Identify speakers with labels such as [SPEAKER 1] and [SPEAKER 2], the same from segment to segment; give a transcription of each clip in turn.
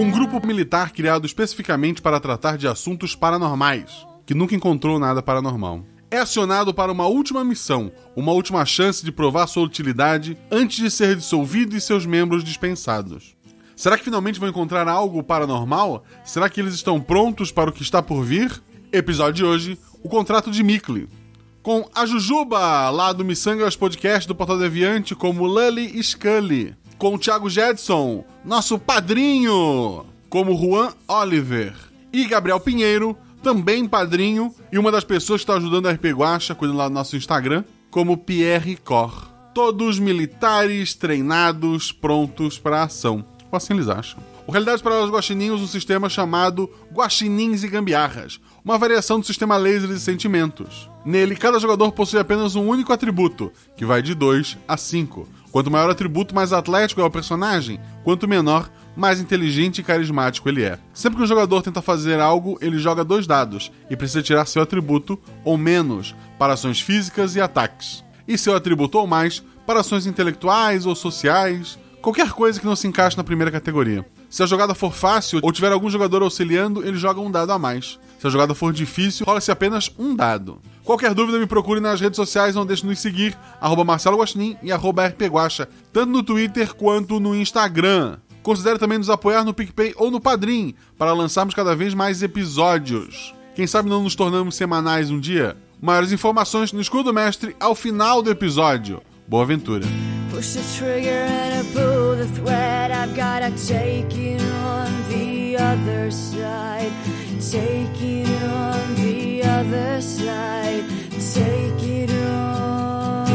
[SPEAKER 1] Um grupo militar criado especificamente para tratar de assuntos paranormais, que nunca encontrou nada paranormal. É acionado para uma última missão, uma última chance de provar sua utilidade antes de ser dissolvido e seus membros dispensados. Será que finalmente vão encontrar algo paranormal? Será que eles estão prontos para o que está por vir? Episódio de hoje, o contrato de Mikli. Com a Jujuba, lá do Missangas Podcast do Portal Deviante, como Lully Scully. Com o Thiago Jedson, nosso padrinho, como Juan Oliver. E Gabriel Pinheiro, também padrinho, e uma das pessoas que está ajudando a RP Guacha, cuidando lá do nosso Instagram, como Pierre Cor. Todos militares, treinados, prontos para a ação. Ou assim eles acham. O Realidades Paralelas Guaxininhos, um sistema chamado Guaxinins e Gambiarras, uma variação do sistema Lasers e Sentimentos. Nele, cada jogador possui apenas um único atributo, que vai de 2 a 5. Quanto maior o atributo, mais atlético é o personagem. Quanto menor, mais inteligente e carismático ele é. Sempre que um jogador tenta fazer algo, ele joga 2 dados e precisa tirar seu atributo ou menos para ações físicas e ataques. E seu atributo ou mais para ações intelectuais ou sociais, qualquer coisa que não se encaixe na primeira categoria. Se a jogada for fácil ou tiver algum jogador auxiliando, ele joga um dado a mais. Se a jogada for difícil, rola-se apenas um dado. Qualquer dúvida, me procure nas redes sociais, não deixe de nos seguir, @MarceloGuaxinim e @RPGuacha, tanto no Twitter quanto no Instagram. Considere também nos apoiar no PicPay ou no Padrim, para lançarmos cada vez mais episódios. Quem sabe não nos tornamos semanais um dia? Maiores informações no Escudo do Mestre ao final do episódio. Boa aventura!
[SPEAKER 2] Push the trigger and I pull the thread. I've gotta take it on the other side. Take it on the other side. Take it on.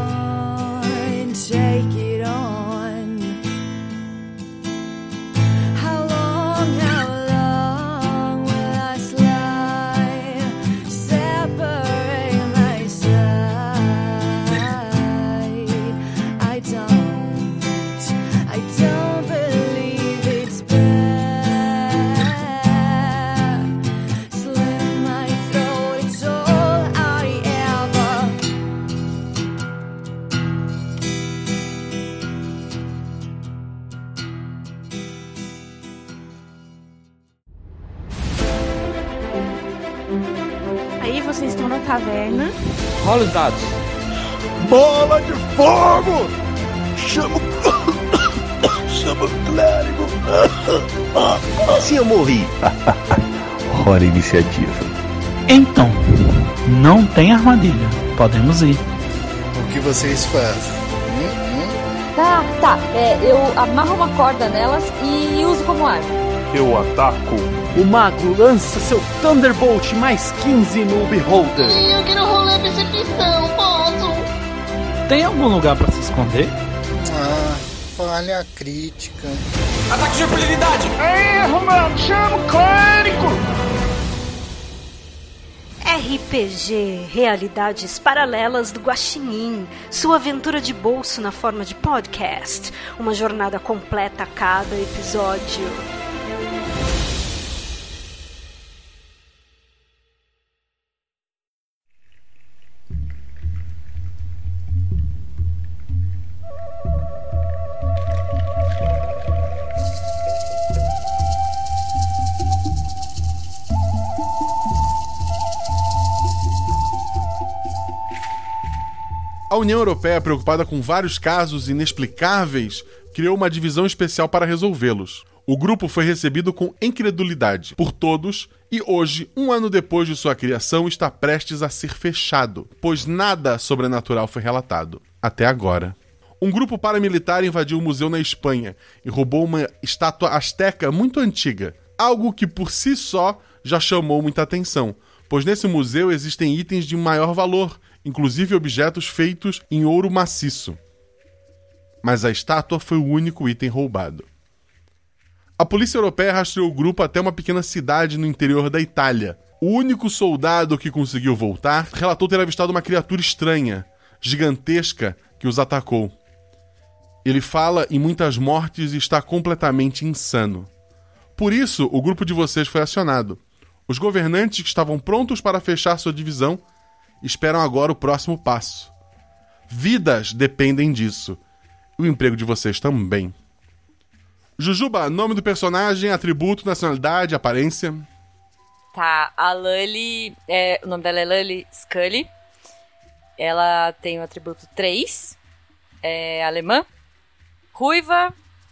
[SPEAKER 2] Take it on. How long will I slide? Separate my side. I don't believe it's bad. Slit my throat, it's all I ever.
[SPEAKER 3] Aí vocês estão na taverna.
[SPEAKER 4] Rola os dados.
[SPEAKER 5] Bola de fogo! Chama o clérigo.
[SPEAKER 6] Como assim eu morri? Hora iniciativa.
[SPEAKER 4] Então, não tem armadilha. Podemos ir.
[SPEAKER 5] O que vocês fazem?
[SPEAKER 7] Tá. Eu amarro uma corda nelas e uso como arma.
[SPEAKER 8] Eu ataco.
[SPEAKER 9] O mago lança seu Thunderbolt mais 15 no Beholder.
[SPEAKER 10] Eu quero rolar percepção, posso?
[SPEAKER 4] Tem algum lugar pra se esconder?
[SPEAKER 5] Falha crítica.
[SPEAKER 9] Ataque de impunidade!
[SPEAKER 10] Erro, mano! Chama o clérigo!
[SPEAKER 3] RPG Realidades Paralelas do Guaxinim, sua aventura de bolso na forma de podcast, uma jornada completa a cada episódio.
[SPEAKER 1] A União Europeia, preocupada com vários casos inexplicáveis, criou uma divisão especial para resolvê-los. O grupo foi recebido com incredulidade por todos e hoje, um ano depois de sua criação, está prestes a ser fechado, pois nada sobrenatural foi relatado, até agora. Um grupo paramilitar invadiu um museu na Espanha e roubou uma estátua asteca muito antiga, algo que por si só já chamou muita atenção, pois nesse museu existem itens de maior valor, inclusive objetos feitos em ouro maciço. Mas a estátua foi o único item roubado. A polícia europeia rastreou o grupo até uma pequena cidade no interior da Itália. O único soldado que conseguiu voltar relatou ter avistado uma criatura estranha, gigantesca, que os atacou. Ele fala em muitas mortes e está completamente insano. Por isso, o grupo de vocês foi acionado. Os governantes que estavam prontos para fechar sua divisão esperam agora o próximo passo. Vidas dependem disso. E o emprego de vocês também. Jujuba, nome do personagem, atributo, nacionalidade, aparência.
[SPEAKER 7] Tá, a Lully, o nome dela é Lully Scully. Ela tem o atributo 3, é alemã, ruiva,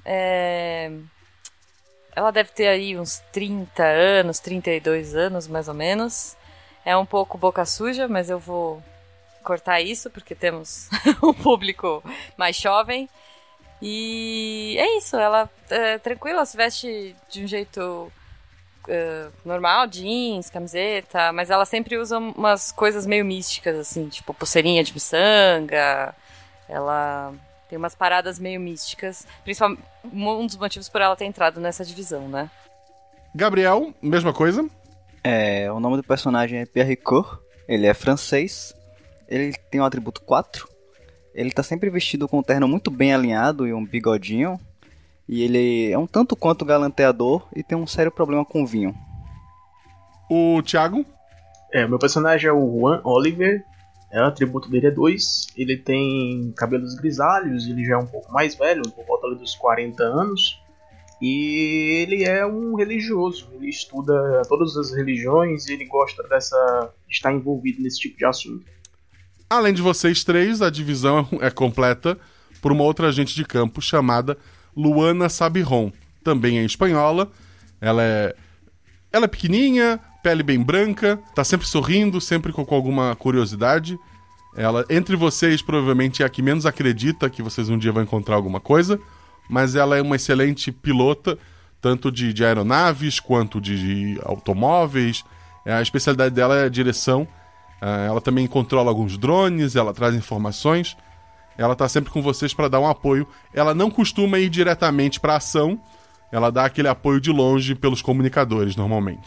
[SPEAKER 7] ela deve ter aí uns 30 anos, 32 anos mais ou menos. É um pouco boca suja, mas eu vou cortar isso porque temos um público mais jovem. E é isso, ela é tranquila, se veste de um jeito normal, jeans, camiseta, mas ela sempre usa umas coisas meio místicas, assim, tipo pulseirinha de miçanga. Ela tem umas paradas meio místicas, principalmente um dos motivos por ela ter entrado nessa divisão, né?
[SPEAKER 1] Gabriel, mesma coisa?
[SPEAKER 8] O nome do personagem é Pierre Ricoeur, ele é francês, ele tem o atributo 4, ele tá sempre vestido com um terno muito bem alinhado e um bigodinho, e ele é um tanto quanto galanteador e tem um sério problema com vinho.
[SPEAKER 1] O Thiago?
[SPEAKER 11] O meu personagem é o Juan Oliver, o atributo dele é 2, ele tem cabelos grisalhos, ele já é um pouco mais velho, por volta dos 40 anos, e ele é um religioso, ele estuda todas as religiões e ele gosta de estar envolvido nesse tipo de assunto.
[SPEAKER 1] Além de vocês três, a divisão é completa por uma outra agente de campo chamada Luana Sabiron, também é espanhola. Ela é pequenininha, pele bem branca, tá sempre sorrindo, sempre com alguma curiosidade. Ela, entre vocês, provavelmente é a que menos acredita que vocês um dia vão encontrar alguma coisa, mas ela é uma excelente pilota, tanto de aeronaves quanto de automóveis. A especialidade dela é a direção. Ela também controla alguns drones, ela traz informações. Ela tá sempre com vocês para dar um apoio. Ela não costuma ir diretamente para ação. Ela dá aquele apoio de longe pelos comunicadores, normalmente.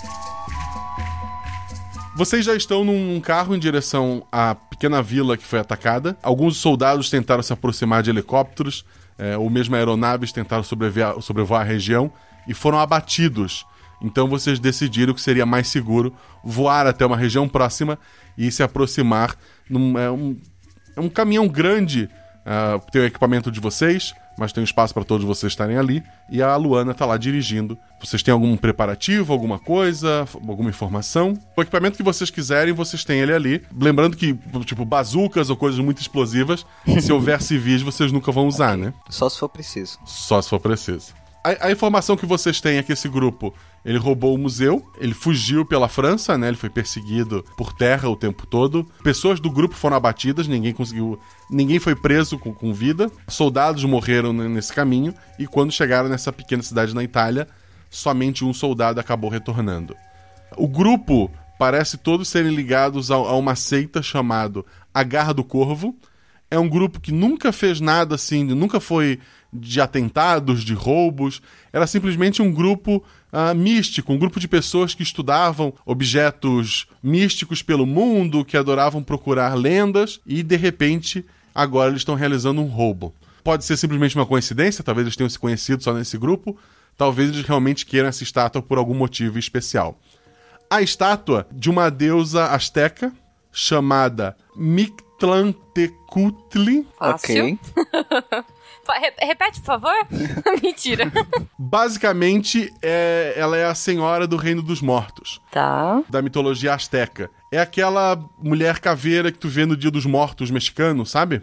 [SPEAKER 1] Vocês já estão num carro em direção à pequena vila que foi atacada. Alguns soldados tentaram se aproximar de helicópteros, ou mesmo aeronaves tentaram sobrevoar a região e foram abatidos. Então vocês decidiram que seria mais seguro voar até uma região próxima e se aproximar. É um caminhão grande, tem o equipamento de vocês, mas tem espaço para todos vocês estarem ali. E a Luana está lá dirigindo. Vocês têm algum preparativo, alguma coisa, alguma informação? O equipamento que vocês quiserem, vocês têm ele ali. Lembrando que, tipo, bazucas ou coisas muito explosivas, se houver civis, vocês nunca vão usar, né?
[SPEAKER 8] Só se for preciso.
[SPEAKER 1] Só se for preciso. A informação que vocês têm é que esse grupo, ele roubou o museu, ele fugiu pela França, né? Ele foi perseguido por terra o tempo todo. Pessoas do grupo foram abatidas, ninguém foi preso com vida. Soldados morreram nesse caminho e quando chegaram nessa pequena cidade na Itália, somente um soldado acabou retornando. O grupo parece todos serem ligados a uma seita chamada A Garra do Corvo. É um grupo que nunca fez nada assim, nunca foi de atentados, de roubos. Era simplesmente um grupo místico, um grupo de pessoas que estudavam objetos místicos pelo mundo, que adoravam procurar lendas e, de repente, agora eles estão realizando um roubo. Pode ser simplesmente uma coincidência, talvez eles tenham se conhecido só nesse grupo, talvez eles realmente queiram essa estátua por algum motivo especial. A estátua de uma deusa asteca chamada Mictlantecutli.
[SPEAKER 7] Ok. Repete, por favor. Mentira.
[SPEAKER 1] Basicamente, ela é a senhora do Reino dos Mortos.
[SPEAKER 7] Tá.
[SPEAKER 1] Da mitologia asteca. É aquela mulher caveira que tu vê no Dia dos Mortos mexicano, sabe?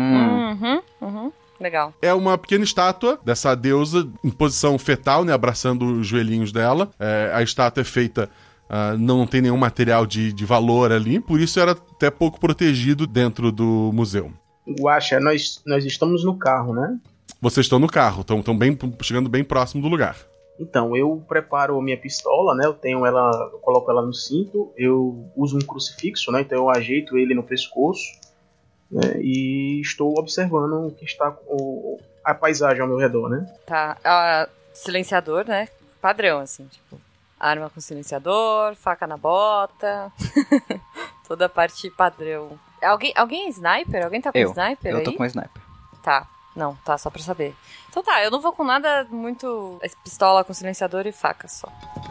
[SPEAKER 7] Legal.
[SPEAKER 1] É uma pequena estátua dessa deusa em posição fetal, né? Abraçando os joelhinhos dela. A estátua é feita... não tem nenhum material de valor ali. Por isso era até pouco protegido dentro do museu.
[SPEAKER 11] Guaxa, nós estamos no carro, né?
[SPEAKER 1] Vocês estão no carro, estão chegando bem próximo do lugar.
[SPEAKER 11] Então, eu preparo a minha pistola, né? Eu coloco ela no cinto, eu uso um crucifixo, né? Então eu ajeito ele no pescoço, né? E estou observando o que está a paisagem ao meu redor, né?
[SPEAKER 7] Tá, silenciador, né? Padrão, assim, tipo, arma com silenciador, faca na bota, toda a parte padrão. Alguém é sniper? Alguém tá com sniper aí?
[SPEAKER 8] Eu tô com sniper.
[SPEAKER 7] Tá, não, tá, só pra saber. Então tá, eu não vou com nada muito... pistola com silenciador e faca só.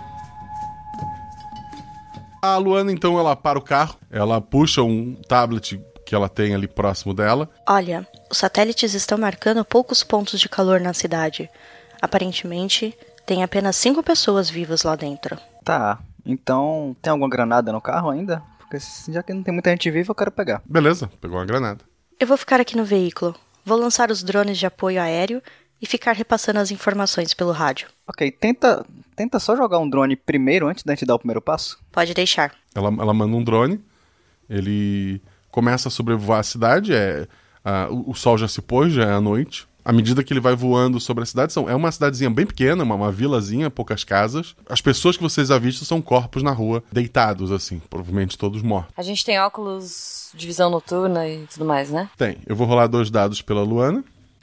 [SPEAKER 1] A Luana, então, ela para o carro, ela puxa um tablet que ela tem ali próximo dela.
[SPEAKER 3] Olha, os satélites estão marcando poucos pontos de calor na cidade. Aparentemente, tem apenas 5 pessoas vivas lá dentro.
[SPEAKER 8] Tá, então tem alguma granada no carro ainda? Porque já que não tem muita gente viva, eu quero pegar.
[SPEAKER 1] Beleza, pegou uma granada.
[SPEAKER 3] Eu vou ficar aqui no veículo. Vou lançar os drones de apoio aéreo e ficar repassando as informações pelo rádio.
[SPEAKER 8] Ok, tenta só jogar um drone primeiro, antes da gente dar o primeiro passo.
[SPEAKER 3] Pode deixar.
[SPEAKER 1] Ela manda um drone, ele começa a sobrevoar a cidade, o sol já se pôs, já é a noite. À medida que ele vai voando sobre a cidade, é uma cidadezinha bem pequena, uma vilazinha, poucas casas. As pessoas que vocês avistam são corpos na rua, deitados, assim, provavelmente todos mortos.
[SPEAKER 7] A gente tem óculos de visão noturna e tudo mais, né?
[SPEAKER 1] Tem. Eu vou rolar 2 dados pela Luana.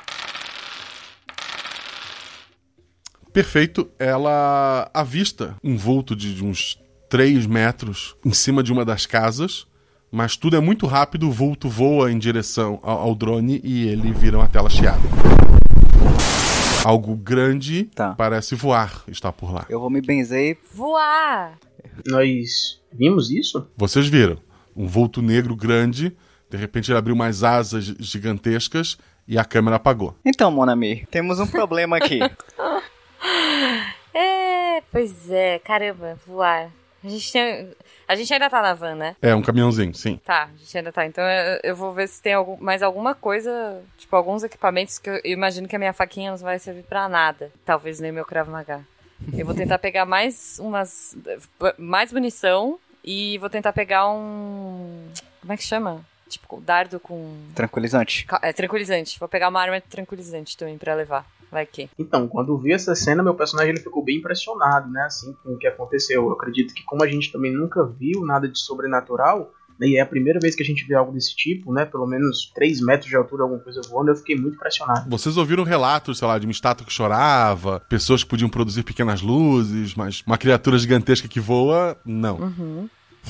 [SPEAKER 1] Perfeito. Ela avista um vulto de uns 3 metros em cima de uma das casas, mas tudo é muito rápido, o vulto voa em direção ao drone e ele vira uma tela chiada. Algo grande parece voar, está por lá.
[SPEAKER 8] Eu vou me benzer e...
[SPEAKER 7] Voar!
[SPEAKER 11] Nós vimos isso?
[SPEAKER 1] Vocês viram. Um vulto negro grande, de repente ele abriu umas asas gigantescas e a câmera apagou.
[SPEAKER 8] Então, Mon Ami, temos um problema aqui.
[SPEAKER 7] Pois é, caramba, voar. A gente ainda tá na van, né?
[SPEAKER 1] É, um caminhãozinho, sim.
[SPEAKER 7] Tá, a gente ainda tá. Então eu vou ver se tem mais alguma coisa, tipo, alguns equipamentos que eu imagino que a minha faquinha não vai servir pra nada. Talvez nem meu Krav Maga. Eu vou tentar pegar mais munição e vou tentar pegar um... Como é que chama? Tipo, dardo com...
[SPEAKER 8] Tranquilizante.
[SPEAKER 7] Tranquilizante. Vou pegar uma arma tranquilizante também pra levar. Vai que.
[SPEAKER 11] Então, quando eu vi essa cena, meu personagem ele ficou bem impressionado, né, assim, com o que aconteceu. Eu acredito que como a gente também nunca viu nada de sobrenatural, né, e é a primeira vez que a gente vê algo desse tipo, né, pelo menos 3 metros de altura, alguma coisa voando, eu fiquei muito impressionado.
[SPEAKER 1] Vocês ouviram relatos, sei lá, de uma estátua que chorava, pessoas que podiam produzir pequenas luzes, mas uma criatura gigantesca que voa, não.
[SPEAKER 7] Uhum.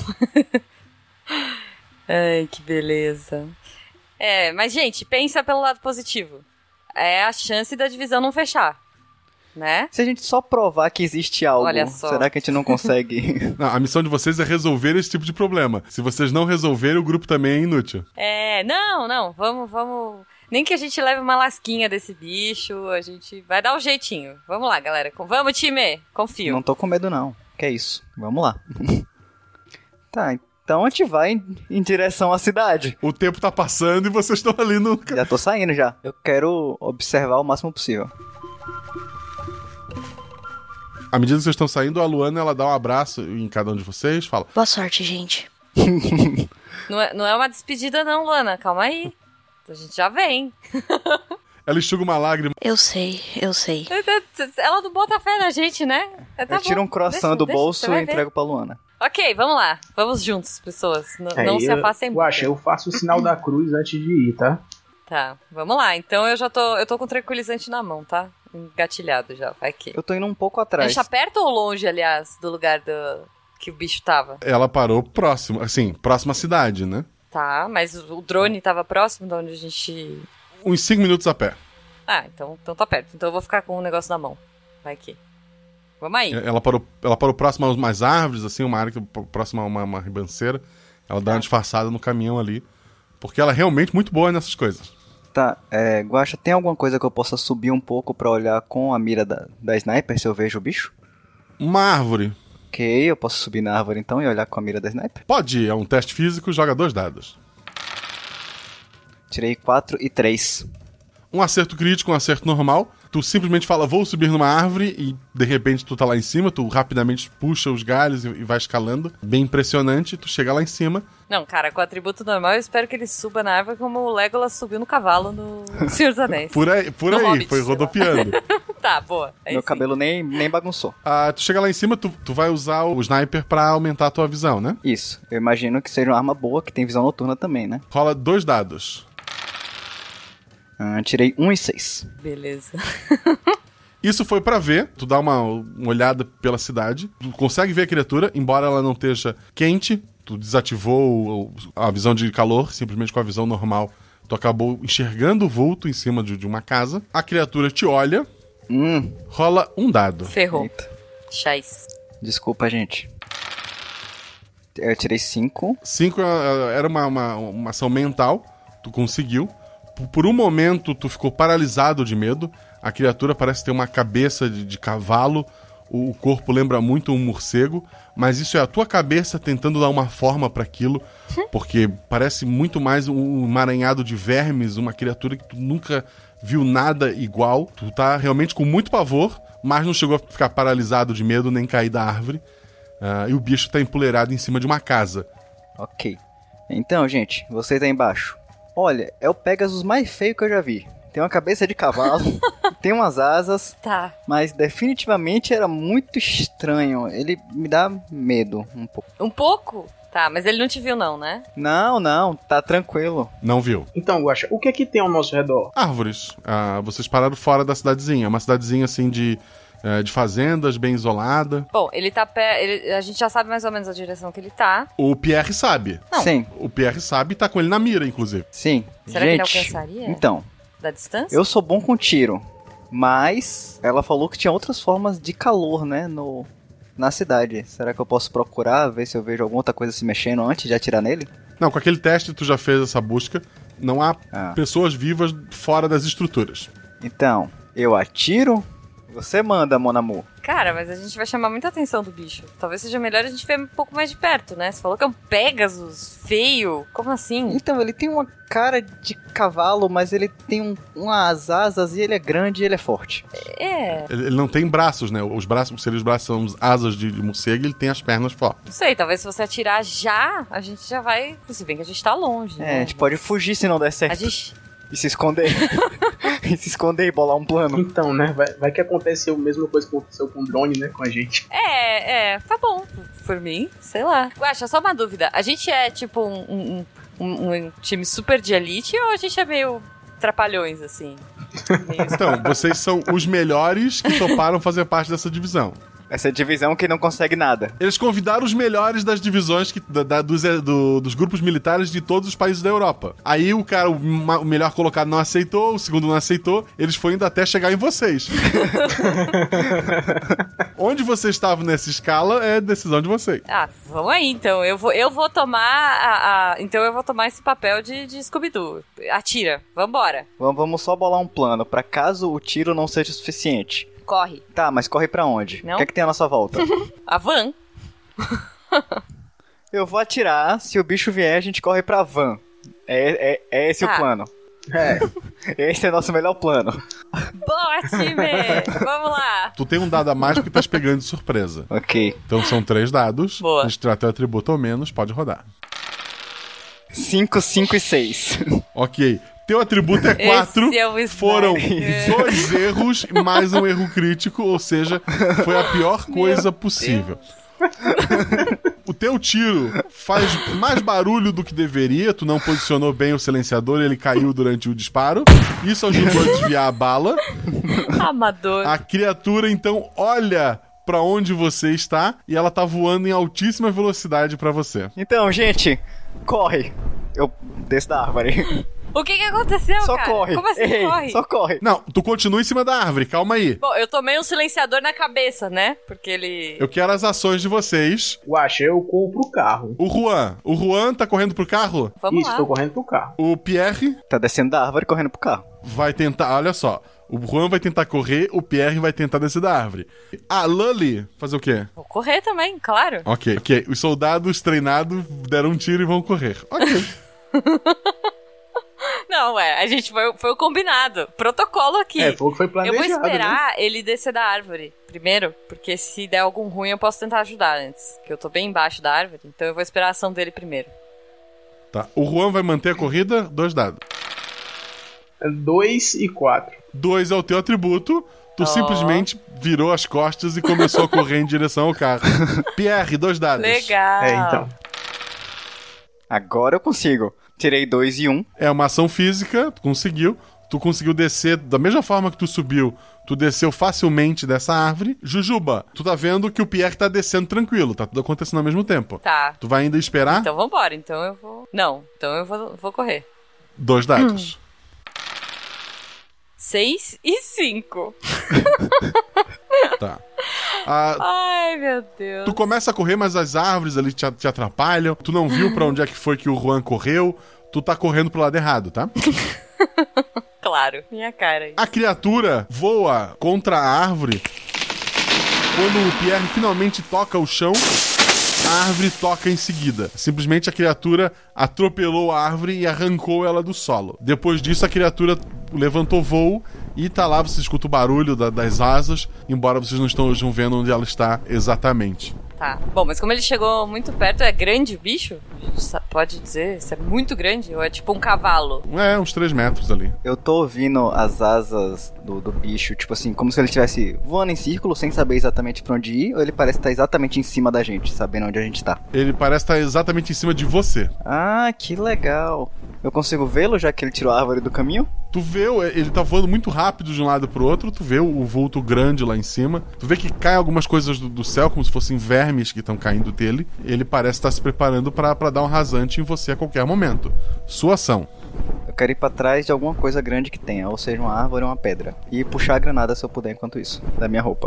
[SPEAKER 7] Ai, que beleza. Mas gente, pensa pelo lado positivo. É a chance da divisão não fechar, né?
[SPEAKER 8] Se a gente só provar que existe algo, será que a gente não consegue?
[SPEAKER 1] Não, a missão de vocês é resolver esse tipo de problema. Se vocês não resolverem, o grupo também é inútil.
[SPEAKER 7] Não, vamos... Nem que a gente leve uma lasquinha desse bicho, a gente vai dar um jeitinho. Vamos lá, galera. Vamos, time! Confio.
[SPEAKER 8] Não tô com medo, não. Que é isso? Vamos lá. Tá, então a gente vai em direção à cidade.
[SPEAKER 1] O tempo tá passando e vocês estão ali no...
[SPEAKER 8] Já tô saindo já. Eu quero observar o máximo possível.
[SPEAKER 1] À medida que vocês estão saindo, a Luana, ela dá um abraço em cada um de vocês, fala...
[SPEAKER 3] Boa sorte, gente.
[SPEAKER 7] Não é uma despedida não, Luana. Calma aí. A gente já vem.
[SPEAKER 1] Ela enxuga uma lágrima.
[SPEAKER 3] Eu sei.
[SPEAKER 7] Ela não bota fé na gente, né?
[SPEAKER 8] Eu tiro um croissant do bolso e entrego pra Luana.
[SPEAKER 7] Ok, vamos lá. Vamos juntos, pessoas. Não se afastem muito.
[SPEAKER 11] Eu faço o sinal da cruz antes de ir, tá?
[SPEAKER 7] Tá, vamos lá. Então eu tô com o tranquilizante na mão, tá? Engatilhado já, vai que.
[SPEAKER 8] Eu tô indo um pouco atrás.
[SPEAKER 7] A gente tá perto ou longe, aliás, do lugar que o bicho tava?
[SPEAKER 1] Ela parou próximo, assim, próxima à cidade, né?
[SPEAKER 7] Tá, mas o drone tava próximo de onde a gente...
[SPEAKER 1] Uns 5 minutos a pé.
[SPEAKER 7] Então tá perto. Então eu vou ficar com o negócio na mão. Vai que. Vamos aí.
[SPEAKER 1] Ela parou próximo a umas árvores, assim, uma área próxima a uma ribanceira. Ela dá uma disfarçada no caminhão ali. Porque ela é realmente muito boa nessas coisas.
[SPEAKER 8] Tá, Guaxa, tem alguma coisa que eu possa subir um pouco pra olhar com a mira da sniper, se eu vejo o bicho?
[SPEAKER 1] Uma árvore.
[SPEAKER 8] Ok, eu posso subir na árvore então e olhar com a mira da sniper?
[SPEAKER 1] Pode, é um teste físico, joga 2 dados.
[SPEAKER 8] Tirei 4 e 3.
[SPEAKER 1] Um acerto crítico, um acerto normal. Tu simplesmente fala, vou subir numa árvore e de repente tu tá lá em cima, tu rapidamente puxa os galhos e vai escalando. Bem impressionante, tu chega lá em cima.
[SPEAKER 7] Não, cara, com o atributo normal eu espero que ele suba na árvore como o Legolas subiu no cavalo no Senhor dos Anéis.
[SPEAKER 1] Por aí, Hobbit, foi rodopiando.
[SPEAKER 7] Tá, boa.
[SPEAKER 8] Meu cabelo nem bagunçou.
[SPEAKER 1] Tu chega lá em cima, tu vai usar o sniper pra aumentar a tua visão, né?
[SPEAKER 8] Isso, eu imagino que seja uma arma boa, que tem visão noturna também, né?
[SPEAKER 1] Rola 2 dados.
[SPEAKER 8] Tirei 1 e 6.
[SPEAKER 7] Beleza.
[SPEAKER 1] Isso foi pra ver, tu dá uma olhada pela cidade, tu consegue ver a criatura, embora ela não esteja quente, tu desativou a visão de calor, simplesmente com a visão normal, tu acabou enxergando o vulto em cima de uma casa, a criatura te olha, rola 1 dado.
[SPEAKER 7] Ferrou. Chais.
[SPEAKER 8] Desculpa, gente. Eu tirei 5.
[SPEAKER 1] 5 era uma ação mental, tu conseguiu. Por um momento, tu ficou paralisado de medo. A criatura parece ter uma cabeça de cavalo, o corpo lembra muito um morcego, mas isso é a tua cabeça tentando dar uma forma para aquilo, porque parece muito mais um emaranhado de vermes, uma criatura que tu nunca viu nada igual. Tu tá realmente com muito pavor, mas não chegou a ficar paralisado de medo nem cair da árvore. E o bicho tá empoleirado em cima de uma casa.
[SPEAKER 8] Ok. Então, gente, vocês aí embaixo. Olha, é o Pegasus mais feio que eu já vi. Tem uma cabeça de cavalo, tem umas asas, mas definitivamente era muito estranho. Ele me dá medo um pouco.
[SPEAKER 7] Um pouco? Tá, mas ele não te viu não, né?
[SPEAKER 8] Não, tá tranquilo.
[SPEAKER 1] Não viu.
[SPEAKER 11] Então, Guaxa, o que é que tem ao nosso redor?
[SPEAKER 1] Árvores. Vocês pararam fora da cidadezinha. É uma cidadezinha assim de fazendas, bem isolada.
[SPEAKER 7] Bom, ele tá a gente já sabe mais ou menos a direção que ele tá.
[SPEAKER 1] O Pierre sabe.
[SPEAKER 7] Não.
[SPEAKER 8] Sim.
[SPEAKER 1] O Pierre sabe e tá com ele na mira, inclusive.
[SPEAKER 8] Sim.
[SPEAKER 7] Será
[SPEAKER 8] gente,
[SPEAKER 7] que ele alcançaria?
[SPEAKER 8] Então,
[SPEAKER 7] da distância?
[SPEAKER 8] Eu sou bom com tiro, mas ela falou que tinha outras formas de calor, né, na cidade. Será que eu posso procurar, ver se eu vejo alguma outra coisa se mexendo antes de atirar nele?
[SPEAKER 1] Não, com aquele teste tu já fez essa busca. Não há pessoas vivas fora das estruturas.
[SPEAKER 8] Então, eu atiro, você manda, mon amour.
[SPEAKER 7] Cara, mas a gente vai chamar muita atenção do bicho. Talvez seja melhor a gente ver um pouco mais de perto, né? Você falou que é um Pegasus feio. Como assim?
[SPEAKER 8] Então, ele tem uma cara de cavalo, mas ele tem umas asas e ele é grande e ele é forte.
[SPEAKER 1] Ele não tem braços, né? Os braços, se os braços são asas de morcego, ele tem as pernas fortes.
[SPEAKER 7] Não sei, talvez se você atirar já, a gente já vai... Se bem que a gente tá longe, né?
[SPEAKER 8] A gente pode fugir se não der certo. E se esconder. E se esconder e bolar um plano.
[SPEAKER 11] Então, né? Vai que aconteceu a mesma coisa que aconteceu com o drone, né? Com a gente.
[SPEAKER 7] Tá bom. Por mim, sei lá. Guaxa, só uma dúvida. A gente é tipo um time super de elite ou a gente é meio trapalhões, assim?
[SPEAKER 1] Então, vocês são os melhores que toparam fazer parte dessa divisão.
[SPEAKER 8] Essa divisão que não consegue nada.
[SPEAKER 1] Eles convidaram os melhores das divisões dos grupos militares de todos os países da Europa. Aí o cara, o melhor colocado não aceitou, o segundo não aceitou, eles foram indo até chegar em vocês. Onde vocês estavam nessa escala é decisão de vocês.
[SPEAKER 7] Vamos aí então. Eu vou tomar então eu vou tomar esse papel de Scooby-Doo. Atira, vambora.
[SPEAKER 8] Vamos só bolar um plano, pra caso o tiro não seja suficiente.
[SPEAKER 7] Corre.
[SPEAKER 8] Tá, mas corre pra onde?
[SPEAKER 7] Não?
[SPEAKER 8] O que é que tem à nossa volta?
[SPEAKER 7] A van.
[SPEAKER 8] Eu vou atirar, se o bicho vier, a gente corre pra van. É esse o plano. Esse é nosso melhor plano.
[SPEAKER 7] Boa, time! Vamos lá.
[SPEAKER 1] Tu tem um dado a mais porque tá pegando de surpresa.
[SPEAKER 8] Ok.
[SPEAKER 1] Então são 3 dados.
[SPEAKER 7] Boa.
[SPEAKER 1] A gente trata o atributo ou menos, pode rodar.
[SPEAKER 8] 5, 5 e 6.
[SPEAKER 1] Ok. Teu atributo é 4, foram 2 erros mais um erro crítico, ou seja, foi a pior coisa possível. O teu tiro faz mais barulho do que deveria, tu não posicionou bem o silenciador, ele caiu durante o disparo. Isso ajudou a desviar a bala.
[SPEAKER 7] Amador.
[SPEAKER 1] A criatura então olha pra onde você está e ela tá voando em altíssima velocidade pra você.
[SPEAKER 8] Então, gente, corre. Eu desço da árvore.
[SPEAKER 7] O que aconteceu,
[SPEAKER 8] só
[SPEAKER 7] cara?
[SPEAKER 8] Corre.
[SPEAKER 7] Como assim corre?
[SPEAKER 8] Só corre.
[SPEAKER 1] Não, tu continua em cima da árvore, calma aí.
[SPEAKER 7] Bom, eu tomei um silenciador na cabeça, né? Porque ele...
[SPEAKER 1] Eu quero as ações de vocês.
[SPEAKER 11] Guaxa, eu corro pro carro.
[SPEAKER 1] O Juan tá correndo pro carro?
[SPEAKER 7] Vamos lá.
[SPEAKER 11] Tô correndo pro carro.
[SPEAKER 1] O Pierre...
[SPEAKER 8] Tá descendo da árvore e correndo pro carro.
[SPEAKER 1] Vai tentar, olha só. O Juan vai tentar correr, o Pierre vai tentar descer da árvore. A Lully, fazer o quê?
[SPEAKER 7] Vou correr também, claro.
[SPEAKER 1] Ok. Os soldados treinados deram um tiro e vão correr. Ok.
[SPEAKER 7] Não, a gente foi o combinado. Protocolo aqui.
[SPEAKER 11] Foi o que foi planejado.
[SPEAKER 7] Eu vou esperar ele descer da árvore primeiro, porque se der algum ruim eu posso tentar ajudar antes. Que eu tô bem embaixo da árvore, então eu vou esperar a ação dele primeiro.
[SPEAKER 1] Tá. O Juan vai manter a corrida, 2 dados.
[SPEAKER 11] 2 e 4.
[SPEAKER 1] 2 é o teu atributo. Tu simplesmente virou as costas e começou a correr em direção ao carro. Pierre, 2 dados.
[SPEAKER 7] Legal.
[SPEAKER 11] Então.
[SPEAKER 8] Agora eu consigo. Tirei 2 e 1.
[SPEAKER 1] É uma ação física, tu conseguiu. Tu conseguiu descer da mesma forma que tu subiu. Tu desceu facilmente dessa árvore. Jujuba, tu tá vendo que o Pierre tá descendo tranquilo. Tá tudo acontecendo ao mesmo tempo.
[SPEAKER 7] Tá.
[SPEAKER 1] Tu vai ainda esperar?
[SPEAKER 7] Então vambora. Então eu vou... Não, então eu vou correr.
[SPEAKER 1] 2 dados.
[SPEAKER 7] 6 e 5.
[SPEAKER 1] Tá.
[SPEAKER 7] Ai, meu Deus.
[SPEAKER 1] Tu começa a correr, mas as árvores ali te atrapalham. Tu não viu pra onde é que foi que o Juan correu. Tu tá correndo pro lado errado, tá?
[SPEAKER 7] claro. Minha cara.
[SPEAKER 1] A criatura voa contra a árvore. Quando o Pierre finalmente toca o chão, a árvore toca em seguida. Simplesmente a criatura atropelou a árvore e arrancou ela do solo. Depois disso, a criatura levantou voo e tá lá, você escuta o barulho das asas, embora vocês não estejam vendo onde ela está exatamente.
[SPEAKER 7] Tá. Bom, mas como ele chegou muito perto, é grande o bicho? Pode dizer? Isso é muito grande? Ou é tipo um cavalo?
[SPEAKER 1] É, uns 3 metros ali.
[SPEAKER 8] Eu tô ouvindo as asas do bicho, tipo assim, como se ele estivesse voando em círculo, sem saber exatamente pra onde ir, ou ele parece estar exatamente em cima da gente, sabendo onde a gente tá?
[SPEAKER 1] Ele parece estar exatamente em cima de você.
[SPEAKER 8] Ah, que legal. Eu consigo vê-lo, já que ele tirou a árvore do caminho?
[SPEAKER 1] Tu vê, ele tá voando muito rápido de um lado pro outro, tu vê o vulto grande lá em cima, tu vê que caem algumas coisas do céu, como se fossem vermes que estão caindo dele. Ele parece estar se preparando pra dar um rasante em você a qualquer momento. Sua ação.
[SPEAKER 8] Eu quero ir pra trás de alguma coisa grande que tenha, ou seja, uma árvore ou uma pedra. E puxar a granada se eu puder enquanto isso, da minha roupa.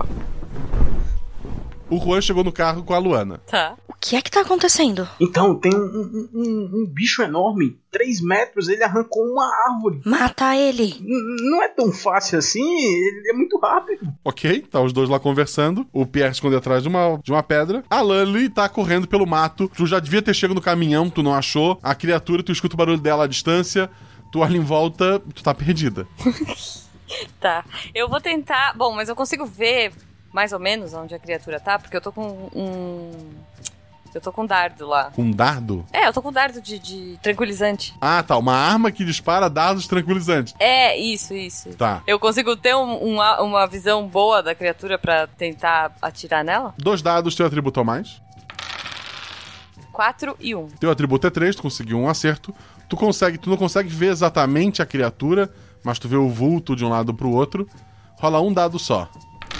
[SPEAKER 1] O Juan chegou no carro com a Luana.
[SPEAKER 7] Tá.
[SPEAKER 3] O que é que tá acontecendo?
[SPEAKER 11] Então, tem um bicho enorme, 3 metros, ele arrancou uma árvore.
[SPEAKER 3] Mata ele.
[SPEAKER 11] Não é tão fácil assim, ele é muito rápido.
[SPEAKER 1] Ok, tá os dois lá conversando. O Pierre esconde atrás de uma pedra. A Lully tá correndo pelo mato. Tu já devia ter chegado no caminhão, tu não achou. A criatura, tu escuta o barulho dela à distância. Tu olha em volta, tu tá perdida.
[SPEAKER 7] Tá. Eu vou tentar... Bom, mas eu consigo ver mais ou menos onde a criatura tá, porque eu tô com Eu tô com dardo lá.
[SPEAKER 1] Com dardo?
[SPEAKER 7] É, eu tô com dardo de tranquilizante.
[SPEAKER 1] Ah, tá. Uma arma que dispara dardos tranquilizantes.
[SPEAKER 7] É, isso.
[SPEAKER 1] Tá.
[SPEAKER 7] Eu consigo ter uma visão boa da criatura pra tentar atirar nela?
[SPEAKER 1] 2 dados, teu atributo a mais.
[SPEAKER 7] 4 e 1.
[SPEAKER 1] Teu atributo é 3, tu conseguiu um acerto. Tu não consegue ver exatamente a criatura, mas tu vê o vulto de um lado pro outro. Rola um dado só.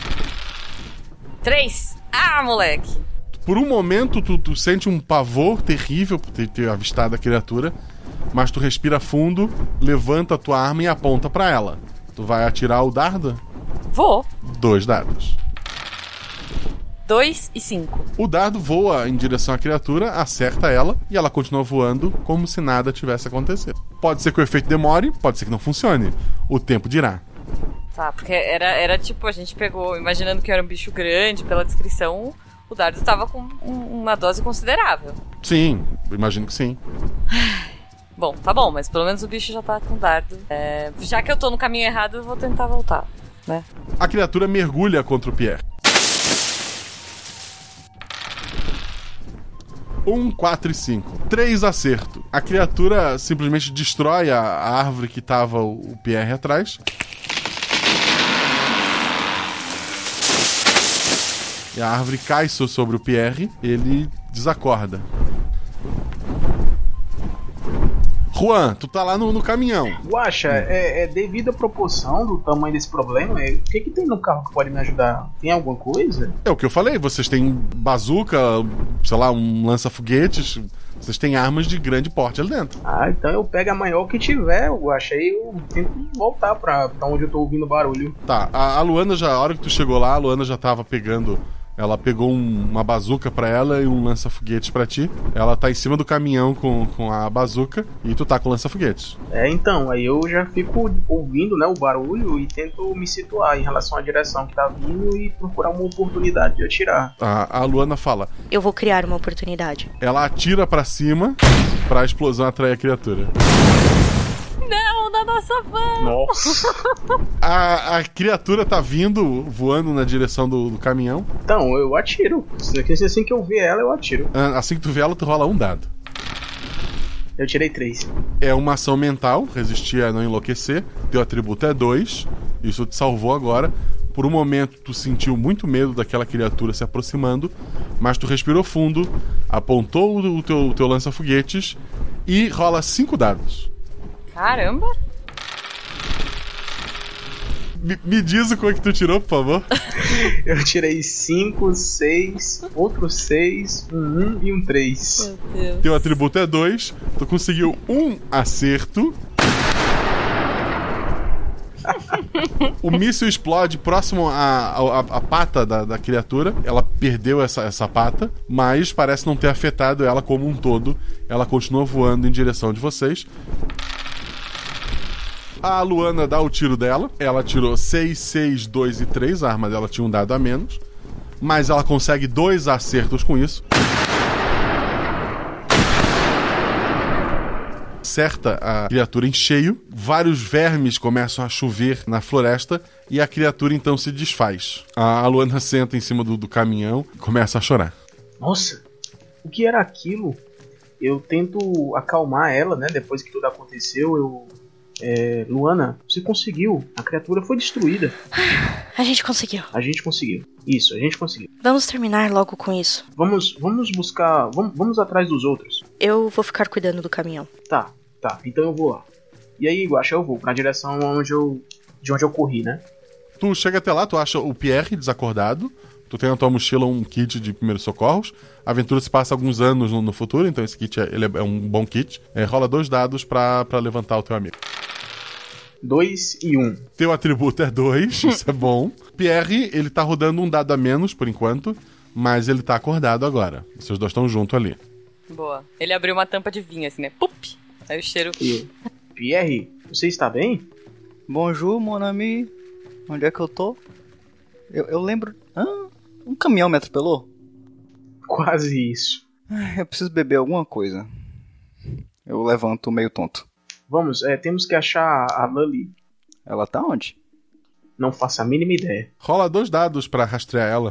[SPEAKER 7] 3. Ah, moleque!
[SPEAKER 1] Por um momento, tu sente um pavor terrível por ter avistado a criatura, mas tu respira fundo, levanta a tua arma e aponta pra ela. Tu vai atirar o dardo?
[SPEAKER 7] Vou.
[SPEAKER 1] 2 dados.
[SPEAKER 7] 2 e 5.
[SPEAKER 1] O dardo voa em direção à criatura, acerta ela e ela continua voando como se nada tivesse acontecido. Pode ser que o efeito demore, pode ser que não funcione. O tempo dirá.
[SPEAKER 7] Tá, porque era tipo, a gente pegou, imaginando que era um bicho grande, pela descrição, o dardo tava com uma dose considerável.
[SPEAKER 1] Sim, imagino que sim.
[SPEAKER 7] Bom, tá bom, mas pelo menos o bicho já tá com dardo. Já que eu tô no caminho errado, eu vou tentar voltar, né?
[SPEAKER 1] A criatura mergulha contra o Pierre. 1, 4 e 5. 3 acerto. A criatura simplesmente destrói a árvore que tava o Pierre atrás. E a árvore cai sobre o Pierre. Ele desacorda. Juan, tu tá lá no caminhão.
[SPEAKER 11] Guaxa, é devido à proporção do tamanho desse problema, o que tem no carro que pode me ajudar? Tem alguma coisa?
[SPEAKER 1] É o que eu falei, vocês têm bazuca, sei lá, um lança-foguetes, vocês têm armas de grande porte ali dentro.
[SPEAKER 11] Ah, então eu pego a maior que tiver, Guaxa, aí eu tento voltar pra onde eu tô ouvindo barulho.
[SPEAKER 1] Tá, a Luana já, a hora que tu chegou lá, a Luana já tava pegando... Ela pegou uma bazuca pra ela e um lança-foguetes pra ti. Ela tá em cima do caminhão com a bazuca e tu tá com o lança-foguetes.
[SPEAKER 11] Então, aí eu já fico ouvindo, né, o barulho e tento me situar em relação à direção que tá vindo e procurar uma oportunidade de atirar.
[SPEAKER 1] A Luana fala...
[SPEAKER 3] Eu vou criar uma oportunidade.
[SPEAKER 1] Ela atira pra cima pra explosão atrair a criatura.
[SPEAKER 7] Não, da nossa van!
[SPEAKER 11] Nossa!
[SPEAKER 1] A criatura tá vindo, voando na direção do caminhão.
[SPEAKER 11] Então, eu atiro. Assim que eu ver ela, eu atiro.
[SPEAKER 1] Assim que tu vê ela, tu rola um dado.
[SPEAKER 11] Eu tirei 3.
[SPEAKER 1] É uma ação mental, resistir a não enlouquecer. Teu atributo é 2. Isso te salvou agora. Por um momento, tu sentiu muito medo daquela criatura se aproximando, mas tu respirou fundo, apontou o teu lança-foguetes e rola 5 dados.
[SPEAKER 7] Caramba!
[SPEAKER 1] Me diz o que tu tirou, por favor.
[SPEAKER 11] Eu tirei 5, 6, outro 6, um 1 e um 3.
[SPEAKER 7] Meu Deus.
[SPEAKER 1] Teu atributo é 2. Tu conseguiu um acerto. O míssil explode próximo à pata da criatura. Ela perdeu essa pata, mas parece não ter afetado ela como um todo. Ela continua voando em direção de vocês. A Luana dá o tiro dela. Ela tirou 6, 6, 2 e 3. A arma dela tinha um dado a menos. Mas ela consegue 2 acertos com isso. Acerta a criatura em cheio. Vários vermes começam a chover na floresta. E a criatura então se desfaz. A Luana senta em cima do caminhão e começa a chorar.
[SPEAKER 11] Nossa, o que era aquilo? Eu tento acalmar ela, né? Depois que tudo aconteceu, Luana, você conseguiu. A criatura foi destruída.
[SPEAKER 3] A gente conseguiu.
[SPEAKER 11] A gente conseguiu. Isso, a gente conseguiu.
[SPEAKER 3] Vamos terminar logo com isso.
[SPEAKER 11] Vamos buscar... Vamos atrás dos outros.
[SPEAKER 3] Eu vou ficar cuidando do caminhão.
[SPEAKER 11] Tá. Então eu vou lá. E aí, Guaxa, eu vou pra direção de onde eu corri, né?
[SPEAKER 1] Tu chega até lá, tu acha o Pierre desacordado. Tu tem na tua mochila um kit de primeiros socorros. A aventura se passa alguns anos no futuro, então esse kit ele é um bom kit. Rola 2 dados pra levantar o teu amigo.
[SPEAKER 11] 2 e 1.
[SPEAKER 1] Teu atributo é 2, isso é bom. Pierre, ele tá rodando um dado a menos por enquanto, mas ele tá acordado agora. Vocês dois estão juntos ali.
[SPEAKER 7] Boa. Ele abriu uma tampa de vinho assim, né? Pup! Aí o cheiro...
[SPEAKER 11] Pierre, você está bem?
[SPEAKER 8] Bonjour, mon ami. Onde é que eu tô? Eu lembro... um caminhão me atropelou?
[SPEAKER 11] Quase isso.
[SPEAKER 8] Eu preciso beber alguma coisa. Eu levanto meio tonto.
[SPEAKER 11] Vamos, temos que achar a Lully.
[SPEAKER 8] Ela tá onde?
[SPEAKER 11] Não faço a mínima ideia.
[SPEAKER 1] Rola 2 dados pra rastrear ela.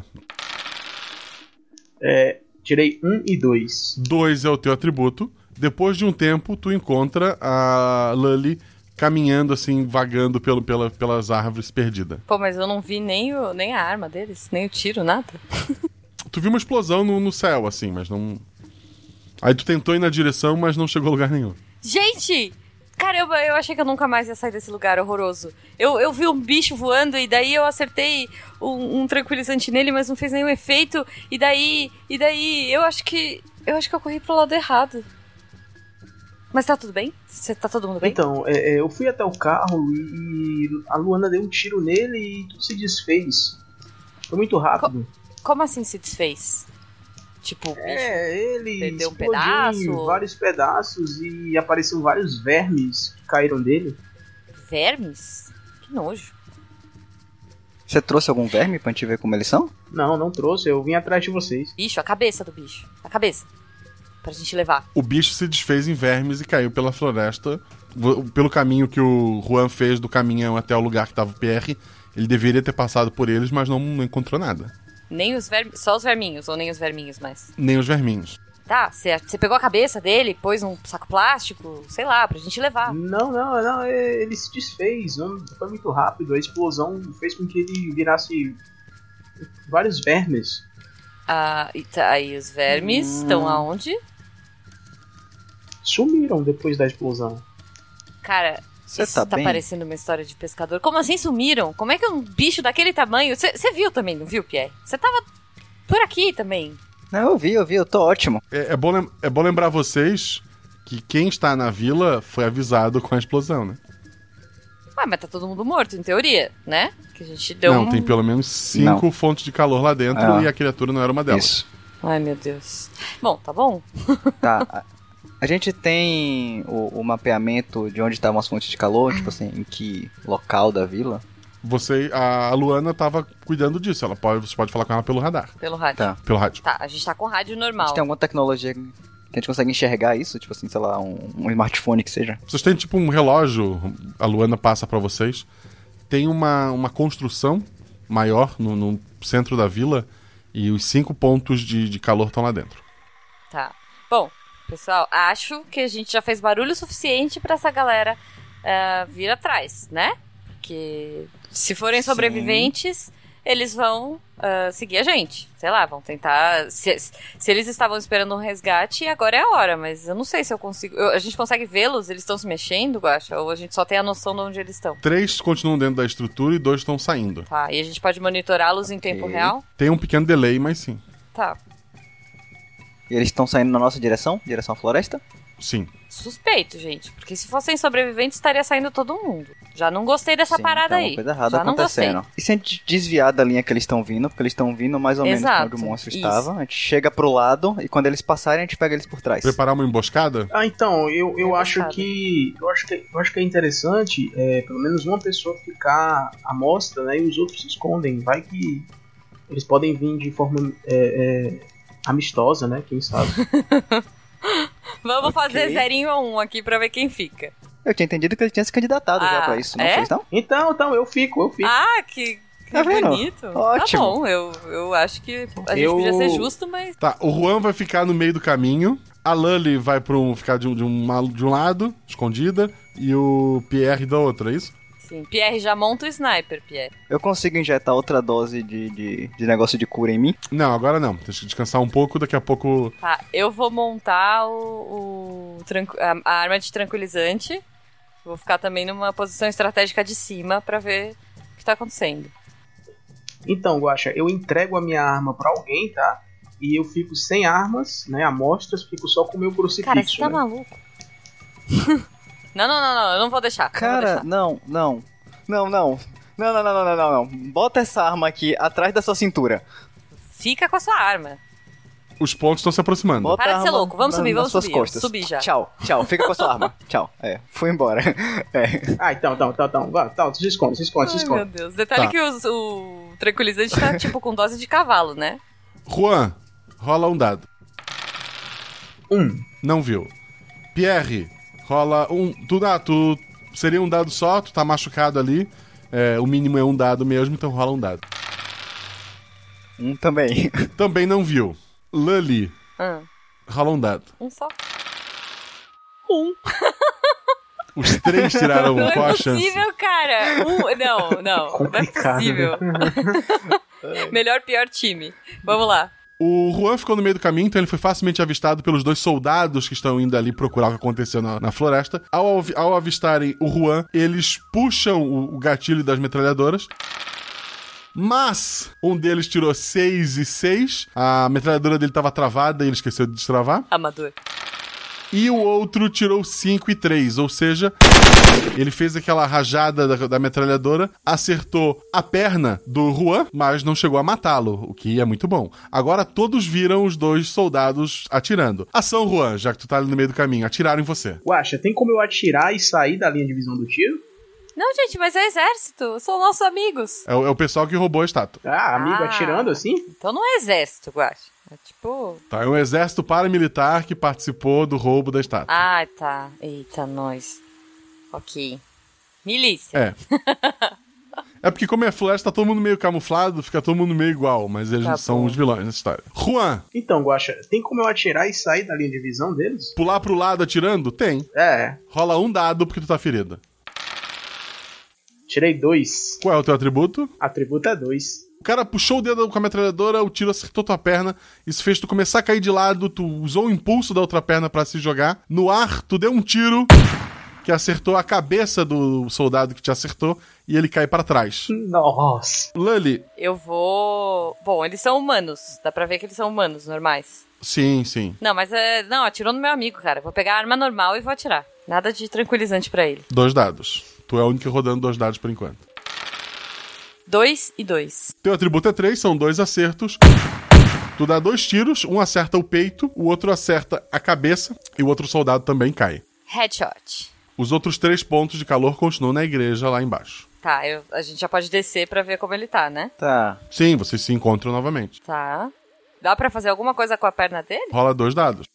[SPEAKER 11] Tirei 1 e 2.
[SPEAKER 1] 2 é o teu atributo. Depois de um tempo, tu encontra a Lully caminhando assim, vagando pelas árvores perdida.
[SPEAKER 7] Pô, mas eu não vi nem a arma deles, nem o tiro, nada.
[SPEAKER 1] Tu viu uma explosão no céu, assim, mas não... Aí tu tentou ir na direção, mas não chegou a lugar nenhum.
[SPEAKER 7] Gente! Caramba, eu achei que eu nunca mais ia sair desse lugar horroroso. Eu vi um bicho voando e daí eu acertei um tranquilizante nele, mas não fez nenhum efeito. E daí eu acho que eu corri pro lado errado. Mas tá tudo bem? Tá todo mundo bem?
[SPEAKER 11] Então, eu fui até o carro e a Luana deu um tiro nele e tudo se desfez. Foi muito rápido.
[SPEAKER 7] Como assim se desfez? Tipo, o bicho
[SPEAKER 11] ele
[SPEAKER 7] perdeu um
[SPEAKER 11] pedaço?
[SPEAKER 7] pedaço?
[SPEAKER 11] Vários pedaços e apareceram vários vermes que caíram dele.
[SPEAKER 7] Vermes? Que nojo.
[SPEAKER 8] Você trouxe algum verme pra gente ver como eles são?
[SPEAKER 11] Não trouxe, eu vim atrás de vocês.
[SPEAKER 7] Bicho, a cabeça do bicho. A cabeça. Pra gente levar.
[SPEAKER 1] O bicho se desfez em vermes e caiu pela floresta. Pelo caminho que o Juan fez do caminhão até o lugar que tava o Pierre, ele deveria ter passado por eles, mas não encontrou nada.
[SPEAKER 7] Nem os vermes, só os verminhos, ou nem os verminhos mais?
[SPEAKER 1] Nem os verminhos.
[SPEAKER 7] Tá, você pegou a cabeça dele, pôs num saco plástico, sei lá, pra gente levar.
[SPEAKER 11] Não, ele se desfez, não foi muito rápido, a explosão fez com que ele virasse vários vermes.
[SPEAKER 7] E os vermes estão aonde?
[SPEAKER 11] Sumiram depois da explosão.
[SPEAKER 7] Cara, isso tá parecendo uma história de pescador. Como assim sumiram? Como é que um bicho daquele tamanho... Você viu também, não viu, Pierre? Você tava por aqui também.
[SPEAKER 8] Não, eu vi, eu tô ótimo.
[SPEAKER 1] É bom lembrar vocês que quem está na vila foi avisado com a explosão, né?
[SPEAKER 7] Ué, mas tá todo mundo morto, em teoria, né? Que a gente deu
[SPEAKER 1] tem pelo menos 5 fontes de calor lá dentro e a criatura não era uma delas.
[SPEAKER 8] Isso.
[SPEAKER 7] Ai, meu Deus. Bom, tá bom.
[SPEAKER 8] Tá. A gente tem o mapeamento de onde estavam as fontes de calor, tipo assim, em que local da vila?
[SPEAKER 1] A Luana tava cuidando disso, você pode falar com ela pelo radar.
[SPEAKER 7] Pelo rádio.
[SPEAKER 8] Tá.
[SPEAKER 1] Pelo rádio.
[SPEAKER 7] Tá, a gente tá com rádio normal.
[SPEAKER 8] A gente tem alguma tecnologia que a gente consegue enxergar isso? Tipo assim, sei lá, um smartphone que seja?
[SPEAKER 1] Vocês têm tipo um relógio, a Luana passa pra vocês. Tem uma construção maior no centro da vila e os 5 pontos de calor estão lá dentro.
[SPEAKER 7] Tá. Bom, pessoal, acho que a gente já fez barulho suficiente pra essa galera vir atrás, né? Porque se forem sobreviventes, eles vão seguir a gente. Sei lá, vão tentar... Se eles estavam esperando um resgate, agora é a hora. Mas eu não sei se eu consigo... A gente consegue vê-los? Eles estão se mexendo, Guaxa? Ou a gente só tem a noção de onde eles estão?
[SPEAKER 1] 3 continuam dentro da estrutura e 2 estão saindo.
[SPEAKER 7] Tá, e a gente pode monitorá-los em tempo real?
[SPEAKER 1] Tem um pequeno delay, mas sim.
[SPEAKER 7] Tá.
[SPEAKER 8] E eles estão saindo na nossa direção? Direção à floresta?
[SPEAKER 1] Sim.
[SPEAKER 7] Suspeito, gente. Porque se fossem sobreviventes, estaria saindo todo mundo. Já não gostei dessa parada
[SPEAKER 8] tem
[SPEAKER 7] aí.
[SPEAKER 8] Uma coisa errada
[SPEAKER 7] Já não
[SPEAKER 8] acontecendo.
[SPEAKER 7] gostei.
[SPEAKER 8] E se a gente desviar da linha que eles estão vindo, porque eles estão vindo mais ou menos
[SPEAKER 7] Exato,
[SPEAKER 8] onde o monstro
[SPEAKER 7] isso.
[SPEAKER 8] estava, a gente chega pro lado e quando eles passarem, a gente pega eles por trás.
[SPEAKER 1] Preparar uma emboscada?
[SPEAKER 11] Então, eu acho que é interessante, pelo menos uma pessoa ficar à mostra, né, e os outros se escondem. Vai que eles podem vir de forma amistosa, né? Quem sabe?
[SPEAKER 7] Vamos fazer 0 a 1 aqui pra ver quem fica.
[SPEAKER 8] Eu tinha entendido que ele tinha se candidatado já pra isso, não fez, não?
[SPEAKER 11] Então, eu fico.
[SPEAKER 7] Ah, que
[SPEAKER 8] Tá vendo?
[SPEAKER 7] bonito.
[SPEAKER 8] Ótimo.
[SPEAKER 7] Tá bom, eu acho que a gente podia ser justo, mas...
[SPEAKER 1] Tá, o Juan vai ficar no meio do caminho, a Lully vai ficar de um lado, escondida, e o Pierre da outra, é isso?
[SPEAKER 7] Sim, Pierre já monta o sniper, Pierre.
[SPEAKER 8] Eu consigo injetar outra dose de negócio de cura em mim?
[SPEAKER 1] Não, agora não. Tem que descansar um pouco, daqui a pouco...
[SPEAKER 7] Tá, eu vou montar a arma de tranquilizante. Vou ficar também numa posição estratégica de cima pra ver o que tá acontecendo.
[SPEAKER 11] Então, Guaxa, eu entrego a minha arma pra alguém, tá? E eu fico sem armas, né? Amostras, fico só com o meu crucifixo.
[SPEAKER 7] Cara, você tá
[SPEAKER 11] né?
[SPEAKER 7] maluco? Não, eu não vou deixar.
[SPEAKER 8] Cara, não. Bota essa arma aqui atrás da sua cintura.
[SPEAKER 7] Fica com a sua arma.
[SPEAKER 1] Os pontos estão se aproximando.
[SPEAKER 8] Bota
[SPEAKER 7] Para
[SPEAKER 8] a
[SPEAKER 7] de ser
[SPEAKER 8] arma
[SPEAKER 7] louco, vamos subir.
[SPEAKER 8] Costas.
[SPEAKER 7] Eu subi já.
[SPEAKER 8] Tchau, fica com a sua arma. Tchau. Fui embora.
[SPEAKER 11] Ah, então. Se esconde.
[SPEAKER 7] Meu Deus. Detalhe que o tranquilizante tá tipo com dose de cavalo, né?
[SPEAKER 1] Juan, rola um dado.
[SPEAKER 11] 1.
[SPEAKER 1] Não viu. Pierre, rola um... Tu seria um dado só, tu tá machucado ali. O mínimo é um dado mesmo, então rola um dado.
[SPEAKER 8] Também.
[SPEAKER 1] Também não viu. Lully, rola um dado.
[SPEAKER 7] Um só.
[SPEAKER 1] Os 3 tiraram qual a chance?
[SPEAKER 7] Não é possível, cara. Não é possível. Melhor, pior time. Vamos lá.
[SPEAKER 1] O Juan ficou no meio do caminho, então ele foi facilmente avistado pelos 2 soldados que estão indo ali procurar o que aconteceu na floresta. Ao avistarem o Juan, eles puxam o gatilho das metralhadoras. Mas um deles tirou 6 e 6. A metralhadora dele estava travada e ele esqueceu de destravar.
[SPEAKER 7] Amador.
[SPEAKER 1] E o outro tirou 5 e 3, ou seja, ele fez aquela rajada da metralhadora, acertou a perna do Juan, mas não chegou a matá-lo, o que é muito bom. Agora todos viram os 2 soldados atirando. Ação, Juan, já que tu tá ali no meio do caminho, atiraram em você.
[SPEAKER 11] Guaxa, tem como eu atirar e sair da linha de visão do tiro?
[SPEAKER 7] Não, gente, mas é exército. São nossos amigos.
[SPEAKER 1] É o pessoal que roubou a estátua.
[SPEAKER 11] Amigo atirando assim?
[SPEAKER 7] Então não é exército, Guaxa. É tipo...
[SPEAKER 1] Tá, é um exército paramilitar que participou do roubo da estátua.
[SPEAKER 7] Ah, tá. Eita, nós. Ok. Milícia.
[SPEAKER 1] É porque como é floresta, tá todo mundo meio camuflado, fica todo mundo meio igual, mas eles são os vilões nessa história. Juan!
[SPEAKER 11] Então, Guaxa, tem como eu atirar e sair da linha de visão deles?
[SPEAKER 1] Pular pro lado atirando? Tem. Rola um dado porque tu tá ferida.
[SPEAKER 11] Tirei 2.
[SPEAKER 1] Qual é o teu atributo?
[SPEAKER 11] Atributo é 2.
[SPEAKER 1] O cara puxou o dedo com a metralhadora, o tiro acertou tua perna, isso fez tu começar a cair de lado, tu usou o impulso da outra perna pra se jogar. No ar, tu deu um tiro que acertou a cabeça do soldado que te acertou e ele cai pra trás.
[SPEAKER 11] Nossa.
[SPEAKER 1] Lully.
[SPEAKER 7] Eu vou... Bom, eles são humanos. Dá pra ver que eles são humanos, normais.
[SPEAKER 1] Sim.
[SPEAKER 7] Não, mas Não, atirou no meu amigo, cara. Vou pegar a arma normal e vou atirar. Nada de tranquilizante pra ele.
[SPEAKER 1] 2 dados. Tu é a única rodando 2 dados por enquanto.
[SPEAKER 7] 2 e 2.
[SPEAKER 1] Teu atributo é 3, são 2 acertos. Tu dá 2 tiros, um acerta o peito, o outro acerta a cabeça e o outro soldado também cai.
[SPEAKER 7] Headshot.
[SPEAKER 1] Os outros 3 pontos de calor continuam na igreja lá embaixo.
[SPEAKER 7] Tá, a gente já pode descer pra ver como ele tá, né?
[SPEAKER 8] Tá.
[SPEAKER 1] Sim, vocês se encontram novamente.
[SPEAKER 7] Tá. Dá pra fazer alguma coisa com a perna dele?
[SPEAKER 1] Rola 2 dados.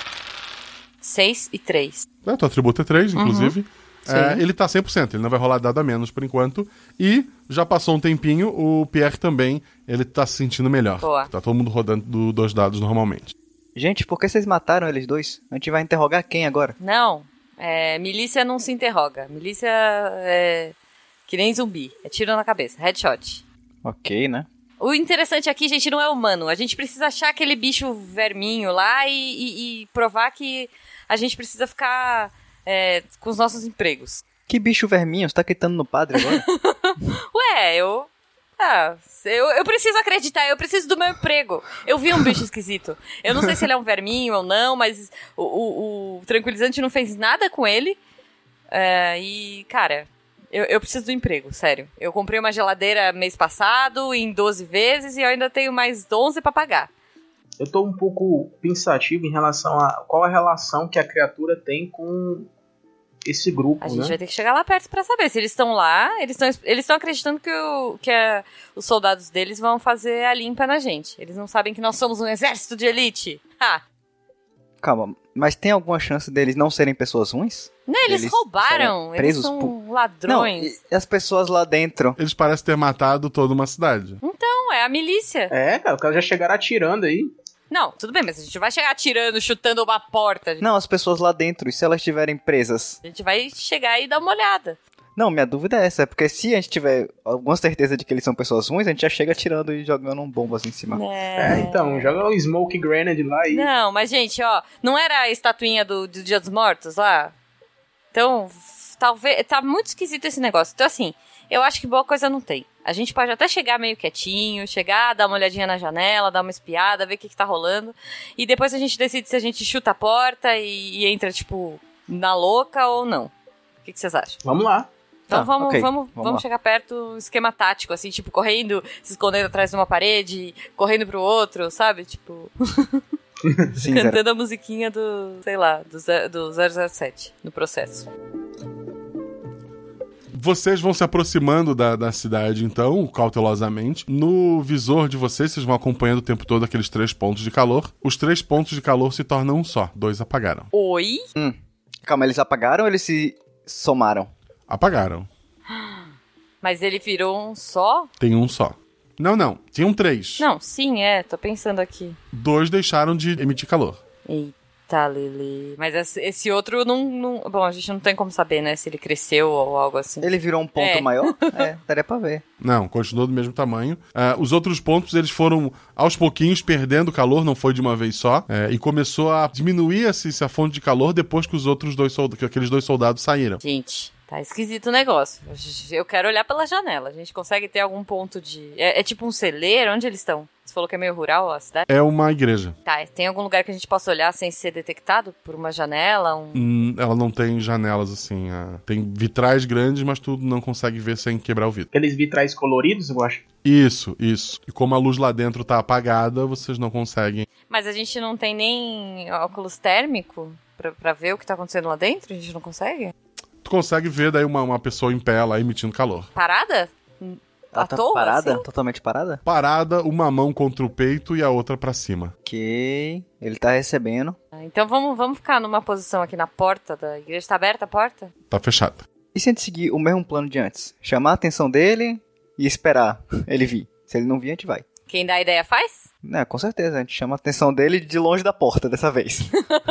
[SPEAKER 7] 6 e 3.
[SPEAKER 1] Teu atributo é 3, inclusive. Ele tá 100%, ele não vai rolar dado a menos por enquanto. E já passou um tempinho, o Pierre também, ele tá se sentindo melhor.
[SPEAKER 7] Boa.
[SPEAKER 1] Tá todo mundo rodando 2 dados normalmente.
[SPEAKER 8] Gente, por que vocês mataram eles 2? A gente vai interrogar quem agora?
[SPEAKER 7] Não, milícia não se interroga. Milícia é que nem zumbi, é tiro na cabeça, headshot.
[SPEAKER 8] Ok, né?
[SPEAKER 7] O interessante aqui, gente, não é humano. A gente precisa achar aquele bicho verminho lá e provar que a gente precisa ficar com os nossos empregos.
[SPEAKER 8] Que bicho verminho? Você tá gritando no padre agora?
[SPEAKER 7] Ué, Eu preciso acreditar, eu preciso do meu emprego. Eu vi um bicho esquisito. Eu não sei se ele é um verminho ou não, mas o tranquilizante não fez nada com ele. E, cara, eu preciso do emprego, sério. Eu comprei uma geladeira mês passado, em 12 vezes, e eu ainda tenho mais 11 pra pagar.
[SPEAKER 11] Eu tô um pouco pensativo em relação a qual a relação que a criatura tem com esse grupo,
[SPEAKER 7] A gente vai ter que chegar lá perto pra saber. Se eles estão lá, eles estão acreditando que os soldados deles vão fazer a limpa na gente. Eles não sabem que nós somos um exército de elite.
[SPEAKER 8] Calma, mas tem alguma chance deles não serem pessoas ruins?
[SPEAKER 7] Não, eles roubaram. Eles são ladrões.
[SPEAKER 8] Não, e as pessoas lá dentro?
[SPEAKER 1] Eles parecem ter matado toda uma cidade.
[SPEAKER 7] Então, é a milícia.
[SPEAKER 11] Cara, os caras já chegaram atirando aí.
[SPEAKER 7] Não, tudo bem, mas a gente vai chegar atirando, chutando uma porta.
[SPEAKER 8] Não, as pessoas lá dentro, e se elas estiverem presas?
[SPEAKER 7] A gente vai chegar e dar uma olhada.
[SPEAKER 8] Não, minha dúvida é essa, porque se a gente tiver alguma certeza de que eles são pessoas ruins, a gente já chega atirando e jogando bombas em cima.
[SPEAKER 11] Então, joga um smoke grenade lá e...
[SPEAKER 7] Não, mas gente, ó, não era a estatuinha do Dia dos Mortos lá? Então, talvez, tá muito esquisito esse negócio. Então, assim, eu acho que boa coisa não tem. A gente pode até chegar meio quietinho, dar uma olhadinha na janela, dar uma espiada, ver o que tá rolando. E depois a gente decide se a gente chuta a porta e entra, tipo, na louca ou não. O que vocês acham?
[SPEAKER 11] Vamos lá.
[SPEAKER 7] Então vamos chegar perto, esquema tático, assim, tipo, correndo, se escondendo atrás de uma parede, correndo pro outro, sabe? Tipo...
[SPEAKER 8] Sim,
[SPEAKER 7] cantando a musiquinha do, sei lá, do 007, no processo.
[SPEAKER 1] Vocês vão se aproximando da cidade, então, cautelosamente. No visor de vocês vão acompanhando o tempo todo aqueles 3 pontos de calor. Os 3 pontos de calor se tornam um só. 2 apagaram.
[SPEAKER 7] Oi?
[SPEAKER 8] Calma, eles apagaram ou eles se somaram?
[SPEAKER 1] Apagaram.
[SPEAKER 7] Mas ele virou um só?
[SPEAKER 1] Tem um só. Não. Tinham 3.
[SPEAKER 7] Não, sim, tô pensando aqui.
[SPEAKER 1] 2 deixaram de emitir calor.
[SPEAKER 7] Eita, Lili. Mas esse outro não... Bom, a gente não tem como saber, né? Se ele cresceu ou algo assim.
[SPEAKER 8] Ele virou um ponto maior? Daria pra ver.
[SPEAKER 1] Não, continuou do mesmo tamanho. Os outros pontos, eles foram aos pouquinhos perdendo calor, não foi de uma vez só. E começou a diminuir a fonte de calor depois que aqueles 2 soldados saíram.
[SPEAKER 7] Gente... Tá esquisito o negócio. Eu quero olhar pela janela. A gente consegue ter algum ponto de... É tipo um celeiro? Onde eles estão? Você falou que é meio rural a cidade?
[SPEAKER 1] É uma igreja.
[SPEAKER 7] Tá, tem algum lugar que a gente possa olhar sem ser detectado por uma janela?
[SPEAKER 1] Ela não tem janelas, assim. Tem vitrais grandes, mas tu não consegue ver sem quebrar o vidro.
[SPEAKER 11] Aqueles vitrais coloridos, eu acho.
[SPEAKER 1] Isso. E como a luz lá dentro tá apagada, vocês não conseguem.
[SPEAKER 7] Mas a gente não tem nem óculos térmico pra ver o que tá acontecendo lá dentro? A gente não consegue?
[SPEAKER 1] Tu consegue ver daí uma pessoa em pé lá emitindo calor.
[SPEAKER 7] Parada?
[SPEAKER 8] Ela tá
[SPEAKER 7] toa,
[SPEAKER 8] parada?
[SPEAKER 7] assim?
[SPEAKER 8] Totalmente parada?
[SPEAKER 1] Parada, uma mão contra o peito e a outra pra cima.
[SPEAKER 8] Ok, ele tá recebendo.
[SPEAKER 7] Então vamos ficar numa posição aqui na porta da igreja. Tá aberta a porta?
[SPEAKER 1] Tá fechada.
[SPEAKER 8] E se a gente seguir o mesmo plano de antes? Chamar a atenção dele e esperar ele vir. Se ele não vir, a gente vai.
[SPEAKER 7] Quem dá a ideia faz?
[SPEAKER 8] Com certeza, a gente chama a atenção dele de longe da porta dessa vez.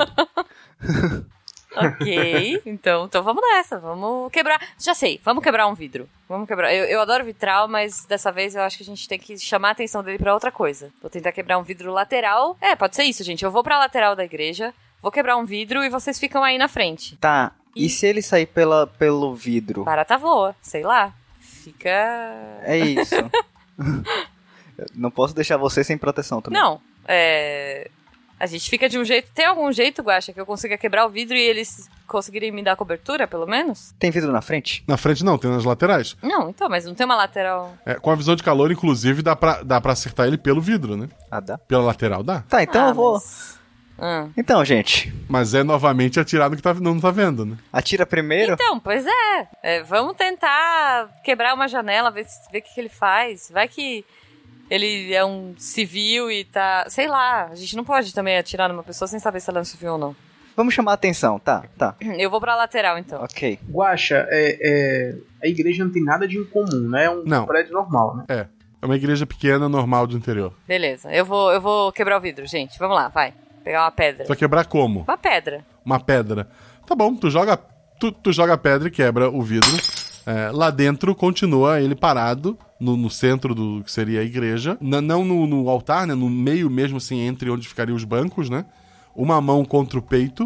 [SPEAKER 7] Ok, então vamos nessa, vamos quebrar. Já sei, vamos quebrar um vidro. Vamos quebrar. Eu adoro vitral, mas dessa vez eu acho que a gente tem que chamar a atenção dele pra outra coisa. Vou tentar quebrar um vidro lateral. Pode ser isso, gente. Eu vou pra lateral da igreja, vou quebrar um vidro e vocês ficam aí na frente.
[SPEAKER 8] Tá, e se ele sair pelo vidro?
[SPEAKER 7] Barata voa, sei lá. Fica...
[SPEAKER 8] É isso. Não posso deixar você sem proteção também.
[SPEAKER 7] Não, a gente fica de um jeito... Tem algum jeito, Guaxa, que eu consiga quebrar o vidro e eles conseguirem me dar cobertura, pelo menos?
[SPEAKER 8] Tem vidro na frente?
[SPEAKER 1] Na frente não, tem nas laterais.
[SPEAKER 7] Não, então, mas não tem uma lateral...
[SPEAKER 1] Com a visão de calor, inclusive, dá pra acertar ele pelo vidro, né?
[SPEAKER 8] Dá?
[SPEAKER 1] Pela lateral, dá.
[SPEAKER 8] Tá, então eu vou... Então, gente...
[SPEAKER 1] Mas novamente atirar no que não tá vendo, né?
[SPEAKER 8] Atira primeiro?
[SPEAKER 7] Então, pois vamos tentar quebrar uma janela, ver o que ele faz. Vai que... Ele é um civil e tá... Sei lá, a gente não pode também atirar numa pessoa sem saber se ela é um civil ou não.
[SPEAKER 8] Vamos chamar a atenção, tá.
[SPEAKER 7] Eu vou pra lateral, então.
[SPEAKER 8] Ok.
[SPEAKER 11] Guaxa, a igreja não tem nada de incomum, né? É um prédio normal, né?
[SPEAKER 1] É uma igreja pequena, normal do interior.
[SPEAKER 7] Beleza, eu vou quebrar o vidro, gente. Vamos lá, vai. Pegar uma pedra.
[SPEAKER 1] Tu vai quebrar como?
[SPEAKER 7] Uma pedra.
[SPEAKER 1] Uma pedra. Tá bom, tu joga a pedra e quebra o vidro. Lá dentro continua ele parado no centro do que seria a igreja, não no altar, né, no meio mesmo, assim, entre onde ficariam os bancos, né, uma mão contra o peito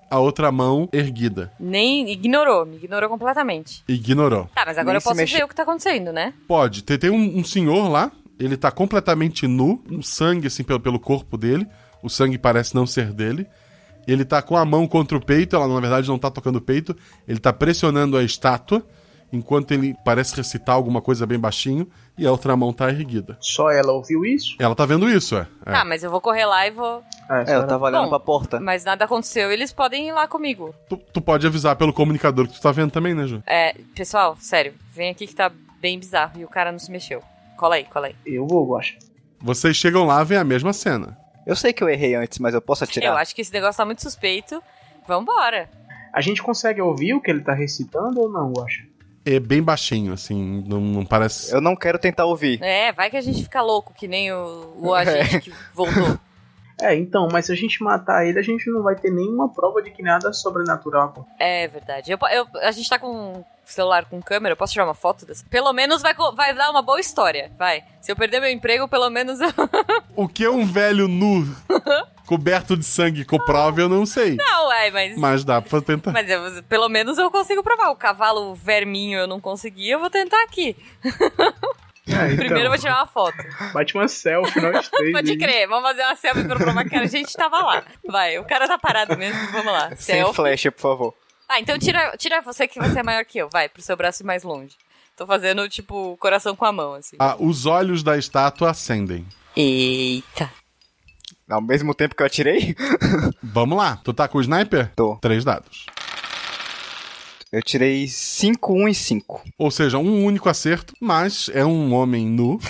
[SPEAKER 1] a outra mão erguida.
[SPEAKER 7] Me ignorou completamente.
[SPEAKER 1] Ignorou.
[SPEAKER 7] Tá, mas agora eu posso ver o que tá acontecendo, né?
[SPEAKER 1] Pode. Tem um senhor lá, ele tá completamente nu, um sangue assim pelo corpo dele, o sangue parece não ser dele. Ele tá com a mão contra o peito, ela na verdade não tá tocando o peito, ele tá pressionando a estátua, enquanto ele parece recitar alguma coisa bem baixinho, e a outra mão tá erguida.
[SPEAKER 11] Só ela ouviu isso?
[SPEAKER 1] Ela tá vendo isso,
[SPEAKER 7] Tá, mas eu vou correr lá e vou...
[SPEAKER 8] eu tava olhando pra porta.
[SPEAKER 7] Mas nada aconteceu, eles podem ir lá comigo.
[SPEAKER 1] Tu pode avisar pelo comunicador que tu tá vendo também, né, Ju?
[SPEAKER 7] Pessoal, sério, vem aqui que tá bem bizarro, e o cara não se mexeu. Cola aí.
[SPEAKER 11] Eu vou, acho.
[SPEAKER 1] Vocês chegam lá, vem a mesma cena.
[SPEAKER 8] Eu sei que eu errei antes, mas eu posso atirar?
[SPEAKER 7] Eu acho que esse negócio tá muito suspeito. Vambora.
[SPEAKER 11] A gente consegue ouvir o que ele tá recitando ou não, Guaxa?
[SPEAKER 1] É bem baixinho, assim, não parece...
[SPEAKER 8] Eu não quero tentar ouvir.
[SPEAKER 7] Vai que a gente fica louco, que nem o agente que voltou.
[SPEAKER 11] Então, mas se a gente matar ele, a gente não vai ter nenhuma prova de que nada sobrenatural.
[SPEAKER 7] É verdade. A gente tá com celular com câmera, eu posso tirar uma foto dessa? Pelo menos vai dar uma boa história, vai. Se eu perder meu emprego, pelo menos eu...
[SPEAKER 1] O que é um velho nu coberto de sangue comprova, eu não sei.
[SPEAKER 7] Não, mas...
[SPEAKER 1] Mas dá pra tentar.
[SPEAKER 7] Mas pelo menos eu consigo provar. O cavalo verminho eu não consegui, eu vou tentar aqui.
[SPEAKER 11] Então,
[SPEAKER 7] primeiro eu vou tirar uma foto.
[SPEAKER 11] Bate uma selfie, nós três.
[SPEAKER 7] Pode crer, vamos fazer uma selfie pra provar que a gente tava lá. Vai, o cara tá parado mesmo, vamos lá.
[SPEAKER 8] Sem flecha, por favor.
[SPEAKER 7] Então tira você que vai ser maior que eu, vai, pro seu braço ir mais longe. Tô fazendo, tipo, coração com a mão, assim.
[SPEAKER 1] Os olhos da estátua acendem.
[SPEAKER 7] Eita.
[SPEAKER 8] Ao mesmo tempo que eu atirei?
[SPEAKER 1] Vamos lá. Tu tá com o sniper?
[SPEAKER 8] Tô.
[SPEAKER 1] 3 dados.
[SPEAKER 8] Eu tirei 5, 1 e 5.
[SPEAKER 1] Ou seja, um único acerto, mas é um homem nu.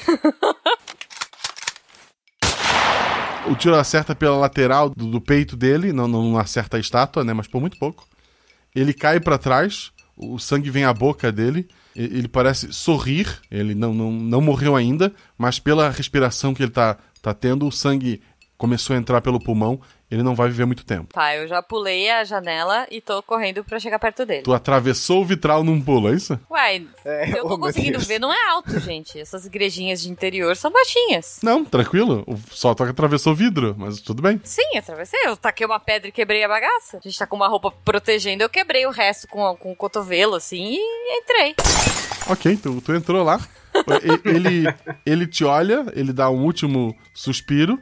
[SPEAKER 1] O tiro acerta pela lateral do peito dele, não acerta a estátua, né? Mas por muito pouco. Ele cai pra trás, o sangue vem à boca dele, ele parece sorrir, ele não morreu ainda, mas pela respiração que ele tá tendo, o sangue começou a entrar pelo pulmão, ele não vai viver muito tempo.
[SPEAKER 7] Tá, eu já pulei a janela e tô correndo pra chegar perto dele.
[SPEAKER 1] Tu atravessou o vitral num pulo, é isso?
[SPEAKER 7] Uai, eu tô conseguindo ver, não é alto, gente. Essas igrejinhas de interior são baixinhas.
[SPEAKER 1] Não, tranquilo. Só tu atravessou o vidro, mas tudo bem.
[SPEAKER 7] Sim, atravessei. Eu taquei uma pedra e quebrei a bagaça. A gente tá com uma roupa protegendo, eu quebrei o resto com o cotovelo, assim, e entrei.
[SPEAKER 1] Ok, tu entrou lá. Ele te olha, ele dá um último suspiro.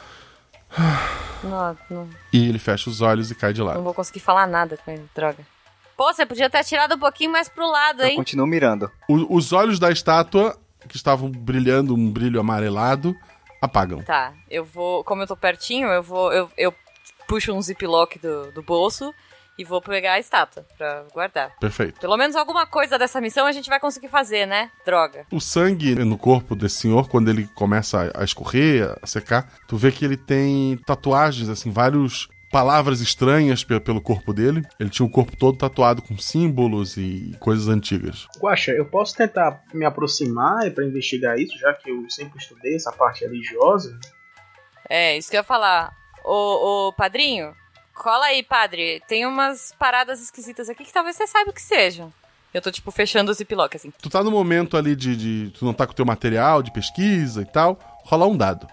[SPEAKER 7] Não.
[SPEAKER 1] E ele fecha os olhos e cai de lado.
[SPEAKER 7] Não vou conseguir falar nada com ele, droga. Pô, você podia ter atirado um pouquinho mais pro lado, hein?
[SPEAKER 8] Eu continuo mirando.
[SPEAKER 1] Os olhos da estátua, que estavam brilhando um brilho amarelado, apagam.
[SPEAKER 7] Tá, eu vou... Como eu tô pertinho, eu puxo um ziplock do bolso e vou pegar a estátua pra guardar.
[SPEAKER 1] Perfeito.
[SPEAKER 7] Pelo menos alguma coisa dessa missão a gente vai conseguir fazer, né? Droga.
[SPEAKER 1] O sangue no corpo desse senhor, quando ele começa a escorrer, a secar, tu vê que ele tem tatuagens, assim, várias palavras estranhas pelo corpo dele. Ele tinha o corpo todo tatuado com símbolos e coisas antigas.
[SPEAKER 11] Guaxa, eu posso tentar me aproximar pra investigar isso, já que eu sempre estudei essa parte religiosa?
[SPEAKER 7] Isso que eu ia falar. Ô padrinho... Cola aí, padre. Tem umas paradas esquisitas aqui que talvez você saiba o que sejam. Eu tô, tipo, fechando o ziplock, assim.
[SPEAKER 1] Tu tá no momento ali de tu não tá com o teu material de pesquisa e tal. Rola um dado.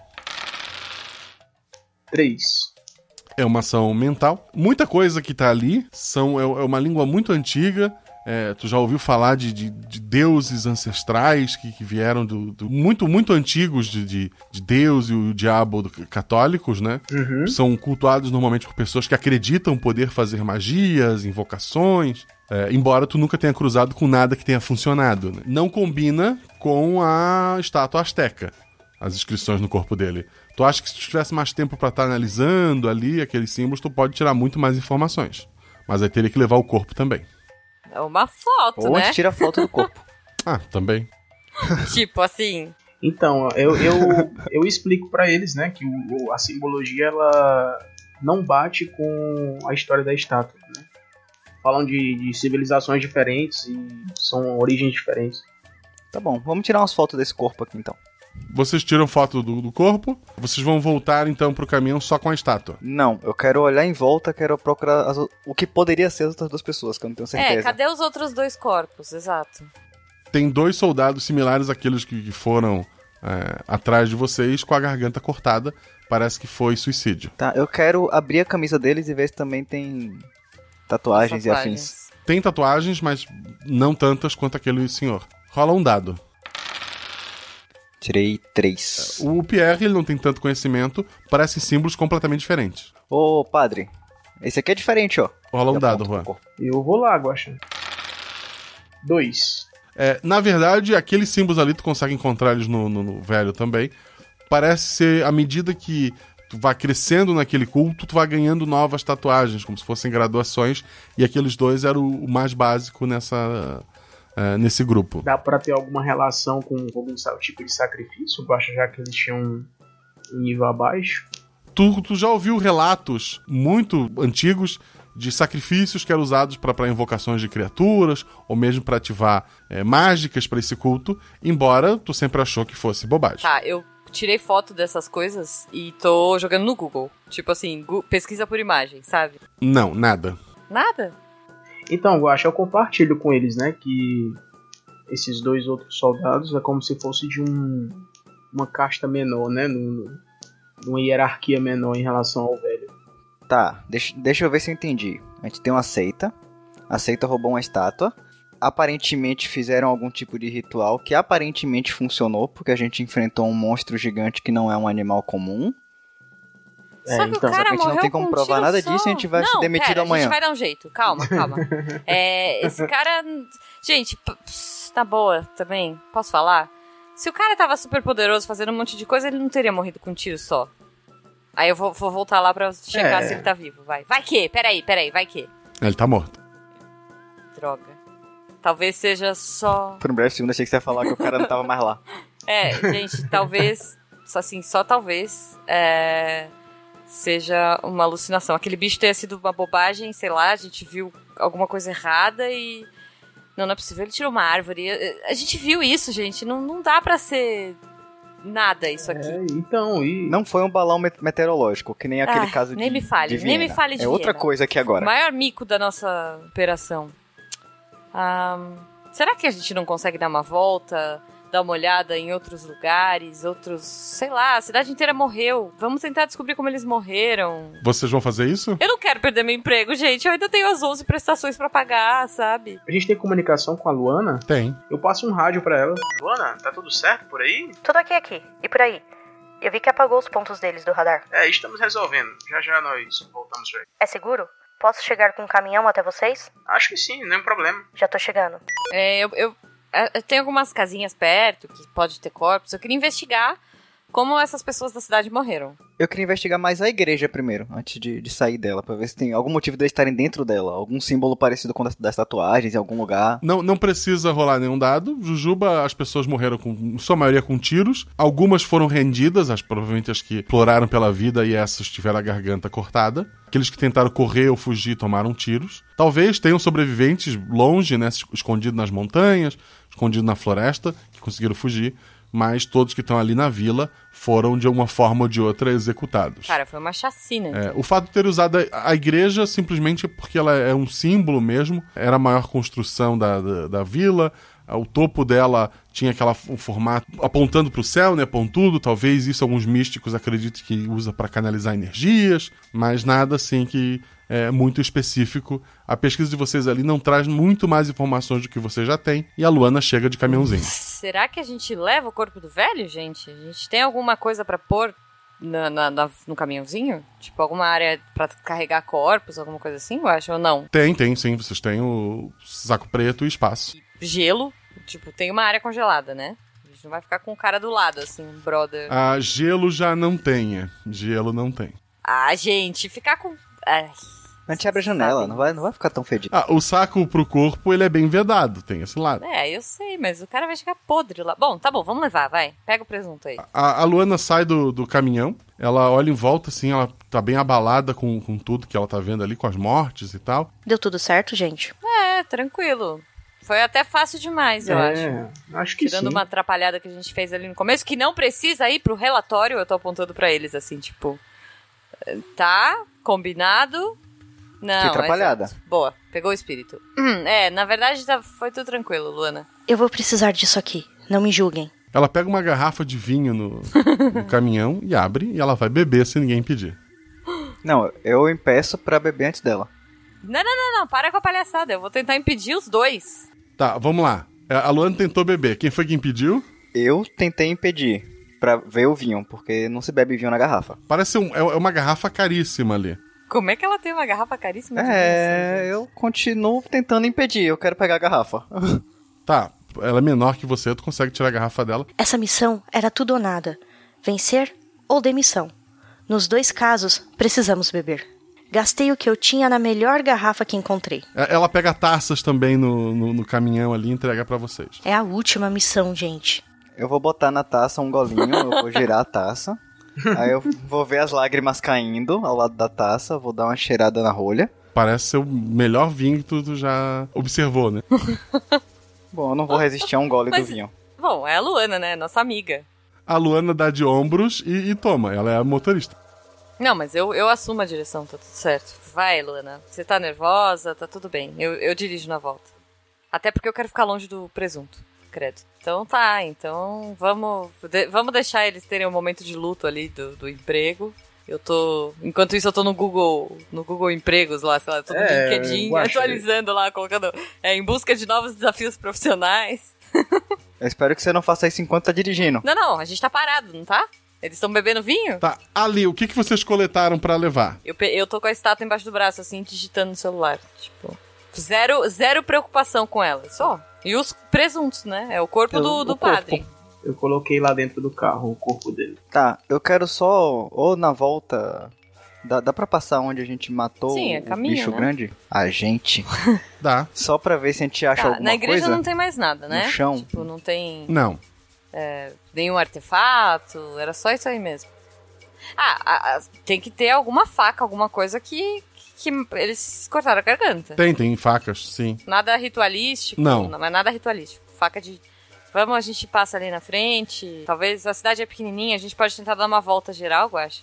[SPEAKER 11] 3.
[SPEAKER 1] É uma ação mental. Muita coisa que tá ali é uma língua muito antiga. Tu já ouviu falar de deuses ancestrais que vieram muito, muito antigos de Deus e o diabo católicos, né?
[SPEAKER 11] Uhum.
[SPEAKER 1] São cultuados normalmente por pessoas que acreditam poder fazer magias, invocações, embora tu nunca tenha cruzado com nada que tenha funcionado, né? Não combina com a estátua asteca, as inscrições no corpo dele. Tu acha que se tu tivesse mais tempo pra estar analisando ali aqueles símbolos, tu pode tirar muito mais informações. Mas aí teria que levar o corpo também.
[SPEAKER 7] É uma foto,
[SPEAKER 8] ou
[SPEAKER 7] né?
[SPEAKER 8] a gente tira a foto do corpo.
[SPEAKER 1] Também.
[SPEAKER 7] Tipo assim...
[SPEAKER 11] Então, eu explico pra eles, né, que a simbologia, ela não bate com a história da estátua, né? Falam de civilizações diferentes e são origens diferentes.
[SPEAKER 8] Tá bom, vamos tirar umas fotos desse corpo aqui, então.
[SPEAKER 1] Vocês tiram foto do corpo, vocês vão voltar então pro caminhão só com a estátua.
[SPEAKER 8] Não, eu quero olhar em volta, quero procurar o que poderia ser as outras duas pessoas, que eu não tenho certeza.
[SPEAKER 7] Cadê os outros 2 corpos? Exato.
[SPEAKER 1] Tem 2 soldados similares àqueles que foram atrás de vocês com a garganta cortada. Parece que foi suicídio.
[SPEAKER 8] Tá, eu quero abrir a camisa deles e ver se também tem tatuagens e afins.
[SPEAKER 1] Tem tatuagens, mas não tantas quanto aquele senhor. Rola um dado.
[SPEAKER 8] Tirei 3.
[SPEAKER 1] O Pierre, ele não tem tanto conhecimento, parecem símbolos completamente diferentes.
[SPEAKER 8] Ô, padre, esse aqui é diferente, ó.
[SPEAKER 1] Rola um dado, Juan.
[SPEAKER 11] Eu vou lá, Guaxa. 2.
[SPEAKER 1] Na verdade, aqueles símbolos ali, tu consegue encontrar eles no velho também. Parece ser, à medida que tu vai crescendo naquele culto, tu vai ganhando novas tatuagens, como se fossem graduações, e aqueles dois eram o mais básico nesse grupo.
[SPEAKER 11] Dá pra ter alguma relação com algum tipo de sacrifício, Guaxa, já que eles tinham um nível abaixo?
[SPEAKER 1] Tu já ouviu relatos muito antigos de sacrifícios que eram usados para invocações de criaturas, ou mesmo para ativar mágicas para esse culto, embora tu sempre achou que fosse bobagem.
[SPEAKER 7] Tá, eu tirei foto dessas coisas e tô jogando no Google. Tipo assim, pesquisa por imagem, sabe?
[SPEAKER 1] Não, nada.
[SPEAKER 7] Nada?
[SPEAKER 11] Então, Guaxa, eu compartilho com eles, né, que esses dois outros soldados é como se fosse de uma casta menor, né, numa hierarquia menor em relação ao velho.
[SPEAKER 8] Tá, deixa eu ver se eu entendi. A gente tem uma seita. A seita roubou uma estátua. Aparentemente fizeram algum tipo de ritual que aparentemente funcionou, porque a gente enfrentou um monstro gigante que não é um animal comum.
[SPEAKER 7] Só que
[SPEAKER 8] então,
[SPEAKER 7] o cara
[SPEAKER 8] a gente não tem como provar nada disso e a gente vai ser demitido amanhã.
[SPEAKER 7] A gente vai dar um jeito. Calma. Esse cara... Gente, na boa também, posso falar? Se o cara tava super poderoso fazendo um monte de coisa, ele não teria morrido com um tiro só. Aí eu vou voltar lá pra checar se ele tá vivo, vai. Vai que? Peraí, vai que?
[SPEAKER 1] Ele tá morto.
[SPEAKER 7] Droga. Talvez seja só...
[SPEAKER 8] Por um breve segundo achei que você ia falar que o cara não tava mais lá.
[SPEAKER 7] Gente, talvez, assim, só talvez, seja uma alucinação. Aquele bicho tenha sido uma bobagem, sei lá, a gente viu alguma coisa errada e... Não é possível, ele tirou uma árvore. A gente viu isso, gente, não dá pra ser... Nada isso aqui.
[SPEAKER 11] Então,
[SPEAKER 8] Não foi um balão meteorológico, que nem aquele caso
[SPEAKER 7] nem me fale de Viena.
[SPEAKER 8] Outra coisa aqui agora.
[SPEAKER 7] O maior mico da nossa operação. Será que a gente não consegue dar uma volta, dar uma olhada em outros lugares, sei lá, a cidade inteira morreu. Vamos tentar descobrir como eles morreram.
[SPEAKER 1] Vocês vão fazer isso?
[SPEAKER 7] Eu não quero perder meu emprego, gente. Eu ainda tenho as 11 prestações pra pagar, sabe?
[SPEAKER 11] A gente tem comunicação com a Luana?
[SPEAKER 1] Tem.
[SPEAKER 11] Eu passo um rádio pra ela. Luana, tá tudo certo por aí?
[SPEAKER 12] Tudo aqui. E por aí? Eu vi que apagou os pontos deles do radar.
[SPEAKER 11] Estamos resolvendo. Já nós voltamos pra aí.
[SPEAKER 12] É seguro? Posso chegar com um caminhão até vocês?
[SPEAKER 11] Acho que sim, nenhum problema.
[SPEAKER 12] Já tô chegando.
[SPEAKER 7] Eu tenho algumas casinhas perto que pode ter corpos. Eu queria investigar como essas pessoas da cidade morreram.
[SPEAKER 8] Eu queria investigar mais a igreja primeiro, antes de sair dela, pra ver se tem algum motivo de eles estarem dentro dela. Algum símbolo parecido com das tatuagens em algum lugar.
[SPEAKER 1] Não precisa rolar nenhum dado. Jujuba, as pessoas morreram em sua maioria com tiros. Algumas foram rendidas, provavelmente as que imploraram pela vida e essas tiveram a garganta cortada. Aqueles que tentaram correr ou fugir tomaram tiros. Talvez tenham sobreviventes longe, né, escondidos nas montanhas, escondidos na floresta, que conseguiram fugir. Mas todos que estão ali na vila foram, de uma forma ou de outra, executados.
[SPEAKER 7] Cara, foi uma chacina.
[SPEAKER 1] O fato de ter usado a igreja simplesmente porque ela é um símbolo mesmo. Era a maior construção da vila. O topo dela tinha um formato apontando para o céu, né, pontudo. Talvez isso alguns místicos acreditem que usa para canalizar energias. Mas nada assim que é muito específico. A pesquisa de vocês ali não traz muito mais informações do que você já tem. E a Luana chega de caminhãozinho.
[SPEAKER 7] Será que a gente leva o corpo do velho, gente? A gente tem alguma coisa pra pôr no caminhãozinho? Tipo, alguma área pra carregar corpos, alguma coisa assim, eu acho, ou não?
[SPEAKER 1] Tem sim. Vocês têm o saco preto e espaço.
[SPEAKER 7] Gelo? Tipo, tem uma área congelada, né? A gente não vai ficar com o cara do lado, assim, um brother.
[SPEAKER 1] Gelo já não tem. Gelo não tem.
[SPEAKER 7] Gente, ficar com...
[SPEAKER 8] A gente abre a janela, não vai ficar tão fedido.
[SPEAKER 1] O saco pro corpo, ele é bem vedado, tem esse lado.
[SPEAKER 7] Eu sei, mas o cara vai chegar podre lá. Bom, tá bom, vamos levar, vai. Pega o presunto aí.
[SPEAKER 1] A Luana sai do caminhão, ela olha em volta, assim, ela tá bem abalada com tudo que ela tá vendo ali, com as mortes e tal.
[SPEAKER 12] Deu tudo certo, gente?
[SPEAKER 7] Tranquilo. Foi até fácil demais, eu acho.
[SPEAKER 11] Acho que
[SPEAKER 7] Tirando
[SPEAKER 11] sim.
[SPEAKER 7] uma atrapalhada que a gente fez ali no começo, que não precisa ir pro relatório, eu tô apontando pra eles, assim, tipo... Tá, combinado... Não,
[SPEAKER 8] Fui atrapalhada.
[SPEAKER 7] Boa, pegou o espírito. Na verdade foi tudo tranquilo, Luana.
[SPEAKER 12] Eu vou precisar disso aqui, não me julguem.
[SPEAKER 1] Ela pega uma garrafa de vinho no caminhão e abre, e ela vai beber se ninguém pedir.
[SPEAKER 8] Não, eu impeço pra beber antes dela.
[SPEAKER 7] Não, para com a palhaçada. Eu vou tentar impedir os dois.
[SPEAKER 1] Tá, vamos lá. A Luana tentou beber. Quem foi que impediu?
[SPEAKER 8] Eu tentei impedir pra ver o vinho, porque não se bebe vinho na garrafa.
[SPEAKER 1] Parece é uma garrafa caríssima ali.
[SPEAKER 7] Como é que ela tem uma garrafa caríssima?
[SPEAKER 8] Eu continuo tentando impedir. Eu quero pegar a garrafa.
[SPEAKER 1] Tá, ela é menor que você, tu consegue tirar a garrafa dela.
[SPEAKER 12] Essa missão era tudo ou nada. Vencer ou demissão. Nos 2 casos, precisamos beber. Gastei o que eu tinha na melhor garrafa que encontrei.
[SPEAKER 1] Ela pega taças também no caminhão ali e entrega pra vocês.
[SPEAKER 12] É a última missão, gente.
[SPEAKER 8] Eu vou botar na taça um golinho, eu vou girar a taça. Aí eu vou ver as lágrimas caindo ao lado da taça, vou dar uma cheirada na rolha.
[SPEAKER 1] Parece ser o melhor vinho que tu já observou, né?
[SPEAKER 8] Bom, eu não vou resistir a um gole do vinho.
[SPEAKER 7] Bom, é a Luana, né? Nossa amiga.
[SPEAKER 1] A Luana dá de ombros e toma. Ela é a motorista.
[SPEAKER 7] Não, mas eu assumo a direção, tá tudo certo. Vai, Luana. Você tá nervosa, tá tudo bem. Eu dirijo na volta. Até porque eu quero ficar longe do presunto, credo. Então tá, vamos deixar eles terem um momento de luto ali do emprego. Enquanto isso eu tô no Google Empregos lá, sei lá, tô no LinkedIn, atualizando lá, colocando em busca de novos desafios profissionais.
[SPEAKER 8] Eu espero que você não faça isso enquanto tá dirigindo.
[SPEAKER 7] Não, a gente tá parado, não tá? Eles estão bebendo vinho?
[SPEAKER 1] Tá, ali, o que vocês coletaram pra levar?
[SPEAKER 7] Eu tô com a estátua embaixo do braço, assim, digitando no celular. Tipo, zero preocupação com ela, só. E os presuntos, né? É o corpo do padre.
[SPEAKER 11] Eu coloquei lá dentro do carro o corpo dele.
[SPEAKER 8] Tá, eu quero só, ou na volta... Dá pra passar onde a gente matou o bicho, né? Grande? A gente.
[SPEAKER 1] Dá.
[SPEAKER 8] Só pra ver se a gente acha alguma coisa.
[SPEAKER 7] Na igreja não tem mais nada, né?
[SPEAKER 8] No chão.
[SPEAKER 7] Tipo, não tem...
[SPEAKER 1] Não.
[SPEAKER 7] Nenhum artefato, era só isso aí mesmo. Tem que ter alguma faca, alguma coisa que eles cortaram a garganta.
[SPEAKER 1] Tem facas, sim.
[SPEAKER 7] Nada ritualístico?
[SPEAKER 1] Não.
[SPEAKER 7] Não é nada ritualístico. Faca de... Vamos, a gente passa ali na frente. Talvez a cidade é pequenininha, a gente pode tentar dar uma volta geral, Guaxa.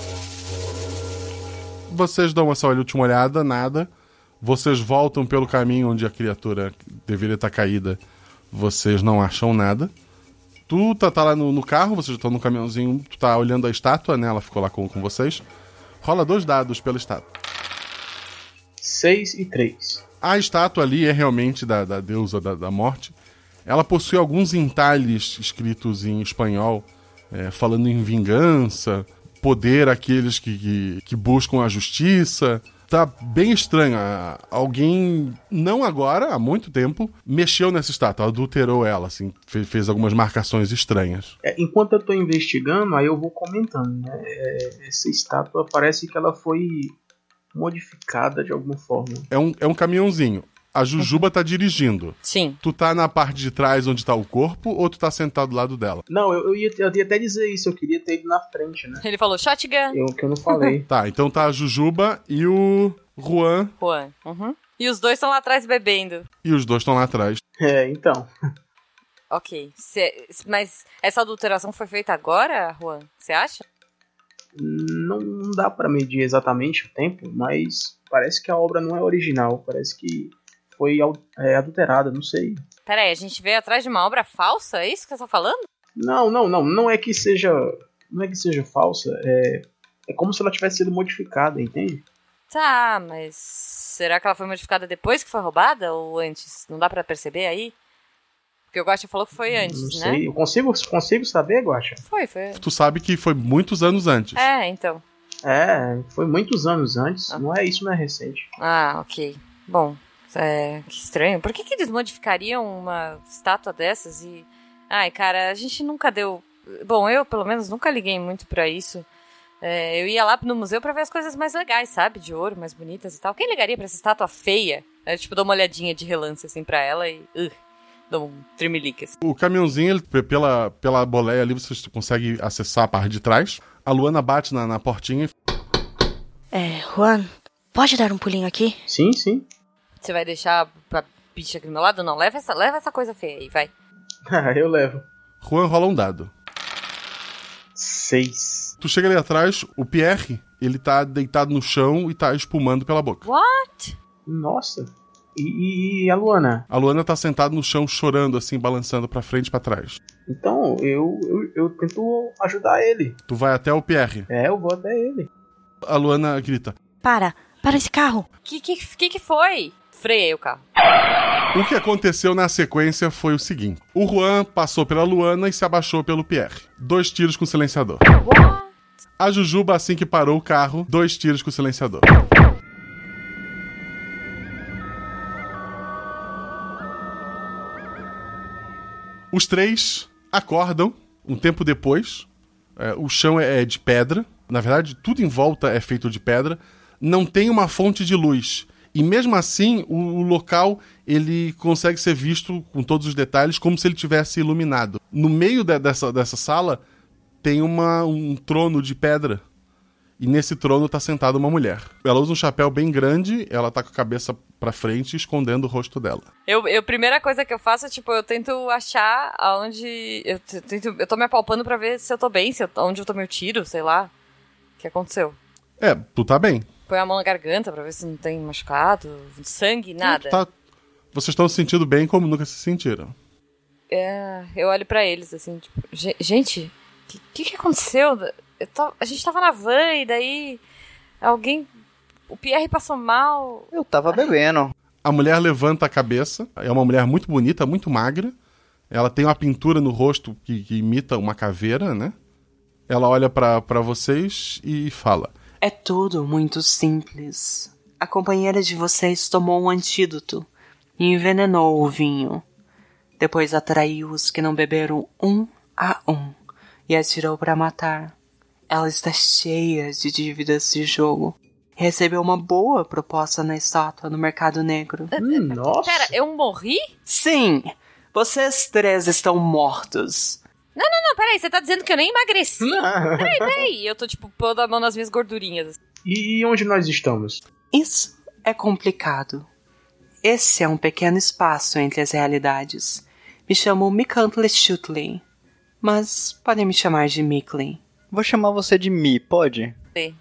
[SPEAKER 1] Vocês dão essa última olhada, nada. Vocês voltam pelo caminho onde a criatura deveria estar caída. Vocês não acham nada. Tu tá lá no carro, vocês estão no caminhãozinho, tu tá olhando a estátua, né? Ela ficou lá com vocês. Rola 2 dados pela estátua.
[SPEAKER 11] 6 e 3.
[SPEAKER 1] A estátua ali é realmente da deusa da morte. Ela possui alguns entalhes escritos em espanhol, falando em vingança, poder àqueles que buscam a justiça. Tá bem estranho. Alguém, não agora, há muito tempo, mexeu nessa estátua, adulterou ela, assim, fez algumas marcações estranhas.
[SPEAKER 11] Enquanto eu tô investigando, aí eu vou comentando, né? Essa estátua parece que ela foi modificada de alguma forma.
[SPEAKER 1] É um caminhãozinho. A Jujuba tá dirigindo.
[SPEAKER 7] Sim.
[SPEAKER 1] Tu tá na parte de trás onde tá o corpo ou tu tá sentado do lado dela?
[SPEAKER 11] Não, eu ia até dizer isso, eu queria ter ido na frente, né?
[SPEAKER 7] Ele falou shotgun.
[SPEAKER 11] Que eu não falei.
[SPEAKER 1] Tá, então tá a Jujuba e o Juan.
[SPEAKER 7] Uhum. E os dois estão lá atrás bebendo.
[SPEAKER 1] E os dois estão lá atrás.
[SPEAKER 11] Então.
[SPEAKER 7] Ok. Mas essa adulteração foi feita agora, Juan? Você acha?
[SPEAKER 11] Não dá pra medir exatamente o tempo, mas parece que a obra não é original. Parece que foi adulterada, não sei.
[SPEAKER 7] Peraí, a gente veio atrás de uma obra falsa? É isso que você tá falando?
[SPEAKER 11] Não é que seja falsa. É como se ela tivesse sido modificada, entende?
[SPEAKER 7] Tá, mas será que ela foi modificada depois que foi roubada ou antes? Não dá pra perceber aí? Porque o Guaxa falou que foi antes,
[SPEAKER 11] não sei.
[SPEAKER 7] Né?
[SPEAKER 11] Eu consigo saber, Guaxa?
[SPEAKER 7] Foi.
[SPEAKER 1] Tu sabe que foi muitos anos antes.
[SPEAKER 7] Então.
[SPEAKER 11] Foi muitos anos antes. Isso não é recente.
[SPEAKER 7] Ok. Bom, que estranho. Por que eles modificariam uma estátua dessas e... Ai, cara, a gente nunca deu... Bom, eu, pelo menos, nunca liguei muito pra isso. Eu ia lá no museu pra ver as coisas mais legais, sabe? De ouro, mais bonitas e tal. Quem ligaria pra essa estátua feia? Tipo, dou uma olhadinha de relance, assim, pra ela e... dou um tremelique, assim.
[SPEAKER 1] O caminhãozinho, ele, pela boleia ali, você consegue acessar a parte de trás. A Luana bate na portinha e...
[SPEAKER 12] Juan, pode dar um pulinho aqui?
[SPEAKER 11] Sim.
[SPEAKER 7] Você vai deixar a bicha aqui do meu lado? Não, leva essa coisa feia aí, vai.
[SPEAKER 11] Eu levo.
[SPEAKER 1] Juan, rola um dado.
[SPEAKER 11] 6.
[SPEAKER 1] Tu chega ali atrás, o Pierre, ele tá deitado no chão e tá espumando pela boca.
[SPEAKER 7] What?
[SPEAKER 11] Nossa. E a Luana?
[SPEAKER 1] A Luana tá sentada no chão chorando, assim, balançando pra frente e pra trás.
[SPEAKER 11] Então, eu tento ajudar ele.
[SPEAKER 1] Tu vai até o Pierre.
[SPEAKER 11] Eu vou até ele.
[SPEAKER 1] A Luana grita:
[SPEAKER 12] Para esse carro.
[SPEAKER 7] Que foi? Freiei o carro.
[SPEAKER 1] O que aconteceu na sequência foi o seguinte: o Juan passou pela Luana e se abaixou pelo Pierre. 2 tiros com silenciador.
[SPEAKER 7] What?
[SPEAKER 1] A Jujuba, assim que parou o carro, 2 tiros com silenciador. Os 3 acordam um tempo depois. O chão é de pedra. Na verdade, tudo em volta é feito de pedra. Não tem uma fonte de luz. E mesmo assim, o local ele consegue ser visto com todos os detalhes como se ele tivesse iluminado. No meio dessa sala tem um trono de pedra. E nesse trono tá sentada uma mulher. Ela usa um chapéu bem grande, ela tá com a cabeça pra frente, escondendo o rosto dela.
[SPEAKER 7] A primeira coisa que eu faço é, eu tento achar aonde... Eu tô me apalpando pra ver se eu tô bem, onde eu tomei o tiro, sei lá. O que aconteceu?
[SPEAKER 1] Tu tá bem.
[SPEAKER 7] Põe a mão na garganta pra ver se não tem machucado, sangue, nada.
[SPEAKER 1] Vocês estão se sentindo bem como nunca se sentiram.
[SPEAKER 7] Eu olho pra eles, assim, tipo... Gente, o que aconteceu? A gente tava na van e daí... O Pierre passou mal.
[SPEAKER 8] Eu tava bebendo.
[SPEAKER 1] A mulher levanta a cabeça. É uma mulher muito bonita, muito magra. Ela tem uma pintura no rosto que imita uma caveira, né? Ela olha pra vocês e fala:
[SPEAKER 13] É tudo muito simples. A companheira de vocês tomou um antídoto e envenenou o vinho. Depois atraiu os que não beberam 1 a 1 e atirou para matar. Ela está cheia de dívidas de jogo. Recebeu uma boa proposta na estátua no mercado negro.
[SPEAKER 11] Nossa!
[SPEAKER 7] Pera, eu morri?
[SPEAKER 13] Sim! Vocês 3 estão mortos.
[SPEAKER 7] Não, peraí, você tá dizendo que eu nem emagreci? Peraí, eu tô, pondo a mão nas minhas gordurinhas.
[SPEAKER 11] E onde nós estamos?
[SPEAKER 13] Isso é complicado. Esse é um pequeno espaço entre as realidades. Me chamo Mikantle Shutley, mas podem me chamar de Mikley.
[SPEAKER 8] Vou chamar você de Mi, pode?
[SPEAKER 7] Sim.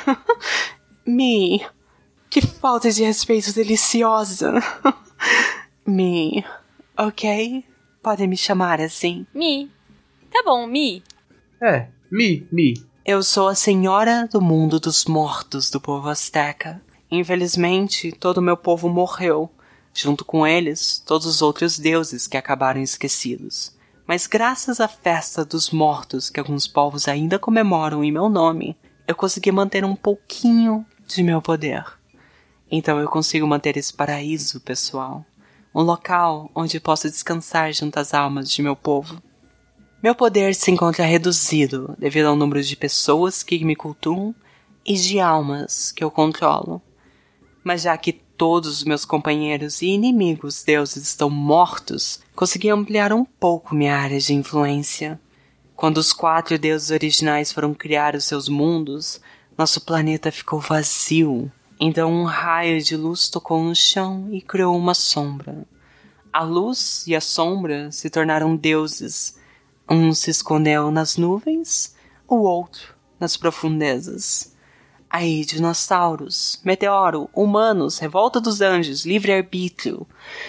[SPEAKER 13] Mi, que falta de respeito deliciosa. Mi, ok? Podem me chamar assim.
[SPEAKER 7] Mi. Tá bom, Mi.
[SPEAKER 11] Mi.
[SPEAKER 13] Eu sou a senhora do mundo dos mortos do povo azteca. Infelizmente, todo o meu povo morreu. Junto com eles, todos os outros deuses que acabaram esquecidos. Mas graças à festa dos mortos que alguns povos ainda comemoram em meu nome, eu consegui manter um pouquinho de meu poder. Então eu consigo manter esse paraíso, pessoal. Um local onde posso descansar junto às almas de meu povo. Meu poder se encontra reduzido devido ao número de pessoas que me cultuam e de almas que eu controlo. Mas já que todos os meus companheiros e inimigos deuses estão mortos, consegui ampliar um pouco minha área de influência. Quando os 4 deuses originais foram criar os seus mundos, nosso planeta ficou vazio. Então um raio de luz tocou no chão e criou uma sombra. A luz e a sombra se tornaram deuses. Um se escondeu nas nuvens, o outro nas profundezas. Aí, dinossauros, meteoro, humanos, revolta dos anjos, livre-arbítrio.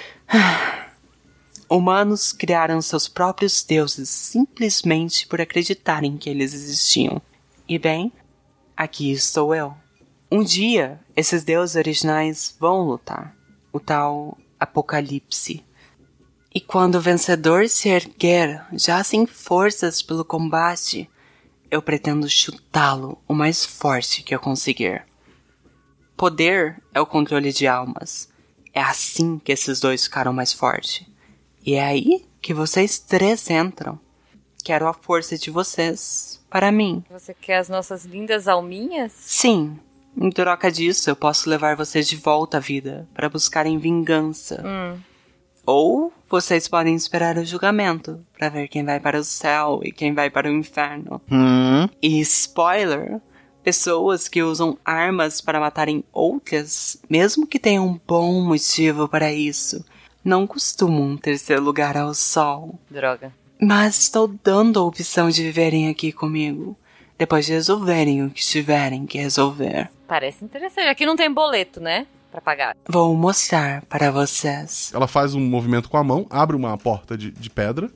[SPEAKER 13] Humanos criaram seus próprios deuses simplesmente por acreditarem que eles existiam. E bem, aqui estou eu. Um dia, esses deuses originais vão lutar. O tal Apocalipse. E quando o vencedor se erguer, já sem forças pelo combate, eu pretendo chutá-lo o mais forte que eu conseguir. Poder é o controle de almas. É assim que esses 2 ficaram mais fortes. E é aí que vocês 3 entram. Quero a força de vocês para mim.
[SPEAKER 7] Você quer as nossas lindas alminhas?
[SPEAKER 13] Sim. Em troca disso, eu posso levar vocês de volta à vida para buscarem vingança. Ou vocês podem esperar o julgamento para ver quem vai para o céu e quem vai para o inferno. E spoiler, pessoas que usam armas para matarem outras, mesmo que tenham um bom motivo para isso, não costumam ter seu lugar ao sol.
[SPEAKER 7] Droga.
[SPEAKER 13] Mas estou dando a opção de viverem aqui comigo, depois de resolverem o que tiverem que resolver.
[SPEAKER 7] Parece interessante. Aqui não tem boleto, né? pra pagar?
[SPEAKER 13] Vou mostrar para vocês.
[SPEAKER 1] Ela faz um movimento com a mão, abre uma porta de pedra.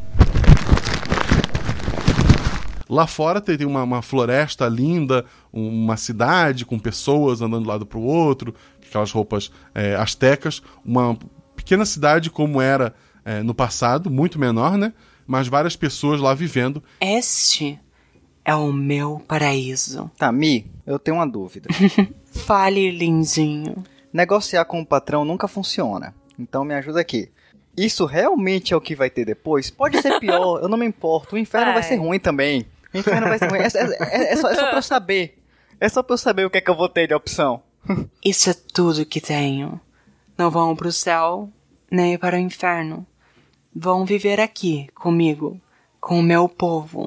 [SPEAKER 1] Lá fora tem uma floresta linda, uma cidade com pessoas andando de um lado para o outro, aquelas roupas astecas, uma pequena cidade como era no passado, muito menor, né? Mas várias pessoas lá vivendo.
[SPEAKER 13] Este é o meu paraíso.
[SPEAKER 8] Tá, Mi, eu tenho uma dúvida.
[SPEAKER 13] Fale, lindinho.
[SPEAKER 8] Negociar com o patrão nunca funciona. Então me ajuda aqui. Isso realmente é o que vai ter depois? Pode ser pior, eu não me importo. O inferno vai ser ruim também. O inferno vai ser ruim. É só pra eu saber. É só pra eu saber o que é que eu vou ter de opção.
[SPEAKER 13] Isso é tudo que tenho. Não vão pro céu, nem para o inferno. Vão viver aqui, comigo, com o meu povo.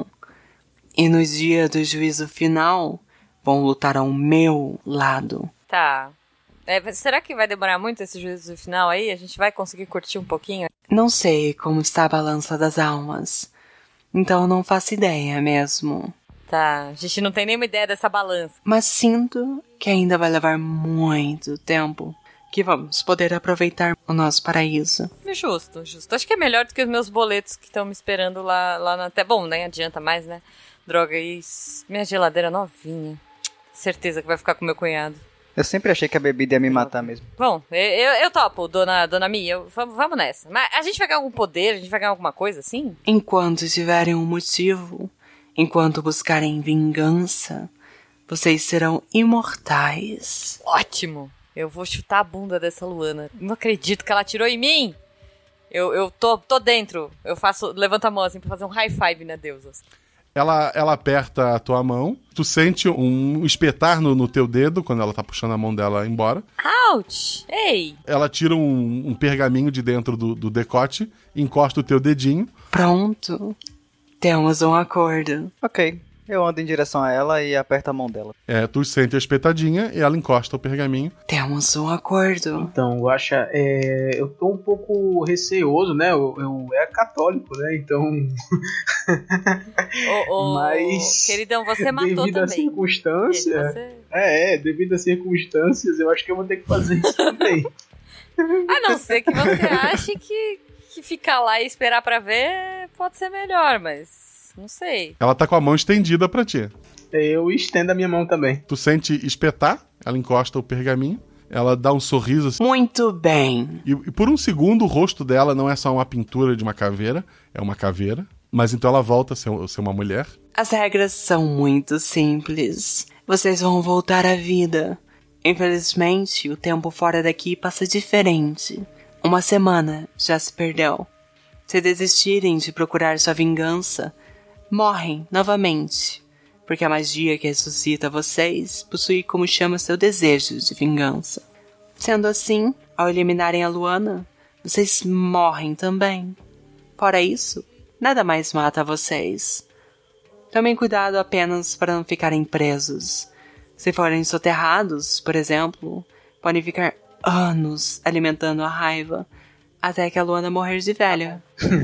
[SPEAKER 13] E no dia do juízo final, vão lutar ao meu lado.
[SPEAKER 7] Tá. Será que vai demorar muito esse juízo final aí? A gente vai conseguir curtir um pouquinho?
[SPEAKER 13] Não sei como está a balança das almas. Então não faço ideia mesmo.
[SPEAKER 7] Tá, a gente não tem nenhuma ideia dessa balança.
[SPEAKER 13] Mas sinto que ainda vai levar muito tempo que vamos poder aproveitar o nosso paraíso.
[SPEAKER 7] Justo. Acho que é melhor do que os meus boletos que estão me esperando lá na... Bom, nem adianta mais, né? Droga, e minha geladeira novinha. Certeza que vai ficar com meu cunhado.
[SPEAKER 8] Eu sempre achei que a bebida ia me matar mesmo.
[SPEAKER 7] Bom, eu topo, dona Mi, vamos nessa. Mas a gente vai ganhar algum poder? A gente vai ganhar alguma coisa assim?
[SPEAKER 13] Enquanto tiverem um motivo, enquanto buscarem vingança, vocês serão imortais.
[SPEAKER 7] Ótimo! Eu vou chutar a bunda dessa Luana. Não acredito que ela atirou em mim! Eu tô dentro. Levanta a mão assim pra fazer um high five na deusa.
[SPEAKER 1] Ela aperta a tua mão, tu sente um espetar no teu dedo quando ela tá puxando a mão dela embora.
[SPEAKER 7] Ouch! Ei!
[SPEAKER 1] Ela tira um pergaminho de dentro do decote, encosta o teu dedinho.
[SPEAKER 13] Pronto. Temos um acordo.
[SPEAKER 8] Ok. Eu ando em direção a ela e aperto a mão dela.
[SPEAKER 1] Tu sente a espetadinha e ela encosta o pergaminho.
[SPEAKER 13] Temos um acordo.
[SPEAKER 11] Então, Guaxa, eu tô um pouco receoso, né? Eu é católico, né? Então... Mas...
[SPEAKER 7] Queridão, você matou
[SPEAKER 11] devido
[SPEAKER 7] também.
[SPEAKER 11] À circunstância... Devido às circunstâncias, eu acho que eu vou ter que fazer isso também.
[SPEAKER 7] A não ser que você ache que ficar lá e esperar pra ver pode ser melhor, mas... Não sei.
[SPEAKER 1] Ela tá com a mão estendida pra ti.
[SPEAKER 11] Eu estendo a minha mão também.
[SPEAKER 1] Tu sente espetar, ela encosta o pergaminho, ela dá um sorriso assim.
[SPEAKER 13] Muito bem.
[SPEAKER 1] E por um segundo o rosto dela não é só uma pintura de uma caveira, é uma caveira. Mas então ela volta a ser uma mulher.
[SPEAKER 13] As regras são muito simples. Vocês vão voltar à vida. Infelizmente, o tempo fora daqui passa diferente. Uma semana já se perdeu. Se desistirem de procurar sua vingança, morrem novamente, porque a magia que ressuscita vocês possui como chama seu desejo de vingança. Sendo assim, ao eliminarem a Luana, vocês morrem também. Fora isso, nada mais mata vocês. Tomem cuidado apenas para não ficarem presos. Se forem soterrados, por exemplo, podem ficar anos alimentando a raiva, até que a Luana morrer de velha.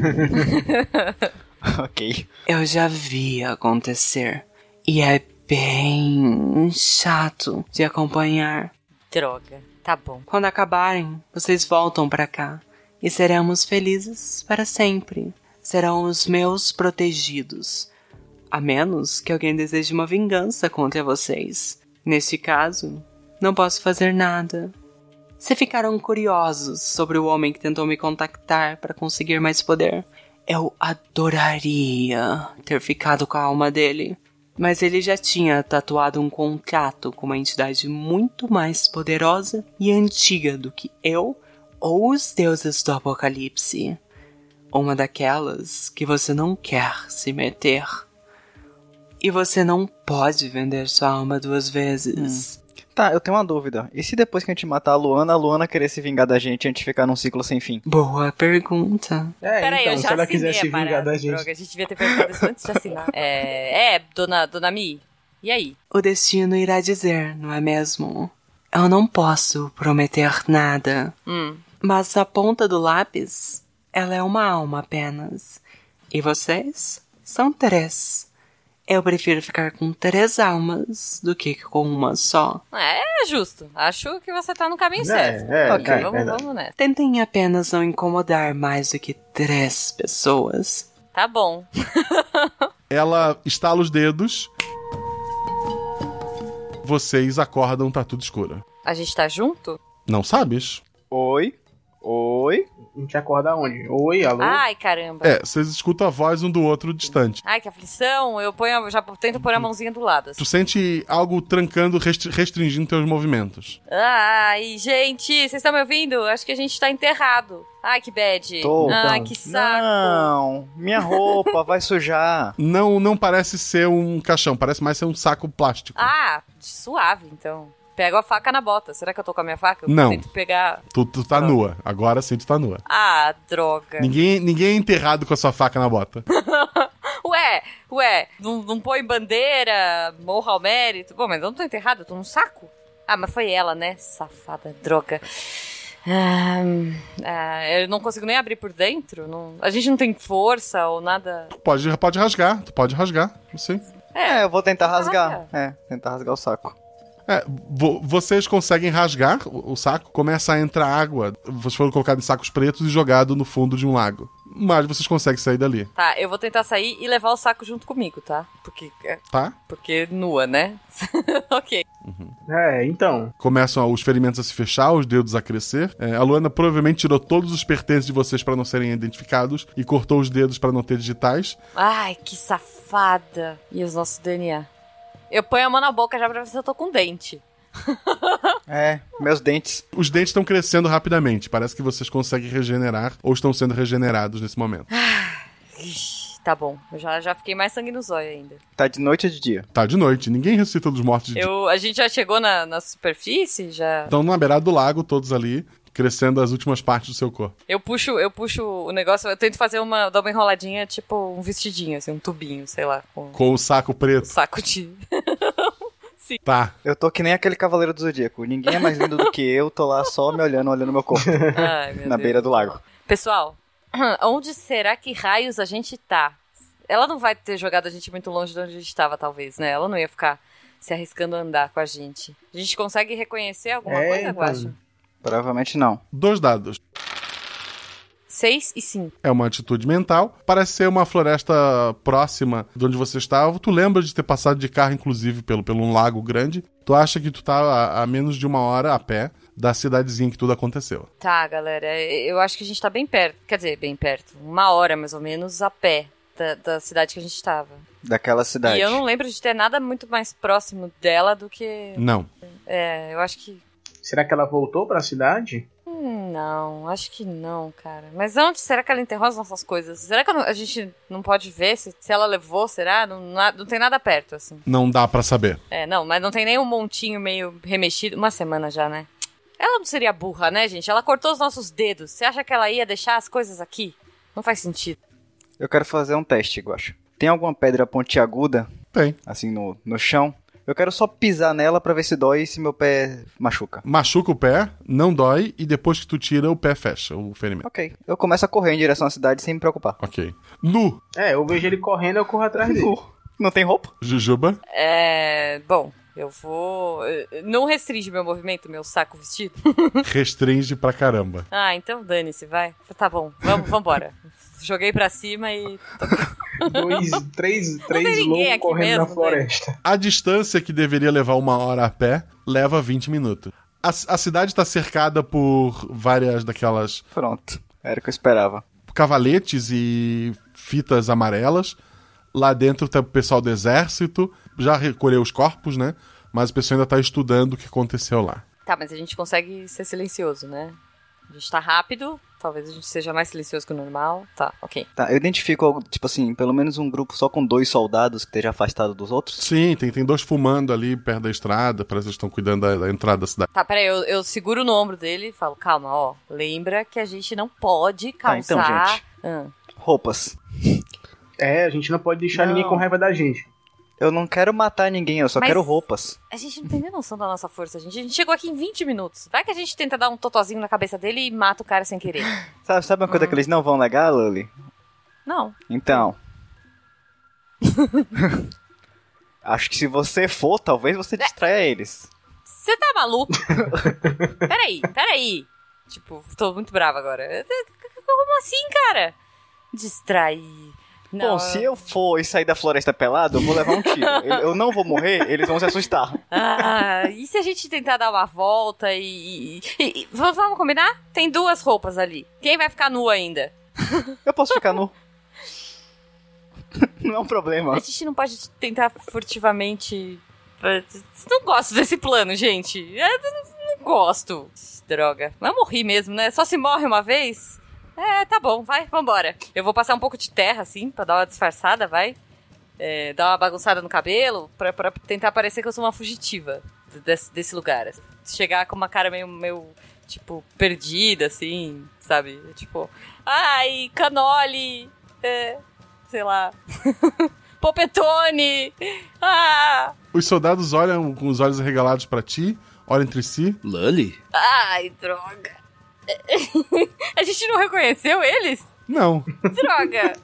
[SPEAKER 8] Ok.
[SPEAKER 13] Eu já vi acontecer. E é bem chato de acompanhar.
[SPEAKER 7] Droga, tá bom.
[SPEAKER 13] Quando acabarem, vocês voltam pra cá. E seremos felizes para sempre. Serão os meus protegidos. A menos que alguém deseje uma vingança contra vocês. Neste caso, não posso fazer nada. Se ficaram curiosos sobre o homem que tentou me contactar para conseguir mais poder, eu adoraria ter ficado com a alma dele. Mas ele já tinha tatuado um contrato com uma entidade muito mais poderosa e antiga do que eu ou os deuses do Apocalipse. Uma daquelas que você não quer se meter. E você não pode vender sua alma 2 vezes.
[SPEAKER 8] Tá, eu tenho uma dúvida. E se depois que a gente matar a Luana querer se vingar da gente antes de ficar num ciclo sem fim?
[SPEAKER 13] Boa pergunta.
[SPEAKER 7] Peraí,
[SPEAKER 11] então,
[SPEAKER 7] eu já
[SPEAKER 11] se ela
[SPEAKER 7] assinei
[SPEAKER 11] quiser se
[SPEAKER 7] a parada,
[SPEAKER 11] vingar da gente.
[SPEAKER 7] droga, a gente devia ter perguntado isso antes de assinar. Dona Mi, e aí?
[SPEAKER 13] O destino irá dizer, não é mesmo? Eu não posso prometer nada. Mas a ponta do lápis, ela é uma alma apenas. E vocês são 3. Eu prefiro ficar com 3 almas do que com uma só.
[SPEAKER 7] É justo. Acho que você tá no caminho certo.
[SPEAKER 13] Ok,
[SPEAKER 7] vamos nessa.
[SPEAKER 13] Tentem apenas não incomodar mais do que 3 pessoas.
[SPEAKER 7] Tá bom.
[SPEAKER 1] Ela estala os dedos. Vocês acordam, tá tudo escuro.
[SPEAKER 7] A gente tá junto?
[SPEAKER 1] Não sabes?
[SPEAKER 8] Oi?
[SPEAKER 11] A gente acorda onde? Oi, alô?
[SPEAKER 7] Ai, caramba.
[SPEAKER 1] Vocês escutam a voz um do outro distante.
[SPEAKER 7] Ai, que aflição. Já tento pôr a mãozinha do lado. Assim.
[SPEAKER 1] Tu sente algo trancando, restringindo teus movimentos.
[SPEAKER 7] Ai, gente, vocês estão me ouvindo? Acho que a gente tá enterrado. Ai, que bad. Ai, que saco.
[SPEAKER 8] Não, minha roupa vai sujar.
[SPEAKER 1] Não parece ser um caixão, parece mais ser um saco plástico.
[SPEAKER 7] Ah, suave, então. Pego a faca na bota. Será que eu tô com a minha faca?
[SPEAKER 1] Não.
[SPEAKER 7] Tento pegar...
[SPEAKER 1] Tu tá nua. Agora sim tu tá nua.
[SPEAKER 7] Ah, droga.
[SPEAKER 1] Ninguém é enterrado com a sua faca na bota.
[SPEAKER 7] Ué, não põe bandeira, morra ao mérito. Bom, mas eu não tô enterrado, eu tô num saco. Ah, mas foi ela, né? Safada, droga. Eu não consigo nem abrir por dentro. A gente não tem força ou nada.
[SPEAKER 1] Tu pode rasgar, sim.
[SPEAKER 8] Eu vou tentar rasgar. Tentar rasgar o saco.
[SPEAKER 1] Vocês conseguem rasgar o saco, começa a entrar água. Vocês foram colocados em sacos pretos e jogados no fundo de um lago. Mas vocês conseguem sair dali.
[SPEAKER 7] Tá, eu vou tentar sair e levar o saco junto comigo, tá? Porque nua, né? Ok.
[SPEAKER 11] Então.
[SPEAKER 1] Começam os ferimentos a se fechar, os dedos a crescer. A Luana provavelmente tirou todos os pertences de vocês pra não serem identificados e cortou os dedos pra não ter digitais.
[SPEAKER 7] Ai, que safada. E os nossos DNA? Eu ponho a mão na boca já pra ver se eu tô com dente.
[SPEAKER 8] Meus dentes.
[SPEAKER 1] Os dentes estão crescendo rapidamente. Parece que vocês conseguem regenerar ou estão sendo regenerados nesse momento.
[SPEAKER 7] Tá bom. Eu já fiquei mais sangue no zóio ainda.
[SPEAKER 8] Tá de noite ou de dia?
[SPEAKER 1] Tá de noite. Ninguém ressuscita dos mortos de dia.
[SPEAKER 7] A gente já chegou na superfície? Já.
[SPEAKER 1] Estão na beirada do lago, todos ali, crescendo as últimas partes do seu corpo.
[SPEAKER 7] Eu puxo o negócio, eu tento dar uma enroladinha, tipo um vestidinho, assim, um tubinho, sei lá.
[SPEAKER 1] Com o saco preto.
[SPEAKER 7] Saco de... Sim.
[SPEAKER 1] Tá.
[SPEAKER 8] Eu tô que nem aquele cavaleiro do Zodíaco. Ninguém é mais lindo do que eu, tô lá só me olhando meu corpo.
[SPEAKER 7] Ai, meu
[SPEAKER 8] na
[SPEAKER 7] Deus.
[SPEAKER 8] beira do lago.
[SPEAKER 7] Pessoal, onde será que raios a gente tá? Ela não vai ter jogado a gente muito longe de onde a gente tava, talvez, né? Ela não ia ficar se arriscando a andar com a gente. A gente consegue reconhecer alguma coisa, Guaxa?
[SPEAKER 8] Provavelmente não.
[SPEAKER 1] 2 dados.
[SPEAKER 7] 6 e 5.
[SPEAKER 1] É uma atitude mental. Parece ser uma floresta próxima de onde você estava. Tu lembra de ter passado de carro, inclusive, pelo um lago grande. Tu acha que tu tá a menos de 1 hora a pé da cidadezinha que tudo aconteceu.
[SPEAKER 7] Tá, galera. Eu acho que a gente tá bem perto. Quer dizer, bem perto. 1 hora, mais ou menos, a pé da cidade que a gente tava.
[SPEAKER 8] Daquela cidade.
[SPEAKER 7] E eu não lembro de ter nada muito mais próximo dela do que...
[SPEAKER 1] Não.
[SPEAKER 7] Eu acho que...
[SPEAKER 11] Será que ela voltou pra cidade?
[SPEAKER 7] Não, acho que não, cara. Mas onde será que ela enterrou as nossas coisas? Será que a gente não pode ver se ela levou, será? Não tem nada perto, assim.
[SPEAKER 1] Não dá pra saber.
[SPEAKER 7] Não, mas não tem nem um montinho meio remexido. 1 semana já, né? Ela não seria burra, né, gente? Ela cortou os nossos dedos. Você acha que ela ia deixar as coisas aqui? Não faz sentido.
[SPEAKER 8] Eu quero fazer um teste, Guaxa. Tem alguma pedra pontiaguda?
[SPEAKER 1] Tem.
[SPEAKER 8] Assim, no chão? Eu quero só pisar nela pra ver se dói e se meu pé machuca.
[SPEAKER 1] Machuca o pé, não dói, e depois que tu tira, o pé fecha, o ferimento.
[SPEAKER 8] Ok. Eu começo a correr em direção à cidade sem me preocupar.
[SPEAKER 1] Ok. Nu.
[SPEAKER 11] Eu vejo ele correndo, eu corro atrás dele.
[SPEAKER 8] Não tem roupa?
[SPEAKER 1] Jujuba?
[SPEAKER 7] Bom, eu vou... Não restringe meu movimento, meu saco vestido?
[SPEAKER 1] Restringe pra caramba.
[SPEAKER 7] Então dane-se, vai. Tá bom, vambora. Joguei pra cima e...
[SPEAKER 11] Três lobos correndo na floresta.
[SPEAKER 1] A distância que deveria levar 1 hora a pé, leva 20 minutos. A cidade tá cercada por várias daquelas...
[SPEAKER 8] Pronto, era o que eu esperava.
[SPEAKER 1] Cavaletes e fitas amarelas. Lá dentro tá o pessoal do exército. Já recolheu os corpos, né? Mas o pessoal ainda tá estudando o que aconteceu lá.
[SPEAKER 7] Tá, mas a gente consegue ser silencioso, né? A gente tá rápido, talvez a gente seja mais silencioso que o normal. Tá, ok.
[SPEAKER 8] Tá, eu identifico, tipo assim, pelo menos um grupo só com 2 soldados que esteja afastado dos outros?
[SPEAKER 1] Sim, tem 2 fumando ali perto da estrada, parece que eles estão cuidando da entrada da cidade.
[SPEAKER 7] Tá, peraí, eu seguro no ombro dele e falo, calma, lembra que a gente não pode causar...
[SPEAKER 8] Tá, então, gente, roupas.
[SPEAKER 11] A gente não pode deixar ninguém com raiva da gente.
[SPEAKER 8] Eu não quero matar ninguém, eu só quero roupas.
[SPEAKER 7] A gente não tem nem noção da nossa força, gente. A gente chegou aqui em 20 minutos. Vai que a gente tenta dar um totozinho na cabeça dele e mata o cara sem querer.
[SPEAKER 8] Sabe uma coisa que eles não vão negar, Luli?
[SPEAKER 7] Não.
[SPEAKER 8] Então. Acho que se você for, talvez você distraia eles.
[SPEAKER 7] Você tá maluco? Peraí. Tipo, tô muito brava agora. Como assim, cara? Distrair. Não,
[SPEAKER 8] Bom, se eu for e sair da floresta pelado, eu vou levar um tiro. Eu não vou morrer, eles vão se assustar.
[SPEAKER 7] E se a gente tentar dar uma volta vamos combinar? Tem 2 roupas ali. Quem vai ficar nu ainda?
[SPEAKER 8] Eu posso ficar nu. Não é um problema.
[SPEAKER 7] A gente não pode tentar furtivamente... Não gosto desse plano, gente. Eu não gosto. Droga. Mas eu morri mesmo, né? Só se morre uma vez. Tá bom, vai, vambora. Eu vou passar um pouco de terra, assim, pra dar uma disfarçada, vai. Dar uma bagunçada no cabelo, pra tentar parecer que eu sou uma fugitiva desse lugar. Chegar com uma cara meio tipo, perdida, assim, sabe? Tipo, ai, canole, sei lá, popetone,
[SPEAKER 1] Os soldados olham com os olhos arregalados pra ti, olham entre si.
[SPEAKER 14] Lully?
[SPEAKER 7] Ai, droga. A gente não reconheceu eles?
[SPEAKER 1] Não.
[SPEAKER 7] Droga.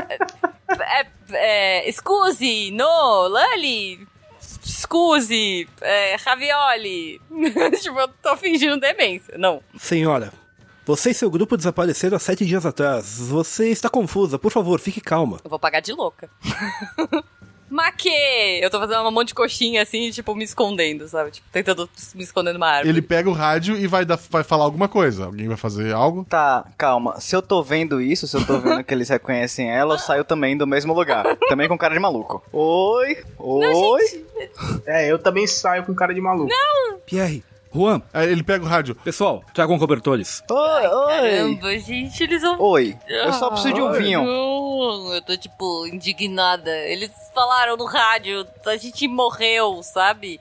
[SPEAKER 7] Scusi, no, Lully, scusi, ravioli. Tipo, eu tô fingindo demência, não.
[SPEAKER 14] Senhora, você e seu grupo desapareceram há 7 dias atrás. Você está confusa, por favor, fique calma.
[SPEAKER 7] Eu vou pagar de louca. Maquê! Eu tô fazendo um monte de coxinha assim, tipo, me escondendo, sabe? Tipo, tentando me esconder numa árvore.
[SPEAKER 1] Ele pega o rádio e vai falar alguma coisa. Alguém vai fazer algo?
[SPEAKER 8] Tá, calma. Se eu tô vendo isso, se eu tô vendo que eles reconhecem ela, eu saio também do mesmo lugar. Também com cara de maluco. Oi?
[SPEAKER 7] Não, gente.
[SPEAKER 11] Eu também saio com cara de maluco.
[SPEAKER 7] Não!
[SPEAKER 14] Pierre, Juan.
[SPEAKER 1] Ele pega o rádio.
[SPEAKER 14] Pessoal, tragam cobertores.
[SPEAKER 8] Oi.
[SPEAKER 7] Caramba, gente, eles vão...
[SPEAKER 8] Oi, eu só preciso de um vinho.
[SPEAKER 7] Não, eu tô, tipo, indignada. Eles falaram no rádio, a gente morreu, sabe?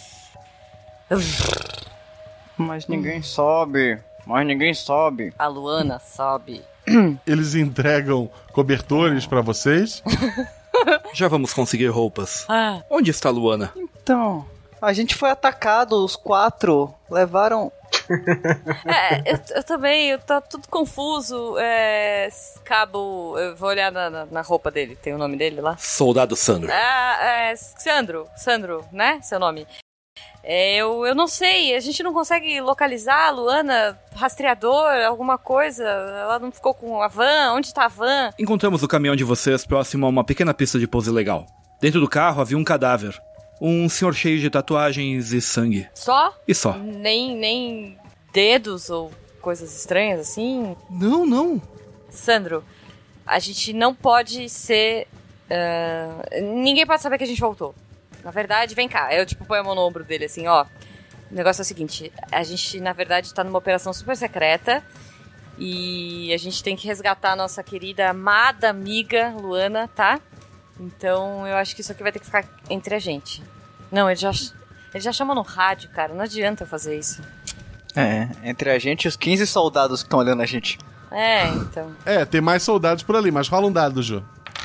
[SPEAKER 8] Mas ninguém sobe.
[SPEAKER 7] A Luana sobe.
[SPEAKER 1] Eles entregam cobertores pra vocês.
[SPEAKER 14] Já vamos conseguir roupas. Onde está a Luana?
[SPEAKER 8] Então, a gente foi atacado, os 4 levaram...
[SPEAKER 7] Eu também, tá tudo confuso. Cabo, eu vou olhar na roupa dele, tem o nome dele lá?
[SPEAKER 14] Soldado Sandro.
[SPEAKER 7] Sandro, né? Seu nome. Eu não sei, a gente não consegue localizar a Luana, rastreador, alguma coisa. Ela não ficou com a van? Onde tá a van?
[SPEAKER 14] Encontramos o caminhão de vocês próximo a uma pequena pista de pouso ilegal. Dentro do carro havia um cadáver. Um senhor cheio de tatuagens e sangue.
[SPEAKER 7] Só?
[SPEAKER 14] E só.
[SPEAKER 7] Nem dedos ou coisas estranhas assim?
[SPEAKER 14] Não.
[SPEAKER 7] Sandro, a gente não pode ser... ninguém pode saber que a gente voltou. Na verdade, vem cá. Eu, tipo, ponho a mão no ombro dele, assim, ó. O negócio é o seguinte. A gente, na verdade, tá numa operação super secreta. E a gente tem que resgatar a nossa querida, amada amiga Luana, tá? Então, eu acho que isso aqui vai ter que ficar entre a gente. Não, ele já chamou no rádio, cara. Não adianta eu fazer isso.
[SPEAKER 8] Entre a gente e os 15 soldados que estão olhando a gente.
[SPEAKER 7] Então.
[SPEAKER 1] Tem mais soldados por ali, mas rola um dado, Ju.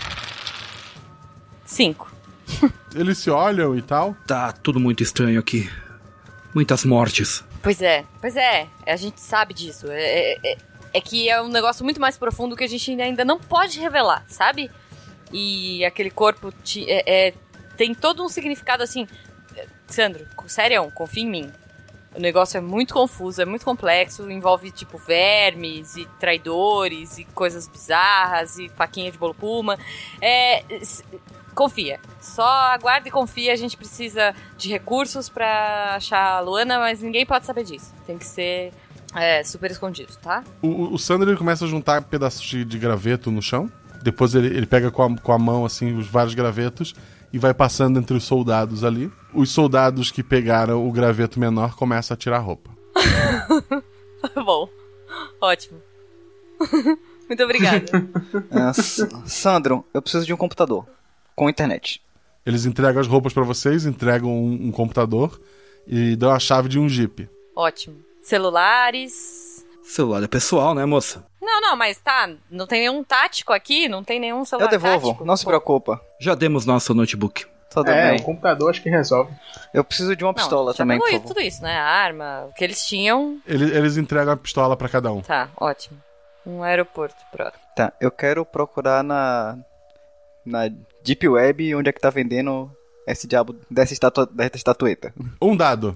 [SPEAKER 7] 5.
[SPEAKER 1] Eles se olham e tal.
[SPEAKER 14] Tá tudo muito estranho aqui. Muitas mortes.
[SPEAKER 7] Pois é. A gente sabe disso. É que é um negócio muito mais profundo que a gente ainda não pode revelar, sabe? E aquele corpo tem todo um significado assim. Sandro, sério, confia em mim. O negócio é muito confuso, é muito complexo, envolve tipo vermes e traidores e coisas bizarras e faquinha de bolo puma. Confia, só aguarda e confia. A gente precisa de recursos pra achar a Luana, mas ninguém pode saber disso. Tem que ser super escondido, tá?
[SPEAKER 1] O Sandro ele começa a juntar pedaços de graveto no chão. Depois ele pega com a mão assim os vários gravetos e vai passando entre os soldados ali. Os soldados que pegaram o graveto menor começam a tirar a roupa.
[SPEAKER 7] Bom, ótimo. Muito obrigada.
[SPEAKER 8] Sandro, eu preciso de um computador com internet.
[SPEAKER 1] Eles entregam as roupas pra vocês, entregam um computador e dão a chave de um Jeep.
[SPEAKER 7] Ótimo. Celulares...
[SPEAKER 14] Celular é pessoal, né, moça?
[SPEAKER 7] Não, mas não tem nenhum tático aqui, não tem nenhum celular tático.
[SPEAKER 8] Eu devolvo, não se preocupa.
[SPEAKER 14] Já demos nosso notebook.
[SPEAKER 8] Tudo bem.
[SPEAKER 11] O computador acho que resolve.
[SPEAKER 8] Eu preciso de uma pistola também, por favor.
[SPEAKER 7] Tudo isso, né? A arma, o que eles tinham...
[SPEAKER 1] Eles entregam a pistola pra cada um.
[SPEAKER 7] Tá, ótimo. Um aeroporto, pronto.
[SPEAKER 8] Tá, eu quero procurar na Deep Web onde é que tá vendendo esse diabo dessa estatueta?
[SPEAKER 1] Um dado.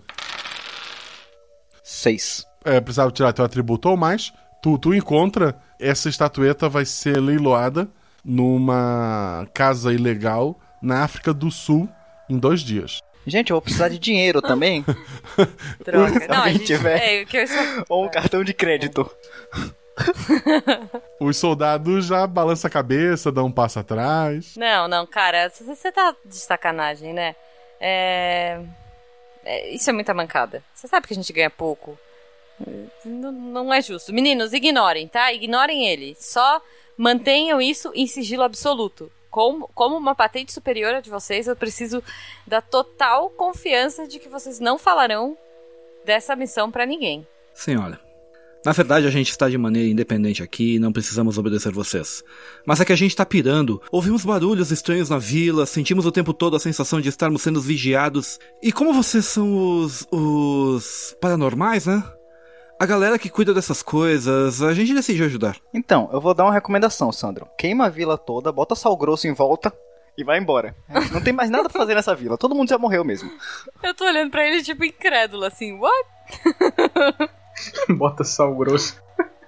[SPEAKER 8] 6.
[SPEAKER 1] Precisava tirar teu atributo ou mais. Tu encontra, essa estatueta vai ser leiloada numa casa ilegal na África do Sul em 2 dias.
[SPEAKER 8] Gente, eu vou precisar de dinheiro também.
[SPEAKER 7] Droga.
[SPEAKER 8] Se alguém tiver. Ou um cartão de crédito.
[SPEAKER 1] Os soldados já balançam a cabeça, dão um passo atrás.
[SPEAKER 7] Não, cara, você tá de sacanagem, né? Isso é muita mancada. Você sabe que a gente ganha pouco. Não é justo. Meninos, ignorem, tá? Ignorem ele. Só mantenham isso em sigilo absoluto. Como uma patente superior a de vocês, eu preciso da total confiança de que vocês não falarão dessa missão pra ninguém.
[SPEAKER 14] Senhora, na verdade a gente está de maneira independente aqui e não precisamos obedecer vocês. Mas é que a gente tá pirando. Ouvimos barulhos estranhos na vila, sentimos o tempo todo a sensação de estarmos sendo vigiados. E como vocês são os paranormais, né? A galera que cuida dessas coisas, a gente decidiu ajudar.
[SPEAKER 8] Então, eu vou dar uma recomendação, Sandro. Queima a vila toda, bota sal grosso em volta e vai embora. Não tem mais nada pra fazer nessa vila, todo mundo já morreu mesmo.
[SPEAKER 7] Eu tô olhando pra ele tipo incrédulo, assim, what?
[SPEAKER 11] Bota sal grosso.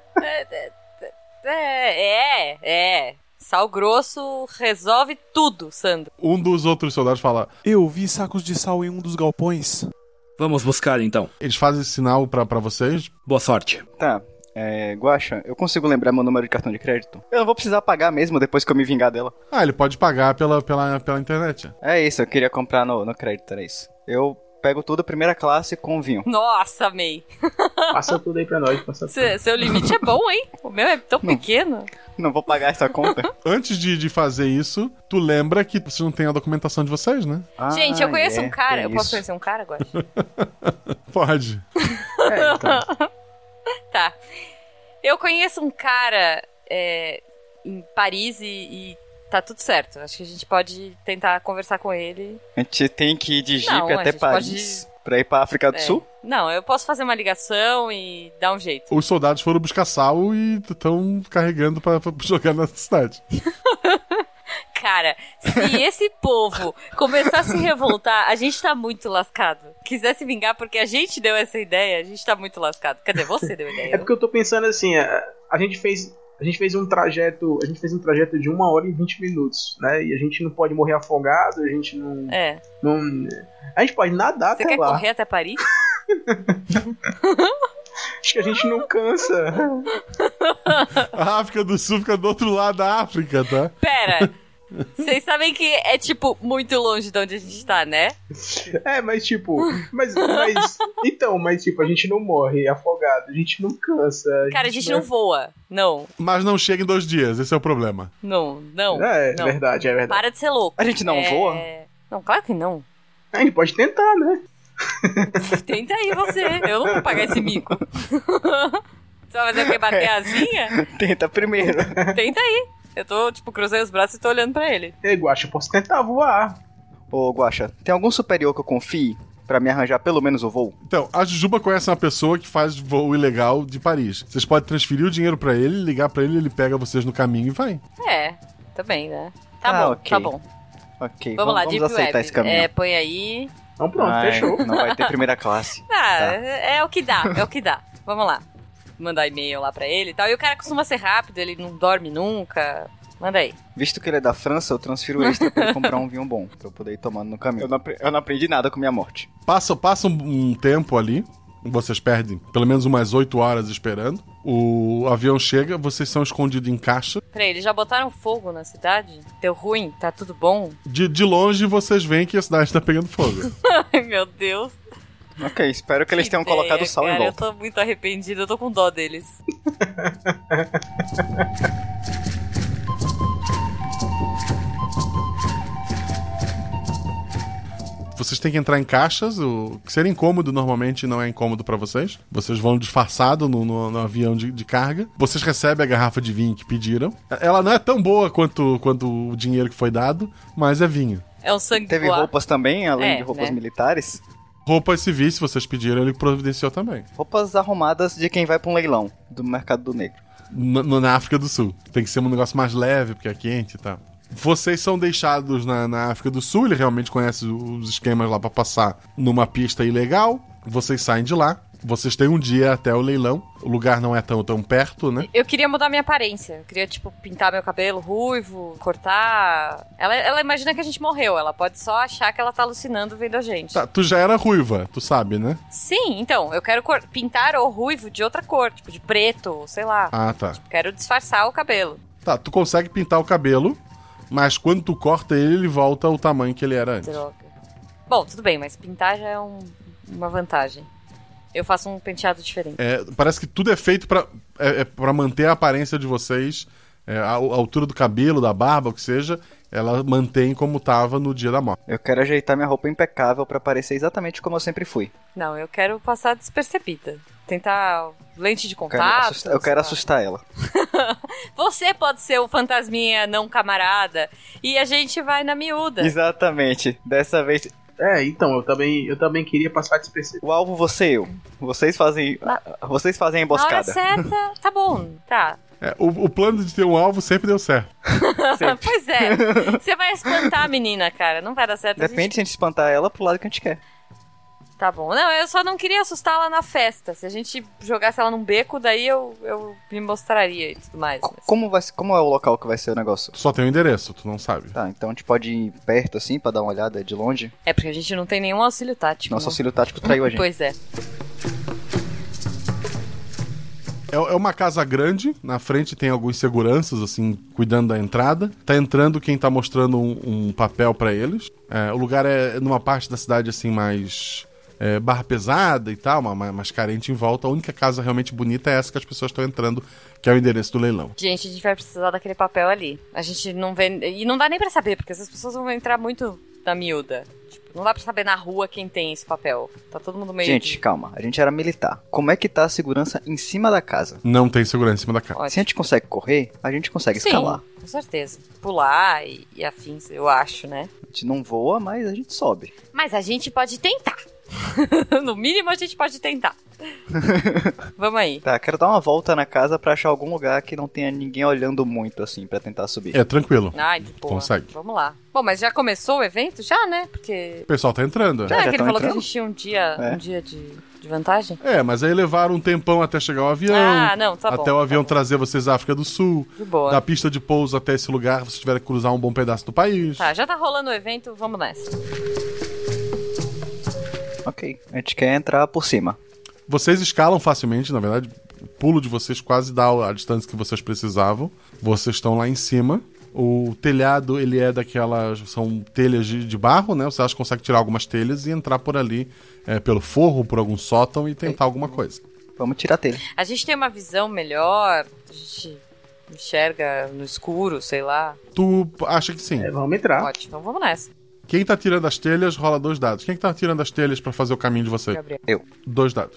[SPEAKER 7] Sal grosso resolve tudo, Sandro.
[SPEAKER 1] Um dos outros soldados fala:
[SPEAKER 15] eu vi sacos de sal em um dos galpões.
[SPEAKER 14] Vamos buscar, então.
[SPEAKER 1] Eles fazem esse sinal pra vocês.
[SPEAKER 14] Boa sorte.
[SPEAKER 8] Tá. Guaxa, eu consigo lembrar meu número de cartão de crédito? Eu não vou precisar pagar mesmo depois que eu me vingar dela.
[SPEAKER 1] Ele pode pagar pela internet.
[SPEAKER 8] É isso, eu queria comprar no crédito, era isso. Eu pego tudo primeira classe com vinho.
[SPEAKER 7] Nossa, amei.
[SPEAKER 11] Passa tudo aí pra nós.
[SPEAKER 7] Seu limite é bom, hein? O meu é tão pequeno.
[SPEAKER 8] Não vou pagar essa conta.
[SPEAKER 1] Antes de fazer isso, tu lembra que vocês não têm a documentação de vocês, né?
[SPEAKER 7] Gente, eu conheço um cara. Eu posso conhecer um cara agora?
[SPEAKER 1] Pode.
[SPEAKER 11] Então.
[SPEAKER 7] Tá. Eu conheço um cara em Paris e tá tudo certo. Acho que a gente pode tentar conversar com ele.
[SPEAKER 8] A gente tem que ir de Jeep até Paris pra ir pra África do Sul?
[SPEAKER 7] Não, eu posso fazer uma ligação e dar um jeito.
[SPEAKER 1] Os soldados foram buscar sal e estão carregando pra jogar na cidade.
[SPEAKER 7] Cara, se esse povo começar a se revoltar, a gente tá muito lascado. Quiser se vingar porque a gente deu essa ideia, a gente tá muito lascado. Quer dizer, você deu a ideia.
[SPEAKER 11] É porque eu tô pensando assim, a gente fez um trajeto de 1 hora e 20 minutos, né? E a gente não pode morrer afogado, a gente não... A gente pode nadar até lá.
[SPEAKER 7] Você quer correr até Paris?
[SPEAKER 11] Acho que a gente não cansa.
[SPEAKER 1] A África do Sul fica do outro lado da África, tá?
[SPEAKER 7] Pera, vocês sabem que é, tipo, muito longe de onde a gente tá, né?
[SPEAKER 11] Mas tipo... Mas tipo, a gente não morre afogado, a gente não cansa.
[SPEAKER 7] Cara, a gente não voa, não.
[SPEAKER 1] Mas não chega em 2 dias, esse é o problema.
[SPEAKER 7] Não.
[SPEAKER 11] É
[SPEAKER 7] não.
[SPEAKER 11] verdade.
[SPEAKER 7] Para de ser louco.
[SPEAKER 8] A gente não voa?
[SPEAKER 7] Não, claro que não.
[SPEAKER 11] A gente pode tentar, né?
[SPEAKER 7] Tenta aí você, eu não vou pagar esse mico. Você vai fazer o quê? Bater a asinha?
[SPEAKER 8] Tenta primeiro.
[SPEAKER 7] Tenta aí. Eu tô, tipo, cruzei os braços e tô olhando pra ele.
[SPEAKER 11] Ei, Guaxa, eu posso tentar voar.
[SPEAKER 8] Ô, Guaxa, tem algum superior que eu confie pra me arranjar pelo menos o voo?
[SPEAKER 1] Então, a Jujuba conhece uma pessoa que faz voo ilegal de Paris. Vocês podem transferir o dinheiro pra ele, ligar pra ele, ele pega vocês no caminho e vai.
[SPEAKER 7] Também, né? Tá bom.
[SPEAKER 8] Ok,
[SPEAKER 7] vamos lá,
[SPEAKER 8] vamos aceitar
[SPEAKER 7] Web.
[SPEAKER 8] esse caminho.
[SPEAKER 7] Põe aí.
[SPEAKER 11] Então pronto, fechou.
[SPEAKER 8] Não vai ter primeira classe.
[SPEAKER 7] É o que dá. Vamos lá. Mandar e-mail lá pra ele e tal. E o cara costuma ser rápido, ele não dorme nunca. Manda aí.
[SPEAKER 8] Visto que ele é da França, eu transfiro extra pra ele comprar um vinho bom, pra eu poder ir tomando no caminho. Eu não aprendi nada com minha morte.
[SPEAKER 1] Passa um tempo ali, vocês perdem pelo menos umas 8 horas esperando. O avião chega, vocês são escondidos em caixa.
[SPEAKER 7] Peraí, eles já botaram fogo na cidade? Deu ruim? Tá tudo bom?
[SPEAKER 1] De longe vocês veem que a cidade tá pegando fogo.
[SPEAKER 7] Ai, meu Deus.
[SPEAKER 8] Ok, espero que eles tenham colocado sal em volta.
[SPEAKER 7] Eu tô muito arrependido, eu tô com dó deles.
[SPEAKER 1] Vocês têm que entrar em caixas, o que seria incômodo normalmente não é incômodo pra vocês. Vocês vão disfarçado no avião de carga. Vocês recebem a garrafa de vinho que pediram. Ela não é tão boa quanto o dinheiro que foi dado, mas é vinho.
[SPEAKER 7] É um sangue.
[SPEAKER 8] Teve roupas também, além de roupas militares?
[SPEAKER 1] Roupas civis, se vocês pediram, ele providenciou também.
[SPEAKER 8] Roupas arrumadas de quem vai pra um leilão do mercado do negro.
[SPEAKER 1] Na África do Sul. Tem que ser um negócio mais leve, porque é quente e tal. Vocês são deixados na África do Sul, ele realmente conhece os esquemas lá pra passar numa pista ilegal. Vocês saem de lá. Vocês têm um dia até o leilão. O lugar não é tão perto, né?
[SPEAKER 7] Eu queria mudar minha aparência. Eu queria, tipo, pintar meu cabelo ruivo, cortar... Ela imagina que a gente morreu. Ela pode só achar que ela tá alucinando vendo a gente.
[SPEAKER 1] Tá, tu já era ruiva, tu sabe, né?
[SPEAKER 7] Sim, então. Eu quero pintar o ruivo de outra cor. Tipo, de preto, sei lá.
[SPEAKER 1] Ah, tá.
[SPEAKER 7] Tipo, quero disfarçar o cabelo.
[SPEAKER 1] Tá, tu consegue pintar o cabelo, mas quando tu corta ele volta ao tamanho que ele era antes.
[SPEAKER 7] Droga. Bom, tudo bem, mas pintar já é uma vantagem. Eu faço um penteado diferente.
[SPEAKER 1] Parece que tudo é feito pra manter a aparência de vocês, a altura do cabelo, da barba, o que seja, ela mantém como tava no dia da morte.
[SPEAKER 8] Eu quero ajeitar minha roupa impecável pra parecer exatamente como eu sempre fui.
[SPEAKER 7] Não, eu quero passar despercebida. Tentar lente de contato.
[SPEAKER 8] Eu quero assustar ela.
[SPEAKER 7] Você pode ser o fantasminha não camarada e a gente vai na miúda.
[SPEAKER 8] Exatamente. Dessa vez...
[SPEAKER 11] Então, eu também queria passar despercebido.
[SPEAKER 8] O alvo você e eu. Vocês fazem a emboscada.
[SPEAKER 7] Na hora certa, tá bom, tá.
[SPEAKER 1] O plano de ter um alvo sempre deu certo.
[SPEAKER 7] Pois é. Você vai espantar a menina, cara. Não vai dar certo.
[SPEAKER 8] Depende se a gente espantar ela pro lado que a gente quer.
[SPEAKER 7] Tá bom. Não, eu só não queria assustá-la na festa. Se a gente jogasse ela num beco, daí eu me mostraria e tudo mais. Mas...
[SPEAKER 8] Como é o local que vai ser o negócio?
[SPEAKER 1] Só tem o endereço, tu não sabe.
[SPEAKER 8] Tá, então a gente pode ir perto assim pra dar uma olhada de longe?
[SPEAKER 7] É porque a gente não tem nenhum auxílio tático.
[SPEAKER 8] Nosso auxílio tático traiu a gente.
[SPEAKER 7] Pois é.
[SPEAKER 1] É uma casa grande, na frente tem alguns seguranças, assim, cuidando da entrada. Tá entrando quem tá mostrando um papel pra eles. O lugar é numa parte da cidade, assim, mais... barra pesada e tal, mais carente em volta. A única casa realmente bonita é essa que as pessoas estão entrando, que é o endereço do leilão.
[SPEAKER 7] Gente, a gente vai precisar daquele papel ali. A gente não vê... E não dá nem pra saber, porque essas pessoas vão entrar muito na miúda. Tipo, não dá pra saber na rua quem tem esse papel. Tá todo mundo meio...
[SPEAKER 8] Gente, calma. A gente era militar. Como é que tá a segurança em cima da casa?
[SPEAKER 1] Não tem segurança em cima da casa.
[SPEAKER 7] Ótimo.
[SPEAKER 8] Se a gente consegue correr, a gente consegue escalar.
[SPEAKER 7] Com certeza. Pular e afins, eu acho, né?
[SPEAKER 8] A gente não voa, mas a gente sobe.
[SPEAKER 7] Mas a gente pode tentar. No mínimo a gente pode tentar. Vamos aí.
[SPEAKER 8] Tá, quero dar uma volta na casa pra achar algum lugar que não tenha ninguém olhando muito, assim, pra tentar subir.
[SPEAKER 1] Tranquilo.
[SPEAKER 7] Ai, de boa.
[SPEAKER 1] Consegue.
[SPEAKER 7] Vamos lá. Bom, mas já começou o evento? Já, né? Porque...
[SPEAKER 1] O pessoal tá entrando.
[SPEAKER 7] Já que ele falou que a gente tinha um dia de vantagem?
[SPEAKER 1] Mas aí levaram um tempão até chegar o avião.
[SPEAKER 7] Não, tá bom.
[SPEAKER 1] Até o avião trazer vocês à África do Sul.
[SPEAKER 7] De boa.
[SPEAKER 1] Da pista de pouso até esse lugar, vocês tiverem que cruzar um bom pedaço do país.
[SPEAKER 7] Tá, já tá rolando o evento, vamos nessa.
[SPEAKER 8] Ok, a gente quer entrar por cima.
[SPEAKER 1] Vocês escalam facilmente, na verdade. O pulo de vocês quase dá a distância que vocês precisavam. Vocês estão lá em cima. O telhado, ele é daquelas... São telhas de barro, né? Você acha que consegue tirar algumas telhas e entrar por ali, pelo forro, por algum sótão e tentar alguma coisa.
[SPEAKER 8] Vamos tirar a telha.
[SPEAKER 7] A gente tem uma visão melhor? A gente enxerga no escuro, sei lá?
[SPEAKER 1] Tu acha que sim.
[SPEAKER 11] Vamos entrar.
[SPEAKER 7] Ótimo, então vamos nessa.
[SPEAKER 1] Quem tá tirando as telhas, rola 2 dados. Quem que tá tirando as telhas pra fazer o caminho de vocês?
[SPEAKER 7] Gabriel.
[SPEAKER 8] Eu.
[SPEAKER 1] 2 dados.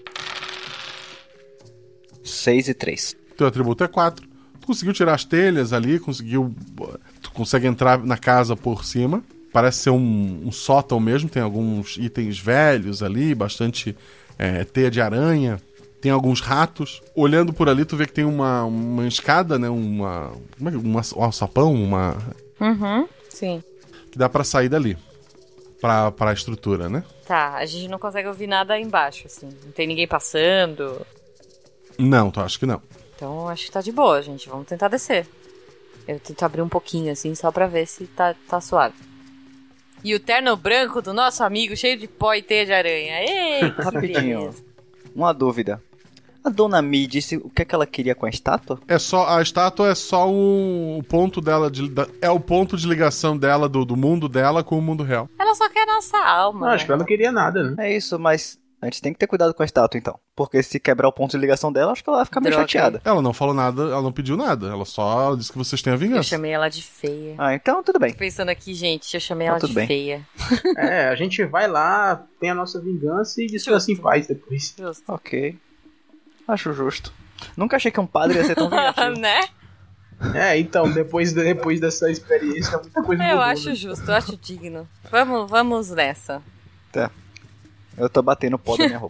[SPEAKER 8] 6 e 3.
[SPEAKER 1] Teu atributo é 4. Tu conseguiu tirar as telhas ali, tu consegue entrar na casa por cima. Parece ser um sótão mesmo, tem alguns itens velhos ali, bastante teia de aranha. Tem alguns ratos. Olhando por ali, tu vê que tem uma escada, né? Um alçapão,
[SPEAKER 7] sim.
[SPEAKER 1] Que dá pra sair dali. Pra a estrutura, né?
[SPEAKER 7] Tá, a gente não consegue ouvir nada embaixo, assim. Não tem ninguém passando.
[SPEAKER 1] Não, tu acha que não.
[SPEAKER 7] Então acho que tá de boa, gente. Vamos tentar descer. Eu tento abrir um pouquinho, assim, só pra ver se tá suave. E o terno branco do nosso amigo, cheio de pó e teia de aranha. Ei,
[SPEAKER 8] rapidinho. Uma dúvida. A Dona Mi disse o que ela queria com a estátua?
[SPEAKER 1] A estátua é só o ponto dela, é o ponto de ligação dela, do mundo dela com o mundo real.
[SPEAKER 7] Ela só quer nossa alma.
[SPEAKER 11] Não, acho que ela não queria nada, né?
[SPEAKER 8] É isso, mas a gente tem que ter cuidado com a estátua, então. Porque se quebrar o ponto de ligação dela, acho que ela vai ficar meio chateada.
[SPEAKER 1] Ela não falou nada, ela não pediu nada. Ela só disse que vocês têm a vingança.
[SPEAKER 7] Eu chamei ela de feia.
[SPEAKER 8] Então tudo bem.
[SPEAKER 7] Tô pensando aqui, gente, eu chamei ela de feia.
[SPEAKER 11] A gente vai lá, tem a nossa vingança e descansa em paz depois.
[SPEAKER 7] Justo.
[SPEAKER 8] Ok. Acho justo. Nunca achei que um padre ia ser tão vingativo.
[SPEAKER 7] Né?
[SPEAKER 11] Então, depois dessa experiência, muita coisa mudou.
[SPEAKER 7] Eu acho justo, eu acho digno. Vamos nessa.
[SPEAKER 8] Tá. Eu tô batendo o pó da minha roupa.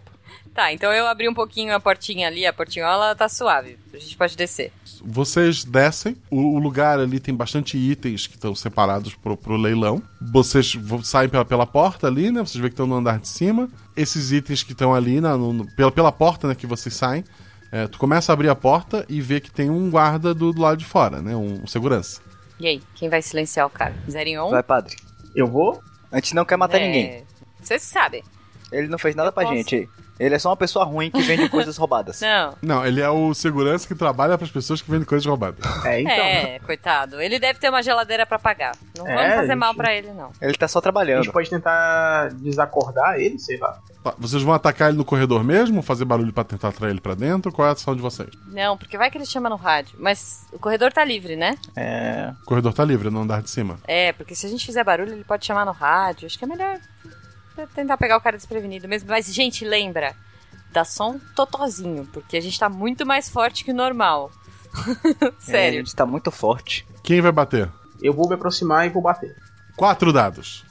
[SPEAKER 7] Tá, então eu abri um pouquinho a portinha ali, a portinhola tá suave. A gente pode descer.
[SPEAKER 1] Vocês descem, o lugar ali tem bastante itens que estão separados pro leilão. Vocês saem pela porta ali, né? Vocês veem que estão no andar de cima. Esses itens que estão ali pela porta, né, que vocês saem, tu começa a abrir a porta e vê que tem um guarda do lado de fora, né? Um segurança.
[SPEAKER 7] E aí, quem vai silenciar o cara? 0 em 1?
[SPEAKER 8] Vai, padre.
[SPEAKER 11] Eu vou?
[SPEAKER 8] A gente não quer matar ninguém.
[SPEAKER 7] Vocês sabem.
[SPEAKER 8] Ele não fez nada pra gente. Ele é só uma pessoa ruim que vende coisas roubadas.
[SPEAKER 1] Não, ele é o segurança que trabalha pras pessoas que vendem coisas roubadas.
[SPEAKER 7] Coitado. Ele deve ter uma geladeira pra pagar. Não vamos fazer mal pra ele, não.
[SPEAKER 8] Ele tá só trabalhando.
[SPEAKER 11] A gente pode tentar desacordar ele, sei lá.
[SPEAKER 1] Vocês vão atacar ele no corredor mesmo? Fazer barulho pra tentar atrair ele pra dentro? Qual é a ação de vocês?
[SPEAKER 7] Não, porque vai que ele chama no rádio. Mas o corredor tá livre, né?
[SPEAKER 1] O corredor tá livre, no andar de cima.
[SPEAKER 7] Porque se a gente fizer barulho, ele pode chamar no rádio. Acho que é melhor tentar pegar o cara desprevenido mesmo. Mas, gente, lembra, dá só um totozinho, porque a gente tá muito mais forte que o normal. Sério.
[SPEAKER 8] A gente tá muito forte.
[SPEAKER 1] Quem vai bater?
[SPEAKER 11] Eu vou me aproximar e vou bater.
[SPEAKER 1] 4 dados.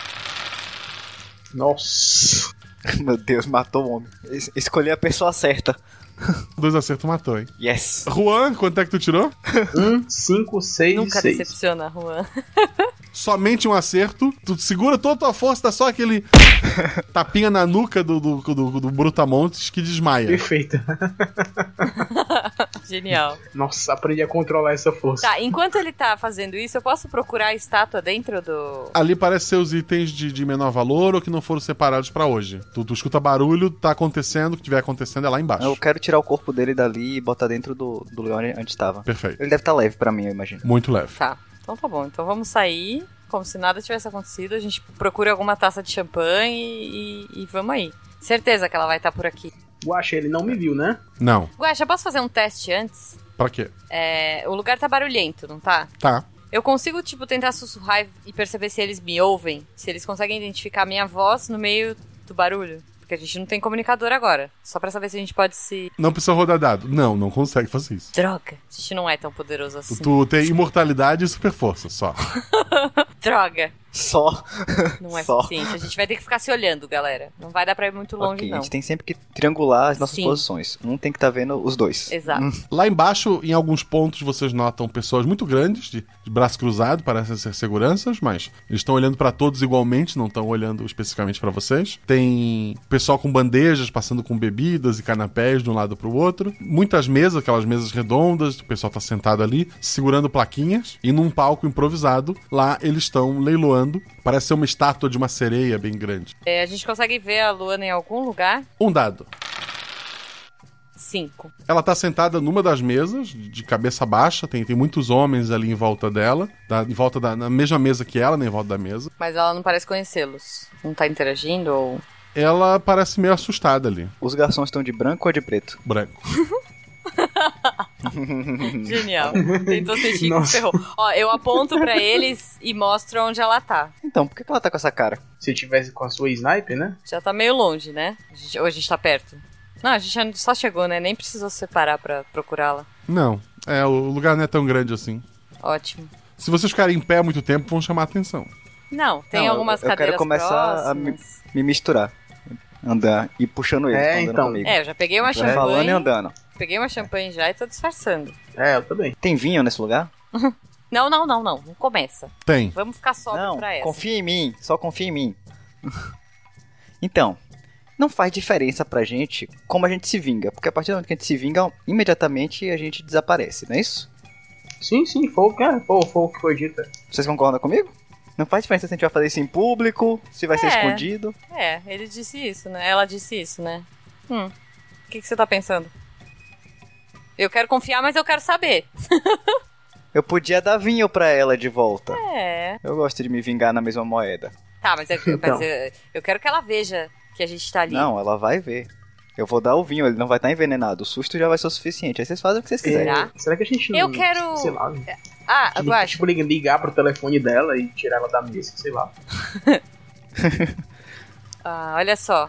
[SPEAKER 11] Nossa.
[SPEAKER 8] Meu Deus, matou o homem. Escolhi a pessoa certa.
[SPEAKER 1] 2 acertos matou, hein?
[SPEAKER 8] Yes.
[SPEAKER 1] Juan, quanto é que tu tirou?
[SPEAKER 11] 1, 5, 6
[SPEAKER 7] Nunca
[SPEAKER 11] 6.
[SPEAKER 7] decepciona, Juan.
[SPEAKER 1] Somente um acerto. Tu segura toda a tua força, dá só aquele tapinha na nuca do Brutamontes que desmaia.
[SPEAKER 11] Perfeito.
[SPEAKER 7] Genial.
[SPEAKER 11] Nossa, aprendi a controlar essa força.
[SPEAKER 7] Tá, enquanto ele tá fazendo isso, eu posso procurar a estátua dentro do...
[SPEAKER 1] Ali parece ser os itens de menor valor ou que não foram separados pra hoje. Tu escuta barulho, tá acontecendo, o que tiver acontecendo é lá embaixo.
[SPEAKER 8] Eu quero tirar o corpo dele dali e botar dentro do lugar onde estava.
[SPEAKER 1] Perfeito.
[SPEAKER 8] Ele deve estar leve pra mim, eu imagino.
[SPEAKER 1] Muito leve.
[SPEAKER 7] Tá, então tá bom. Então vamos sair, como se nada tivesse acontecido. A gente procura alguma taça de champanhe e vamos aí. Certeza que ela vai estar por aqui.
[SPEAKER 11] Guaxa, ele não me viu, né?
[SPEAKER 1] Não.
[SPEAKER 7] Guaxa, posso fazer um teste antes?
[SPEAKER 1] Pra quê?
[SPEAKER 7] O lugar tá barulhento, não tá?
[SPEAKER 1] Tá.
[SPEAKER 7] Eu consigo, tentar sussurrar e perceber se eles me ouvem? Se eles conseguem identificar a minha voz no meio do barulho? Porque a gente não tem comunicador agora. Só pra saber se a gente pode se...
[SPEAKER 1] Não precisa rodar dado. Não consegue fazer isso.
[SPEAKER 7] Droga. A gente não é tão poderoso assim.
[SPEAKER 1] Tu tem imortalidade e super força, só.
[SPEAKER 7] Droga.
[SPEAKER 8] Só.
[SPEAKER 7] Não é suficiente. A gente vai ter que ficar se olhando, galera. Não vai dar pra ir muito longe, não.
[SPEAKER 8] A gente tem sempre que triangular as nossas posições. Um tem que estar vendo os dois.
[SPEAKER 7] Exato.
[SPEAKER 1] Lá embaixo, em alguns pontos, vocês notam pessoas muito grandes, de braço cruzado, parecem ser seguranças, mas eles estão olhando pra todos igualmente, não estão olhando especificamente pra vocês. Tem pessoal com bandejas, passando com bebidas e canapés de um lado pro outro. Muitas mesas, aquelas mesas redondas, o pessoal tá sentado ali, segurando plaquinhas. E num palco improvisado, lá eles estão leiloando. Parece ser uma estátua de uma sereia bem grande.
[SPEAKER 7] A gente consegue ver a Luana em algum lugar?
[SPEAKER 1] Um dado.
[SPEAKER 7] 5.
[SPEAKER 1] Ela tá sentada numa das mesas, de cabeça baixa, tem muitos homens ali em volta dela, na mesma mesa que ela, né, em volta da mesa.
[SPEAKER 7] Mas ela não parece conhecê-los. Não tá interagindo ou...
[SPEAKER 1] Ela parece meio assustada ali.
[SPEAKER 8] Os garçons estão de branco ou de preto?
[SPEAKER 1] Branco.
[SPEAKER 7] Genial. Tentou ser chique e ferrou. Ó, eu aponto pra eles e mostro onde ela tá.
[SPEAKER 8] Então, por que ela tá com essa cara?
[SPEAKER 11] Se tivesse com a sua sniper, né?
[SPEAKER 7] Já tá meio longe, né? Ou a gente tá perto? Não, a gente só chegou, né? Nem precisou se separar pra procurá-la.
[SPEAKER 1] Não, o lugar não é tão grande assim.
[SPEAKER 7] Ótimo.
[SPEAKER 1] Se vocês ficarem em pé há muito tempo, vão chamar a atenção.
[SPEAKER 7] Não, tem algumas cadeiras próximas.
[SPEAKER 8] Eu quero começar a me misturar. Andar e puxando eles.
[SPEAKER 11] Então.
[SPEAKER 8] Comigo.
[SPEAKER 7] Eu já peguei uma champanhe.
[SPEAKER 8] Falando e andando.
[SPEAKER 7] Peguei uma champanhe já e tô disfarçando.
[SPEAKER 11] Eu também.
[SPEAKER 8] Tem vinho nesse lugar?
[SPEAKER 7] Não. Não começa.
[SPEAKER 1] Tem.
[SPEAKER 7] Vamos ficar sóbrio pra essa.
[SPEAKER 8] Confia em mim. Só confia em mim. Então, não faz diferença pra gente como a gente se vinga. Porque a partir do momento que a gente se vinga, imediatamente a gente desaparece, não é isso?
[SPEAKER 11] Sim, foi o que foi dito.
[SPEAKER 8] Vocês concordam comigo? Não faz diferença se a gente vai fazer isso em público, se vai ser escondido.
[SPEAKER 7] Ele disse isso, né? Ela disse isso, né? O que você tá pensando? Eu quero confiar, mas eu quero saber.
[SPEAKER 8] Eu podia dar vinho pra ela de volta.
[SPEAKER 7] Eu
[SPEAKER 8] gosto de me vingar na mesma moeda.
[SPEAKER 7] Tá, mas eu quero que ela veja que a gente tá ali.
[SPEAKER 8] Não, ela vai ver. Eu vou dar o vinho, ele não vai estar envenenado. O susto já vai ser o suficiente. Aí vocês fazem o que vocês quiserem.
[SPEAKER 11] Será que a gente não...
[SPEAKER 7] Eu quero...
[SPEAKER 11] Sei lá.
[SPEAKER 7] Guaxa.
[SPEAKER 11] Tipo, ligar pro telefone dela e tirar ela da mesa, sei lá.
[SPEAKER 7] Olha só.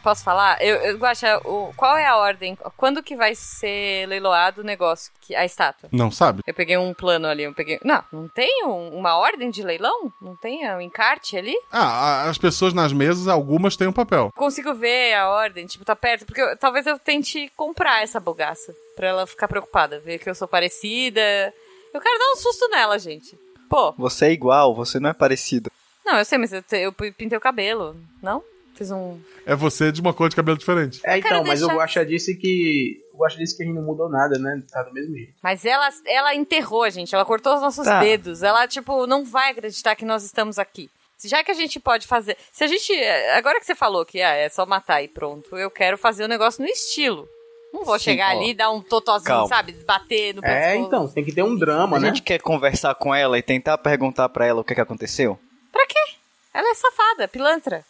[SPEAKER 7] posso falar? Guaxa, qual é a ordem? Quando que vai ser leiloado o negócio, a estátua?
[SPEAKER 1] Não sabe?
[SPEAKER 7] Eu peguei um plano ali, Não tem uma ordem de leilão? Não tem um encarte ali?
[SPEAKER 1] As pessoas nas mesas, algumas têm um papel.
[SPEAKER 7] Consigo ver a ordem, tipo, tá perto, porque talvez eu tente comprar essa bagaça, pra ela ficar preocupada, ver que eu sou parecida. Eu quero dar um susto nela, gente. Pô.
[SPEAKER 8] Você é igual, você não é parecido.
[SPEAKER 7] Não, eu sei, mas eu pintei o cabelo, não? Fiz um...
[SPEAKER 1] É você de uma cor de cabelo diferente.
[SPEAKER 11] Então, mas o Guaxa disse que... O Guaxa disse que a gente não mudou nada, né? Tá do mesmo jeito.
[SPEAKER 7] Mas ela enterrou a gente, ela cortou os nossos dedos. Ela, tipo, não vai acreditar que nós estamos aqui. Já que a gente pode fazer... Se a gente... Agora que você falou que é só matar e pronto, eu quero fazer o negócio no estilo. Não vou chegar ali e dar um totozinho, sabe? Bater no pescoço.
[SPEAKER 11] Então, tem que ter um drama, né?
[SPEAKER 8] A gente quer conversar com ela e tentar perguntar pra ela o que aconteceu?
[SPEAKER 7] Pra quê? Ela é safada, pilantra.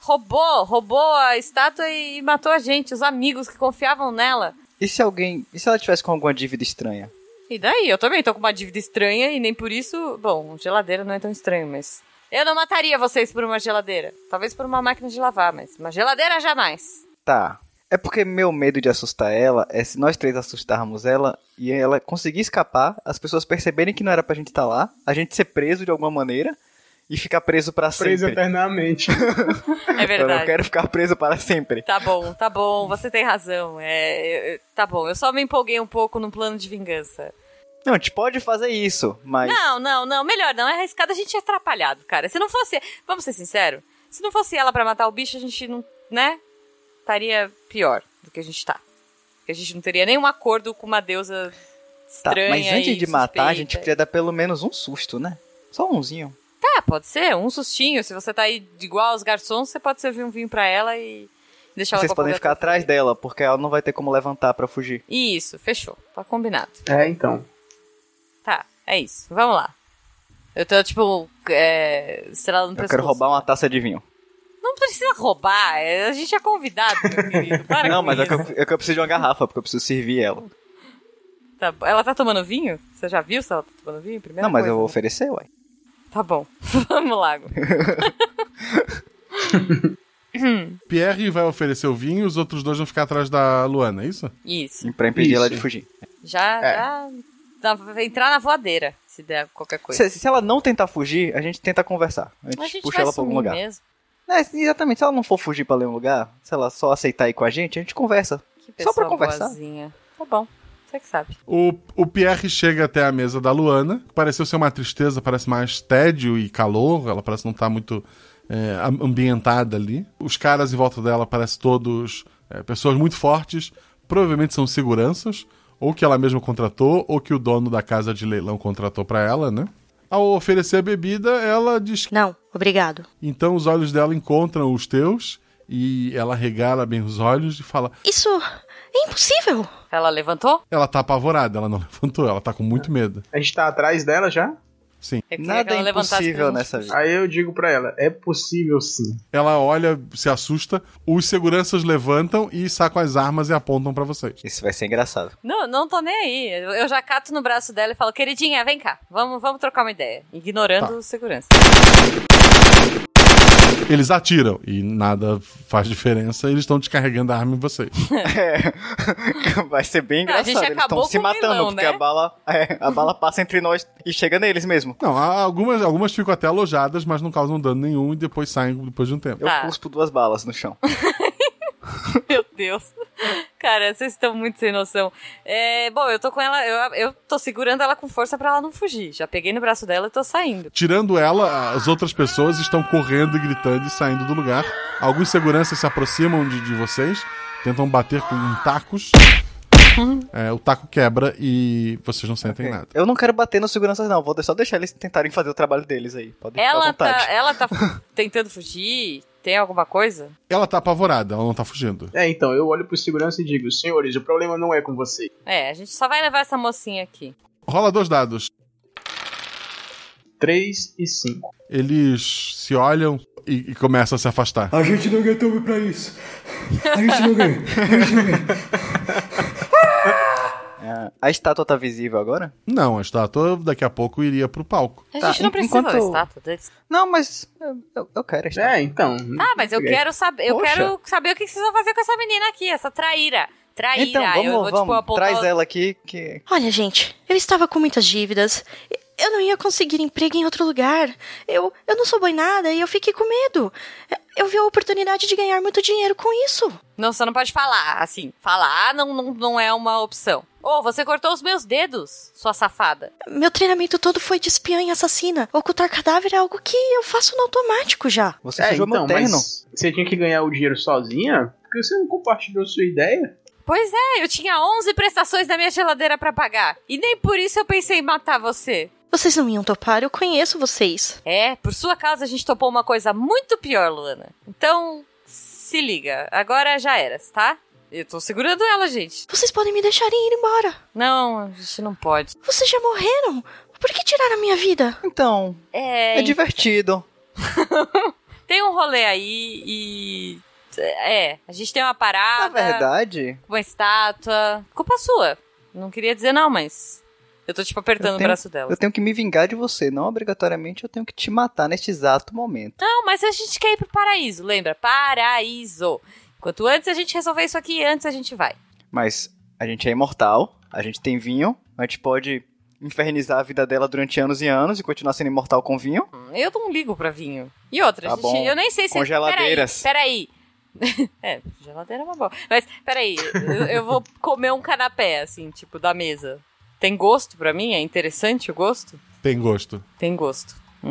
[SPEAKER 7] Roubou a estátua e matou a gente, os amigos que confiavam nela.
[SPEAKER 8] E se ela tivesse com alguma dívida estranha?
[SPEAKER 7] E daí? Eu também tô com uma dívida estranha e nem por isso... Bom, geladeira não é tão estranho, mas... Eu não mataria vocês por uma geladeira. Talvez por uma máquina de lavar, mas uma geladeira jamais.
[SPEAKER 8] Tá. É porque meu medo de assustar ela é se nós três assustarmos ela e ela conseguir escapar, as pessoas perceberem que não era pra gente estar lá, a gente ser preso de alguma maneira... E ficar preso pra sempre.
[SPEAKER 11] Preso eternamente.
[SPEAKER 7] É verdade.
[SPEAKER 8] Eu não quero ficar preso para sempre.
[SPEAKER 7] Tá bom, você tem razão. Tá bom, eu só me empolguei um pouco num plano de vingança.
[SPEAKER 8] Não, a gente pode fazer isso, mas...
[SPEAKER 7] Não, melhor não, é arriscado, a gente é atrapalhado, cara. Se não fosse, vamos ser sinceros, se não fosse ela pra matar o bicho, a gente não, né, estaria pior do que a gente tá. Porque a gente não teria nenhum acordo com uma deusa estranha.
[SPEAKER 8] Mas antes de matar,
[SPEAKER 7] suspeita.
[SPEAKER 8] A gente podia dar pelo menos um susto, né? Só umzinho.
[SPEAKER 7] Tá, pode ser, um sustinho. Se você tá aí igual aos garçons, você pode servir um vinho pra ela e deixar ela...
[SPEAKER 8] Vocês podem ficar atrás dela, porque ela não vai ter como levantar pra fugir.
[SPEAKER 7] Isso, fechou. Tá combinado.
[SPEAKER 11] Então.
[SPEAKER 7] Tá, é isso. Vamos lá. Eu tô, tipo, estrelado no pescoço.
[SPEAKER 8] Eu quero roubar uma taça de vinho.
[SPEAKER 7] Não precisa roubar, a gente é convidado, meu querido. Para
[SPEAKER 8] não,
[SPEAKER 7] com
[SPEAKER 8] mas
[SPEAKER 7] isso.
[SPEAKER 8] é que eu preciso de uma garrafa, porque eu preciso servir ela.
[SPEAKER 7] Tá, ela tá tomando vinho? Você já viu se ela tá tomando vinho?
[SPEAKER 8] Não, mas eu vou oferecer, ué.
[SPEAKER 7] Tá bom, vamos lá.
[SPEAKER 1] Pierre vai oferecer o vinho e os outros dois vão ficar atrás da Luana, é isso?
[SPEAKER 7] Isso.
[SPEAKER 8] E pra impedir ela de fugir.
[SPEAKER 7] Já entrar na voadeira, se der qualquer coisa.
[SPEAKER 8] Se ela não tentar fugir, a gente tenta conversar. A gente puxa ela pra algum lugar.
[SPEAKER 7] Mesmo.
[SPEAKER 8] Exatamente, se ela não for fugir pra nenhum lugar, se ela só aceitar ir com a gente conversa. Só pra conversar.
[SPEAKER 7] Boazinha. Tá bom. Você que sabe.
[SPEAKER 1] O Pierre chega até a mesa da Luana. Pareceu ser uma tristeza, parece mais tédio e calor. Ela parece não estar muito ambientada ali. Os caras em volta dela parecem todos pessoas muito fortes. Provavelmente são seguranças. Ou que ela mesma contratou, ou que o dono da casa de leilão contratou pra ela, né? Ao oferecer a bebida, ela diz...
[SPEAKER 12] Não, obrigado.
[SPEAKER 1] Então os olhos dela encontram os teus. E ela regala bem os olhos e fala...
[SPEAKER 12] Isso... é impossível!
[SPEAKER 7] Ela levantou?
[SPEAKER 1] Ela tá apavorada, ela não levantou, ela tá com muito medo.
[SPEAKER 11] A gente tá atrás dela já?
[SPEAKER 1] Sim.
[SPEAKER 8] Nada é impossível nessa vida.
[SPEAKER 11] Aí eu digo pra ela, é possível sim.
[SPEAKER 1] Ela olha, se assusta, os seguranças levantam e sacam as armas e apontam pra vocês.
[SPEAKER 8] Isso vai ser engraçado.
[SPEAKER 7] Não tô nem aí. Eu já cato no braço dela e falo, queridinha, vem cá, vamos trocar uma ideia. Ignorando os seguranças.
[SPEAKER 1] Eles atiram e nada faz diferença, eles estão descarregando a arma em vocês.
[SPEAKER 8] Vai ser bem engraçado.
[SPEAKER 7] A gente
[SPEAKER 8] eles estão se matando,
[SPEAKER 7] leilão,
[SPEAKER 8] porque
[SPEAKER 7] né?
[SPEAKER 8] a bala passa entre nós e chega neles mesmo.
[SPEAKER 1] Não, algumas ficam até alojadas, mas não causam dano nenhum e depois saem depois de um tempo.
[SPEAKER 8] Eu cuspo 2 balas no chão.
[SPEAKER 7] Meu Deus. Cara, vocês estão muito sem noção. Bom, eu tô com ela, eu tô segurando ela com força pra ela não fugir. Já peguei no braço dela e tô saindo.
[SPEAKER 1] Tirando ela, as outras pessoas estão correndo e gritando e saindo do lugar. Alguns seguranças se aproximam de vocês, tentam bater com tacos. O taco quebra e vocês não sentem nada.
[SPEAKER 8] Eu não quero bater nos seguranças, não. Vou só deixar eles tentarem fazer o trabalho deles aí. Podem ficar à vontade.
[SPEAKER 7] Ela tá tentando fugir? Tem alguma coisa?
[SPEAKER 1] Ela tá apavorada, ela não tá fugindo.
[SPEAKER 11] Então, eu olho pro segurança e digo, senhores, o problema não é com você.
[SPEAKER 7] A gente só vai levar essa mocinha aqui.
[SPEAKER 1] Rola 2 dados.
[SPEAKER 11] 3 e 5.
[SPEAKER 1] Eles se olham e começam a se afastar.
[SPEAKER 9] A gente não ganha tempo pra isso. A gente não ganha.
[SPEAKER 8] A estátua tá visível agora?
[SPEAKER 1] Não, a estátua daqui a pouco iria pro palco.
[SPEAKER 7] A gente não precisa da estátua deles.
[SPEAKER 8] Não, mas eu quero a estátua.
[SPEAKER 11] Então.
[SPEAKER 7] Mas eu quero saber. Eu quero saber o que vocês vão fazer com essa menina aqui, essa traíra.
[SPEAKER 8] Então, vamos. Traz ela aqui que...
[SPEAKER 12] Olha, gente, eu estava com muitas dívidas. Eu não ia conseguir emprego em outro lugar. Eu não sou boa em nada e eu fiquei com medo. Eu vi a oportunidade de ganhar muito dinheiro com isso.
[SPEAKER 7] Não, você não pode falar, assim. Falar não é uma opção. Você cortou os meus dedos, sua safada.
[SPEAKER 12] Meu treinamento todo foi de espiã e assassina. Ocultar cadáver é algo que eu faço no automático já.
[SPEAKER 8] Você sujou meu terno.
[SPEAKER 11] Mas você tinha que ganhar o dinheiro sozinha? Por que você não compartilhou sua ideia?
[SPEAKER 7] Pois é, eu tinha 11 prestações da minha geladeira pra pagar. E nem por isso eu pensei em matar você.
[SPEAKER 12] Vocês não iam topar, eu conheço vocês.
[SPEAKER 7] Por sua causa a gente topou uma coisa muito pior, Luana. Então, se liga. Agora já era, tá? Eu tô segurando ela, gente.
[SPEAKER 12] Vocês podem me deixarem ir embora.
[SPEAKER 7] Não, a gente não pode.
[SPEAKER 12] Vocês já morreram? Por que tiraram a minha vida?
[SPEAKER 8] Então, é divertido.
[SPEAKER 7] Tem um rolê aí e... a gente tem uma parada.
[SPEAKER 8] Na verdade...
[SPEAKER 7] Uma estátua. Culpa sua. Não queria dizer não, mas... Eu tô, apertando o braço dela.
[SPEAKER 8] Eu tenho que me vingar de você. Não obrigatoriamente eu tenho que te matar neste exato momento.
[SPEAKER 7] Não, mas a gente quer ir pro paraíso, lembra? Paraíso. Quanto antes a gente resolver isso aqui, antes a gente vai.
[SPEAKER 8] Mas a gente é imortal, a gente tem vinho, a gente pode infernizar a vida dela durante anos e anos e continuar sendo imortal com vinho.
[SPEAKER 7] Eu não ligo pra vinho. E outra,
[SPEAKER 8] tá bom.
[SPEAKER 7] Eu nem sei se...
[SPEAKER 8] Com geladeiras.
[SPEAKER 7] Peraí. Geladeira é uma boa. Mas, peraí, eu vou comer um canapé, assim, da mesa. Tem gosto pra mim? É interessante o gosto?
[SPEAKER 1] Tem gosto.
[SPEAKER 7] Tem gosto.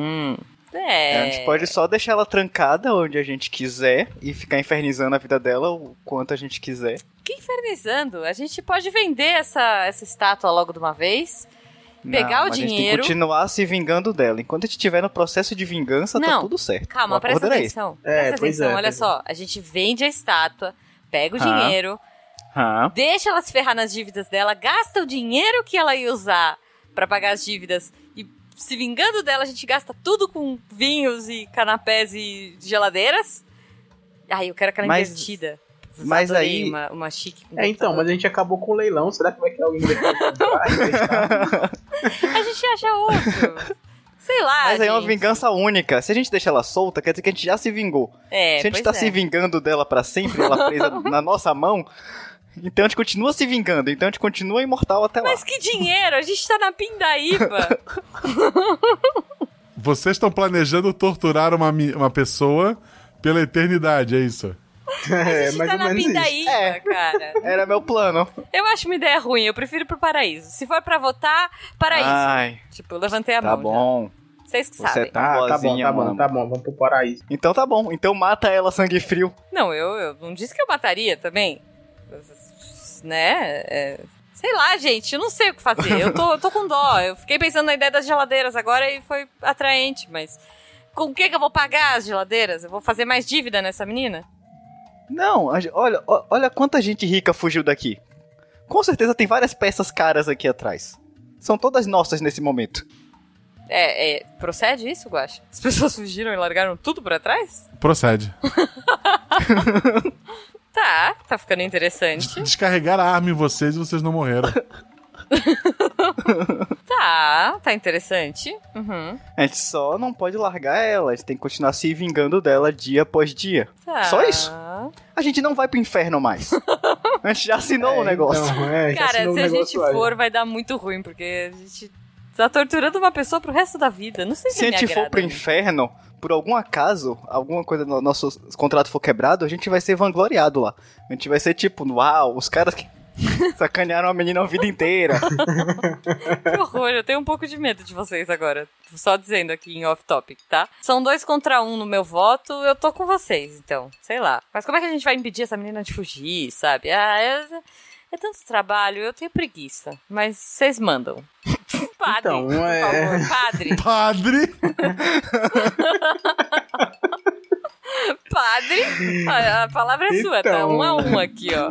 [SPEAKER 8] A gente pode só deixar ela trancada onde a gente quiser e ficar infernizando a vida dela o quanto a gente quiser.
[SPEAKER 7] Que infernizando? A gente pode vender essa estátua logo de uma vez, pegar o dinheiro...
[SPEAKER 8] A gente tem que continuar se vingando dela. Enquanto a gente estiver no processo de vingança, tá tudo certo.
[SPEAKER 7] Calma, presta atenção. Presta atenção, olha só. A gente vende a estátua, pega o dinheiro... Deixa ela se ferrar nas dívidas dela, gasta o dinheiro que ela ia usar pra pagar as dívidas e se vingando dela, a gente gasta tudo com vinhos e canapés e geladeiras. Eu quero aquela invertida.
[SPEAKER 8] Mas aí...
[SPEAKER 7] Uma chique.
[SPEAKER 11] Então, mas a gente acabou com o leilão. Será que vai ter alguém depois comprar?
[SPEAKER 7] A gente acha outro. Sei lá,
[SPEAKER 8] Mas aí é uma vingança única. Se a gente deixar ela solta, quer dizer que a gente já se vingou. Se a gente tá se vingando dela pra sempre, ela presa na nossa mão... Então a gente continua se vingando, então a gente continua imortal até lá.
[SPEAKER 7] Mas que dinheiro, a gente tá na pindaíba.
[SPEAKER 1] Vocês estão planejando torturar uma pessoa pela eternidade, é isso?
[SPEAKER 7] A gente tá na pindaíba, cara.
[SPEAKER 8] Era meu plano.
[SPEAKER 7] Eu acho uma ideia ruim, eu prefiro ir pro paraíso. Se for pra votar, paraíso. Eu levantei a mão.
[SPEAKER 8] Tá bom.
[SPEAKER 7] Já. Vocês que sabem.
[SPEAKER 8] É tão boazinha,
[SPEAKER 11] tá bom, vamos pro paraíso.
[SPEAKER 8] Então tá bom, então mata ela, sangue frio.
[SPEAKER 7] Não, eu não disse que eu mataria também. Né? Sei lá, gente, eu não sei o que fazer. Eu tô com dó. Eu fiquei pensando na ideia das geladeiras agora e foi atraente, mas com o que eu vou pagar as geladeiras? Eu vou fazer mais dívida nessa menina?
[SPEAKER 8] Não, olha quanta gente rica fugiu daqui. Com certeza tem várias peças caras aqui atrás. São todas nossas nesse momento.
[SPEAKER 7] Procede isso, Guaxa? As pessoas fugiram e largaram tudo pra trás?
[SPEAKER 1] Procede.
[SPEAKER 7] Tá ficando interessante.
[SPEAKER 1] Descarregar a arma em vocês e vocês não morreram.
[SPEAKER 7] Tá interessante.
[SPEAKER 8] A gente só não pode largar ela, a gente tem que continuar se vingando dela dia após dia. Só isso. A gente não vai pro inferno mais. A gente já assinou o negócio.
[SPEAKER 7] Então, cara, se a gente for, vai dar muito ruim, porque a gente tá torturando uma pessoa pro resto da vida. Não sei se
[SPEAKER 8] a gente for pro inferno, por algum acaso, alguma coisa no nosso contrato for quebrado, a gente vai ser vangloriado lá. A gente vai ser tipo, uau, os caras que sacanearam a menina a vida inteira.
[SPEAKER 7] Que horror, eu tenho um pouco de medo de vocês agora. Só dizendo aqui em off-topic, tá? São 2 contra 1 no meu voto, eu tô com vocês, então. Sei lá. Mas como é que a gente vai impedir essa menina de fugir, sabe? É tanto trabalho, eu tenho preguiça. Mas vocês mandam. Padre,
[SPEAKER 11] então,
[SPEAKER 7] por favor, padre.
[SPEAKER 1] Padre?
[SPEAKER 7] padre. A palavra é sua, tá 1 a 1 aqui, ó.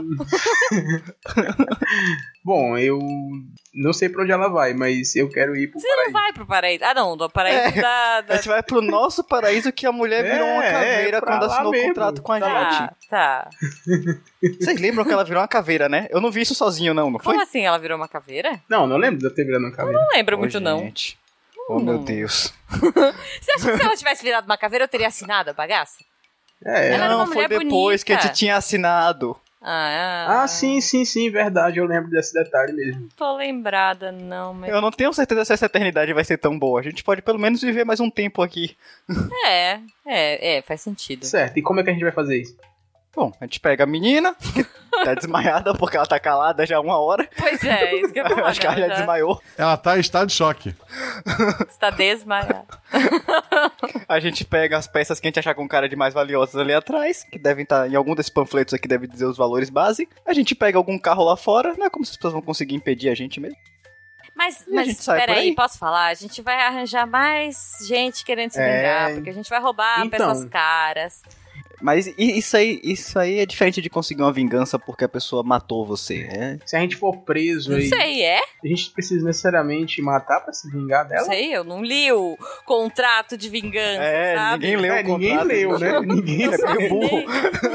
[SPEAKER 11] Bom, eu não sei pra onde ela vai, mas eu quero ir pro paraíso.
[SPEAKER 7] Você não vai pro paraíso. Ah, não, do paraíso da...
[SPEAKER 8] A gente vai pro nosso paraíso que a mulher virou uma caveira quando assinou o contrato com a gente.
[SPEAKER 7] Tá.
[SPEAKER 8] Vocês lembram que ela virou uma caveira, né? Eu não vi isso sozinho, não foi?
[SPEAKER 7] Como assim ela virou uma caveira?
[SPEAKER 11] Não lembro de eu ter virado uma caveira.
[SPEAKER 7] Eu não lembro muito,
[SPEAKER 8] gente. Oh, meu Deus.
[SPEAKER 7] Você acha que se ela tivesse virado uma caveira, eu teria assinado a bagaça?
[SPEAKER 11] Ela
[SPEAKER 7] era uma mulher
[SPEAKER 8] foi depois
[SPEAKER 7] bonita.
[SPEAKER 8] que a gente tinha assinado.
[SPEAKER 11] Sim, verdade, eu lembro desse detalhe mesmo.
[SPEAKER 7] Não tô lembrada, não, mas...
[SPEAKER 8] Eu não tenho certeza se essa eternidade vai ser tão boa. A gente pode pelo menos viver mais um tempo aqui.
[SPEAKER 7] Faz sentido.
[SPEAKER 11] Certo, e como é que a gente vai fazer isso?
[SPEAKER 8] Bom, a gente pega a menina, que tá desmaiada porque ela tá calada já há 1 hora.
[SPEAKER 7] Pois é, isso que eu
[SPEAKER 8] acho que ela já desmaiou.
[SPEAKER 1] Ela tá em estado de choque.
[SPEAKER 7] Está desmaiada.
[SPEAKER 8] A gente pega as peças que a gente achar com cara de mais valiosas ali atrás, que devem estar em algum desses panfletos aqui, deve dizer os valores base. A gente pega algum carro lá fora, não é como se as pessoas vão conseguir impedir a gente mesmo.
[SPEAKER 7] Mas
[SPEAKER 8] peraí,
[SPEAKER 7] posso falar? A gente vai arranjar mais gente querendo se vingar, porque a gente vai roubar peças caras.
[SPEAKER 8] Mas isso aí é diferente de conseguir uma vingança porque a pessoa matou você,
[SPEAKER 11] Se a gente for preso
[SPEAKER 7] não
[SPEAKER 11] aí...
[SPEAKER 7] sei,
[SPEAKER 11] A gente precisa necessariamente matar pra se vingar dela?
[SPEAKER 7] Não sei, eu não li o contrato de vingança, sabe?
[SPEAKER 8] Ninguém leu o contrato.
[SPEAKER 11] Ninguém leu, né? Ninguém
[SPEAKER 8] é meio burro.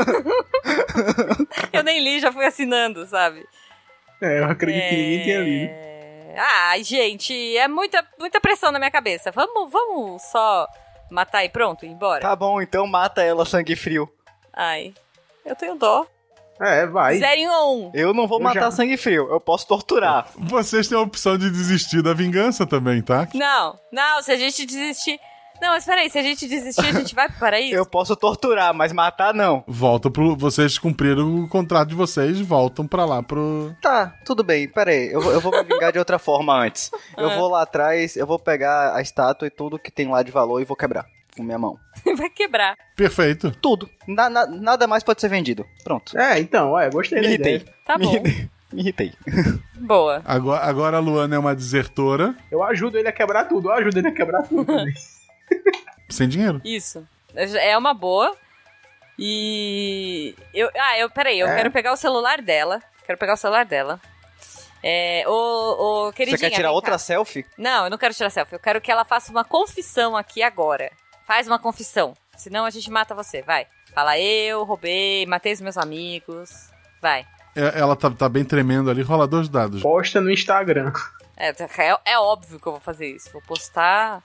[SPEAKER 7] Eu nem li, já fui assinando, sabe?
[SPEAKER 11] Eu acredito que ninguém tenha lido.
[SPEAKER 7] Ai, gente, é muita pressão na minha cabeça. Vamos só... matar e pronto, ir embora?
[SPEAKER 8] Tá bom, então mata ela, sangue frio.
[SPEAKER 7] Ai, eu tenho dó.
[SPEAKER 11] Vai.
[SPEAKER 7] 0 em 1.
[SPEAKER 8] Eu não vou matar sangue frio, eu posso torturar.
[SPEAKER 1] Vocês têm a opção de desistir da vingança também, tá?
[SPEAKER 7] Não, se a gente desistir... Não, mas peraí, se a gente desistir, a gente vai pro paraíso?
[SPEAKER 8] Eu posso torturar, mas matar não.
[SPEAKER 1] Vocês cumpriram o contrato de vocês, voltam pra lá pro...
[SPEAKER 8] Tá, tudo bem, peraí, eu vou me vingar de outra forma antes. Eu vou lá atrás, eu vou pegar a estátua e tudo que tem lá de valor e vou quebrar com minha mão.
[SPEAKER 7] Vai quebrar.
[SPEAKER 1] Perfeito.
[SPEAKER 8] Tudo. Nada mais pode ser vendido. Pronto.
[SPEAKER 11] Gostei
[SPEAKER 8] da
[SPEAKER 11] ideia.
[SPEAKER 8] Irritei.
[SPEAKER 7] Tá bom.
[SPEAKER 8] Me irritei.
[SPEAKER 7] Boa.
[SPEAKER 1] Agora a Luana é uma desertora.
[SPEAKER 11] Eu ajudo ele a quebrar tudo,
[SPEAKER 1] Sem dinheiro.
[SPEAKER 7] Isso. É uma boa. E... Peraí, eu quero pegar o celular dela. Queridinha,
[SPEAKER 8] você quer tirar outra selfie?
[SPEAKER 7] Não, eu não quero tirar selfie. Eu quero que ela faça uma confissão aqui agora. Faz uma confissão. Senão a gente mata você, vai. Fala, eu roubei, matei os meus amigos. Vai.
[SPEAKER 1] Ela tá bem tremendo ali, rola 2 dados.
[SPEAKER 11] Posta no Instagram.
[SPEAKER 7] É óbvio que eu vou fazer isso. Vou postar...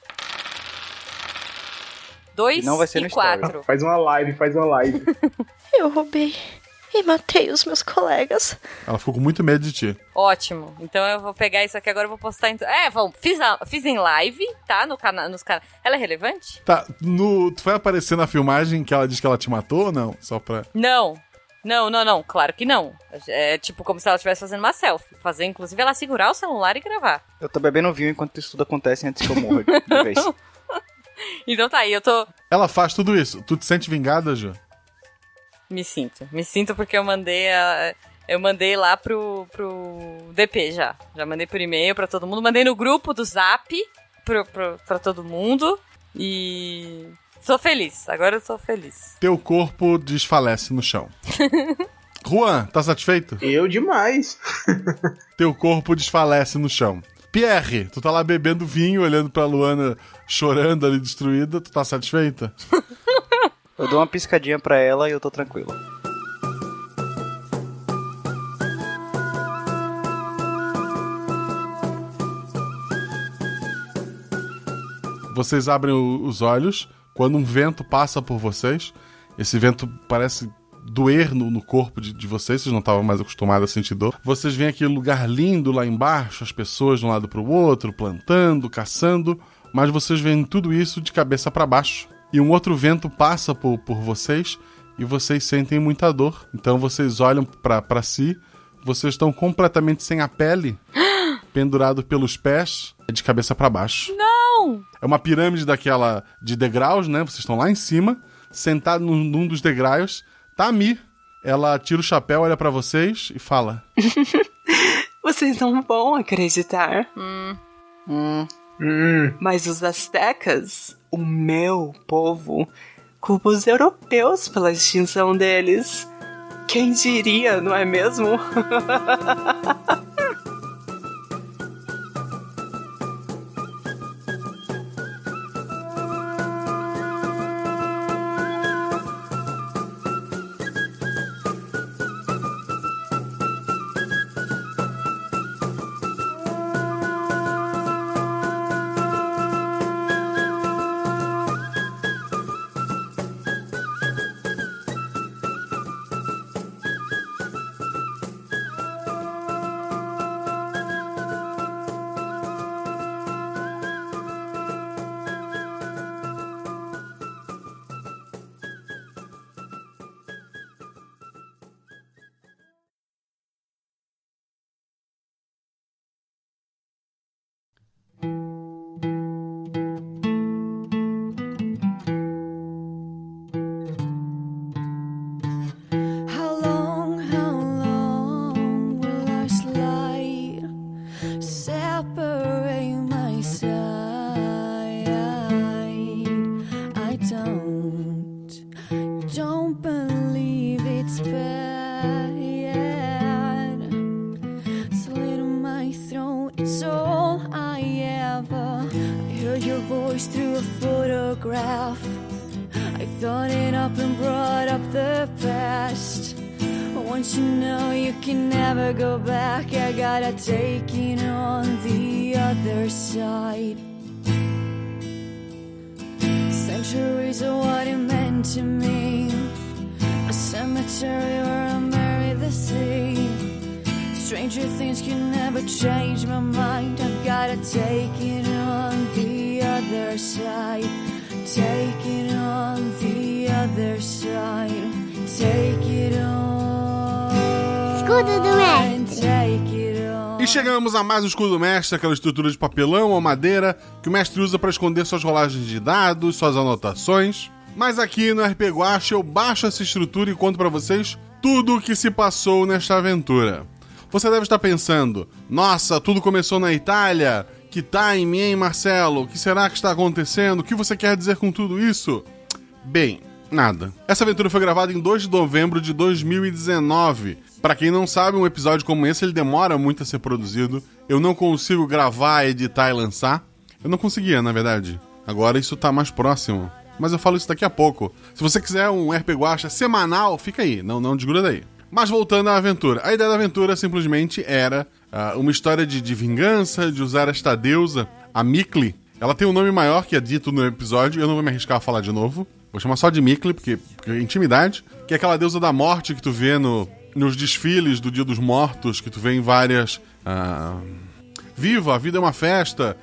[SPEAKER 7] 2
[SPEAKER 8] não vai ser
[SPEAKER 7] e 4.
[SPEAKER 11] Faz uma live.
[SPEAKER 12] Eu roubei e matei os meus colegas.
[SPEAKER 1] Ela ficou com muito medo de ti.
[SPEAKER 7] Ótimo. Então eu vou pegar isso aqui agora e vou postar em... fiz em live, tá? Nos canais. Ela é relevante?
[SPEAKER 1] Tá, tu foi aparecer na filmagem que ela diz que ela te matou ou não? Só pra...
[SPEAKER 7] Não, claro que não. É tipo como se ela estivesse fazendo uma selfie. Fazer, inclusive, ela segurar o celular e gravar.
[SPEAKER 8] Eu tô bebendo vinho enquanto isso tudo acontece antes que eu morra de vez.
[SPEAKER 7] Então tá aí, eu tô...
[SPEAKER 1] Ela faz tudo isso. Tu te sente vingada, Ju?
[SPEAKER 7] Me sinto porque eu mandei lá pro DP já. Já mandei por e-mail pra todo mundo. Mandei no grupo do Zap pra todo mundo. E... sou feliz. Agora eu tô feliz.
[SPEAKER 1] Teu corpo desfalece no chão. Juan, tá satisfeito?
[SPEAKER 11] Eu demais.
[SPEAKER 1] Teu corpo desfalece no chão. Pierre, tu tá lá bebendo vinho, olhando pra Luana chorando ali, destruída. Tu tá satisfeita?
[SPEAKER 8] Eu dou uma piscadinha pra ela e eu tô tranquilo.
[SPEAKER 1] Vocês abrem os olhos quando um vento passa por vocês. Esse vento parece doer no corpo de vocês não estavam mais acostumados a sentir dor. Vocês veem aquele lugar lindo lá embaixo, as pessoas de um lado para o outro, plantando, caçando, mas vocês veem tudo isso de cabeça para baixo. E um outro vento passa por vocês e vocês sentem muita dor. Então vocês olham para si, vocês estão completamente sem a pele, pendurado pelos pés, de cabeça para baixo.
[SPEAKER 7] Não!
[SPEAKER 1] É uma pirâmide daquela de degraus, né? Vocês estão lá em cima, sentado num dos degraus. Tá a Mi. Ela tira o chapéu, olha pra vocês e fala:
[SPEAKER 13] Vocês não vão acreditar. Mas os astecas, o meu povo, Culpa os europeus pela extinção deles. Quem diria, não é mesmo?
[SPEAKER 2] Taking on the other side. Centuries of what it meant to me. A cemetery where I marry the sea. Stranger things can never change my mind. I've gotta take it on the other side. Take it on the other side. Take it on.
[SPEAKER 16] Escudo do Mestre.
[SPEAKER 2] Take it.
[SPEAKER 1] E chegamos a mais um escudo do mestre, aquela estrutura de papelão ou madeira que o mestre usa para esconder suas rolagens de dados, suas anotações. Mas aqui no RP Guacha eu baixo essa estrutura e conto para vocês tudo o que se passou nesta aventura. Você deve estar pensando, nossa, tudo começou na Itália? Que time, hein, Marcelo? O que será que está acontecendo? O que você quer dizer com tudo isso? Bem, nada. Essa aventura foi gravada em 2 de novembro de 2019. Pra quem não sabe, um episódio como esse, ele demora muito a ser produzido. Eu não consigo gravar, editar e lançar. Eu não conseguia, na verdade. Agora isso tá mais próximo. Mas eu falo isso daqui a pouco. Se você quiser um RP Guacha semanal, fica aí. Não desgruda aí. Mas voltando à aventura. A ideia da aventura simplesmente era uma história de vingança, de usar esta deusa, a Mikli. Ela tem um nome maior que é dito no episódio. Eu não vou me arriscar a falar de novo. Vou chamar só de Mikli, porque é intimidade. Que é aquela deusa da morte que tu vê nos desfiles do Dia dos Mortos, que tu vê em várias... Viva, a vida é uma festa,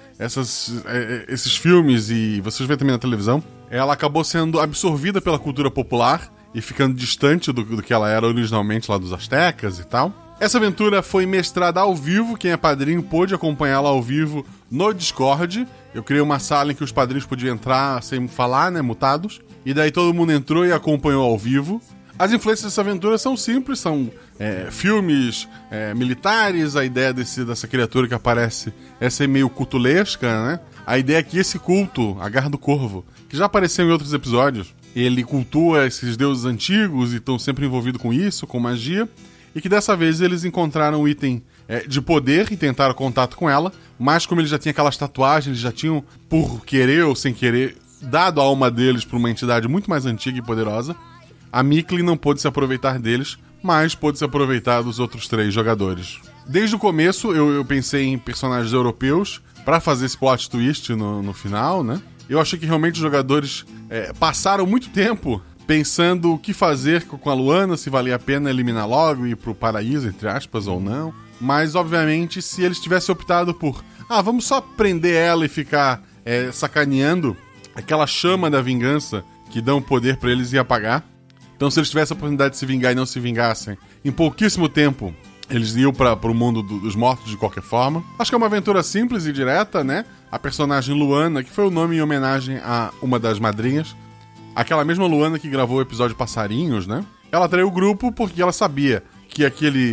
[SPEAKER 1] esses filmes, e vocês veem também na televisão. Ela acabou sendo absorvida pela cultura popular e ficando distante do que ela era originalmente lá dos astecas e tal. Essa aventura foi mestrada ao vivo, quem é padrinho pôde acompanhá-la ao vivo no Discord. Eu criei uma sala em que os padrinhos podiam entrar sem falar, né, mutados. E daí todo mundo entrou e acompanhou ao vivo. As influências dessa aventura são simples, são filmes militares, a ideia dessa criatura que aparece é ser meio cultulesca, né? A ideia é que esse culto, a Garra do Corvo, que já apareceu em outros episódios, ele cultua esses deuses antigos e estão sempre envolvidos com isso, com magia, e que dessa vez eles encontraram um item de poder e tentaram contato com ela, mas como eles já tinham aquelas tatuagens, eles já tinham, por querer ou sem querer, dado a alma deles para uma entidade muito mais antiga e poderosa, a Mikli não pôde se aproveitar deles, mas pôde se aproveitar dos outros 3 jogadores. Desde o começo, eu pensei em personagens europeus para fazer esse plot twist no final, né? Eu achei que realmente os jogadores passaram muito tempo pensando o que fazer com a Luana, se valia a pena eliminar logo e ir pro paraíso, entre aspas, ou não. Mas, obviamente, se eles tivessem optado por vamos só prender ela e ficar sacaneando, aquela chama da vingança que dão poder para eles ia apagar. Então, se eles tivessem a oportunidade de se vingar e não se vingassem, em pouquíssimo tempo, eles iam pro mundo dos mortos de qualquer forma. Acho que é uma aventura simples e direta, né? A personagem Luana, que foi o nome em homenagem a uma das madrinhas, aquela mesma Luana que gravou o episódio Passarinhos, né? Ela traiu o grupo porque ela sabia que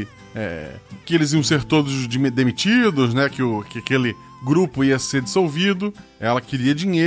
[SPEAKER 1] que eles iam ser todos demitidos, né? Que aquele grupo ia ser dissolvido. Ela queria dinheiro,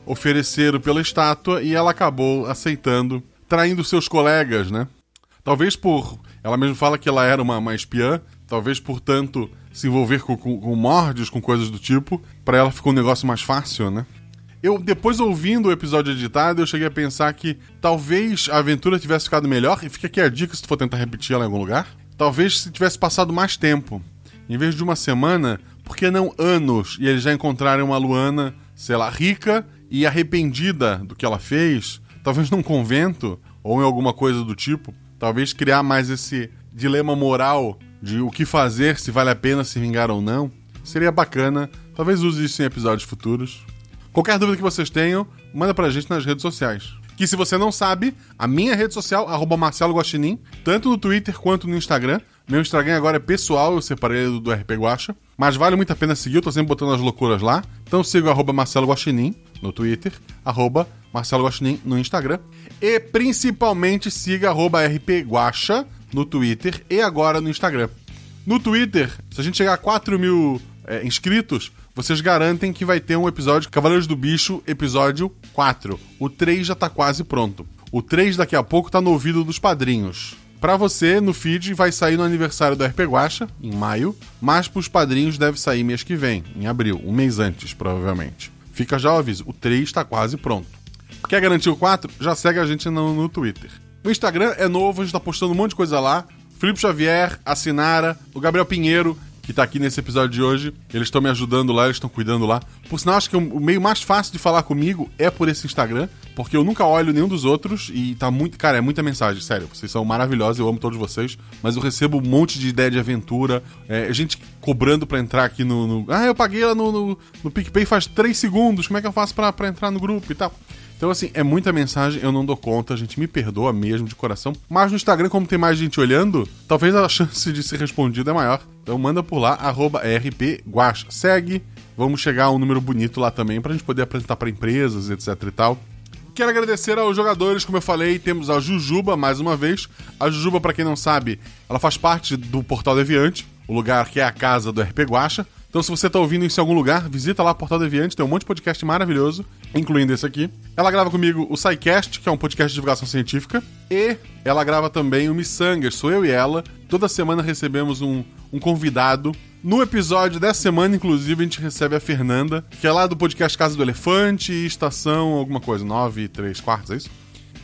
[SPEAKER 1] ofereceram pela estátua e ela acabou aceitando, traindo seus colegas, né? Talvez por... Ela mesma fala que ela era uma espiã, talvez por tanto se envolver com mordes, com coisas do tipo, pra ela ficou um negócio mais fácil, né? Eu, depois ouvindo o episódio editado, eu cheguei a pensar que talvez a aventura tivesse ficado melhor, e fica aqui a dica se tu for tentar repetir ela em algum lugar, talvez se tivesse passado mais tempo. Em vez de uma semana, por que não anos? E eles já encontraram uma Luana, sei lá, rica e arrependida do que ela fez, talvez num convento, ou em alguma coisa do tipo, talvez criar mais esse dilema moral de o que fazer, se vale a pena se vingar ou não. Seria bacana, talvez use isso em episódios futuros. Qualquer dúvida que vocês tenham, manda pra gente nas redes sociais. Que se você não sabe, a minha rede social, @MarceloGuaxinim, tanto no Twitter quanto no Instagram. Meu Instagram agora é pessoal, eu separei ele do RP Guaxa, mas vale muito a pena seguir, eu tô sempre botando as loucuras lá. Então siga o @MarceloGuaxinim no Twitter, @MarceloGuaxinim no Instagram. E principalmente siga @RPGuaxa no Twitter e agora no Instagram. No Twitter, se a gente chegar a 4.000 inscritos, vocês garantem que vai ter um episódio Cavaleiros do Bicho, episódio 4. O 3 já tá quase pronto. O 3 daqui a pouco tá no ouvido dos padrinhos. Pra você, no feed, vai sair no aniversário do RP Guaxa, em maio, mas pros padrinhos deve sair mês que vem, em abril, um mês antes, provavelmente. Fica já o aviso, o 3 tá quase pronto. Quer garantir o 4? Já segue a gente no Twitter. O Instagram é novo, a gente tá postando um monte de coisa lá. Felipe Xavier, a Sinara, o Gabriel Pinheiro, que tá aqui nesse episódio de hoje, eles estão me ajudando lá, eles estão cuidando lá. Por sinal, acho que o meio mais fácil de falar comigo é por esse Instagram, porque eu nunca olho nenhum dos outros e tá muito... Cara, é muita mensagem, sério. Vocês são maravilhosos, eu amo todos vocês, mas eu recebo um monte de ideia de aventura, gente cobrando pra entrar aqui no... Ah, eu paguei lá no PicPay faz 3 segundos, como é que eu faço pra entrar no grupo e tal? Então, assim, é muita mensagem, eu não dou conta, a gente me perdoa mesmo, de coração. Mas no Instagram, como tem mais gente olhando, talvez a chance de ser respondido é maior. Então manda por lá, @RPGuaxa. Segue, vamos chegar a um número bonito lá também, pra gente poder apresentar pra empresas, etc e tal. Quero agradecer aos jogadores, como eu falei, temos a Jujuba, mais uma vez. A Jujuba, pra quem não sabe, ela faz parte do Portal Deviante, o lugar que é a casa do RP Guaxa. Então, se você tá ouvindo isso em algum lugar, visita lá o Portal Deviante, tem um monte de podcast maravilhoso, incluindo esse aqui. Ela grava comigo o SciCast, que é um podcast de divulgação científica, e ela grava também o Missangas, sou eu e ela. Toda semana recebemos um convidado. No episódio dessa semana, inclusive, a gente recebe a Fernanda, que é lá do podcast Casa do Elefante, estação alguma coisa, 9 3/4, é isso?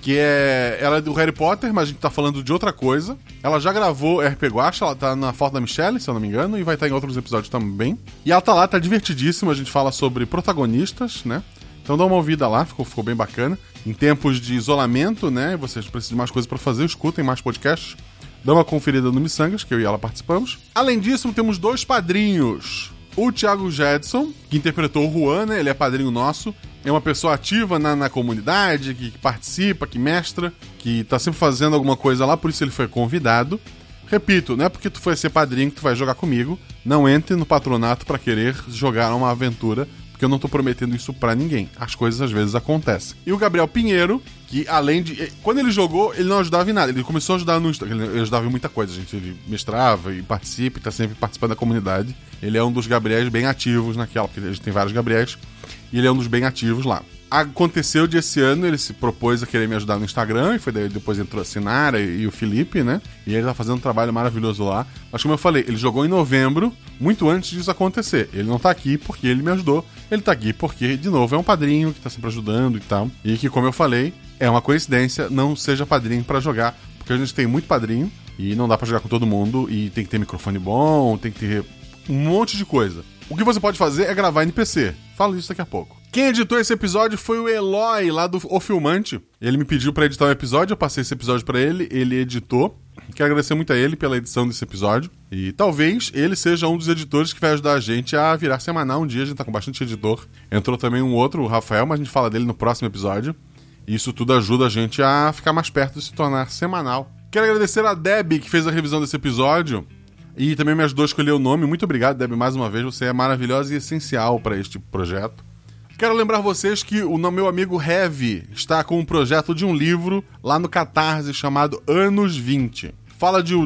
[SPEAKER 1] Ela é do Harry Potter, mas a gente tá falando de outra coisa. Ela já gravou RP Guaxa, ela tá na Foto da Michelle, se eu não me engano, e vai estar em outros episódios também. E ela tá lá, tá divertidíssima, a gente fala sobre protagonistas, né? Então dá uma ouvida lá, ficou bem bacana. Em tempos de isolamento, né, vocês precisam de mais coisas pra fazer, escutem mais podcasts. Dá uma conferida no Missangas, que eu e ela participamos. Além disso, temos 2 padrinhos. O Thiago Jedson, que interpretou o Juan, né? Ele é padrinho nosso. É uma pessoa ativa na comunidade, que participa, que mestra, que tá sempre fazendo alguma coisa lá, por isso ele foi convidado. Repito, não é porque tu foi ser padrinho que tu vai jogar comigo. Não entre no patronato pra querer jogar uma aventura, porque eu não tô prometendo isso pra ninguém. As coisas às vezes acontecem. E o Gabriel Pinheiro, que além de... Quando ele jogou, ele não ajudava em nada. Ele começou a ajudar no Instagram. Ele ajudava em muita coisa, gente. Ele mestrava e participa, e tá sempre participando da comunidade. Ele é um dos Gabriéis bem ativos naquela, porque a gente tem vários Gabriéis. E ele é um dos bem ativos lá. Aconteceu de esse ano, ele se propôs a querer me ajudar no Instagram, e foi daí depois entrou a Sinara e o Felipe, né? E ele tá fazendo um trabalho maravilhoso lá. Mas como eu falei, ele jogou em novembro, muito antes disso acontecer. Ele não tá aqui porque ele me ajudou, ele tá aqui porque, de novo, é um padrinho que tá sempre ajudando e tal. E que, como eu falei, é uma coincidência, não seja padrinho pra jogar, porque a gente tem muito padrinho e não dá pra jogar com todo mundo, e tem que ter microfone bom, tem que ter um monte de coisa. O que você pode fazer é gravar NPC. Falo isso daqui a pouco. Quem editou esse episódio foi o Eloy, lá do O Filmante. Ele me pediu pra editar um episódio, eu passei esse episódio pra ele, ele editou. Quero agradecer muito a ele pela edição desse episódio. E talvez ele seja um dos editores que vai ajudar a gente a virar semanal um dia. A gente tá com bastante editor. Entrou também um outro, o Rafael, mas a gente fala dele no próximo episódio. E isso tudo ajuda a gente a ficar mais perto de se tornar semanal. Quero agradecer a Debbie, que fez a revisão desse episódio. E também me ajudou a escolher o nome. Muito obrigado, Debbie, mais uma vez. Você é maravilhosa e essencial para este projeto. Quero lembrar vocês que o meu amigo Heavy está com um projeto de um livro lá no Catarse chamado Anos 20. Fala de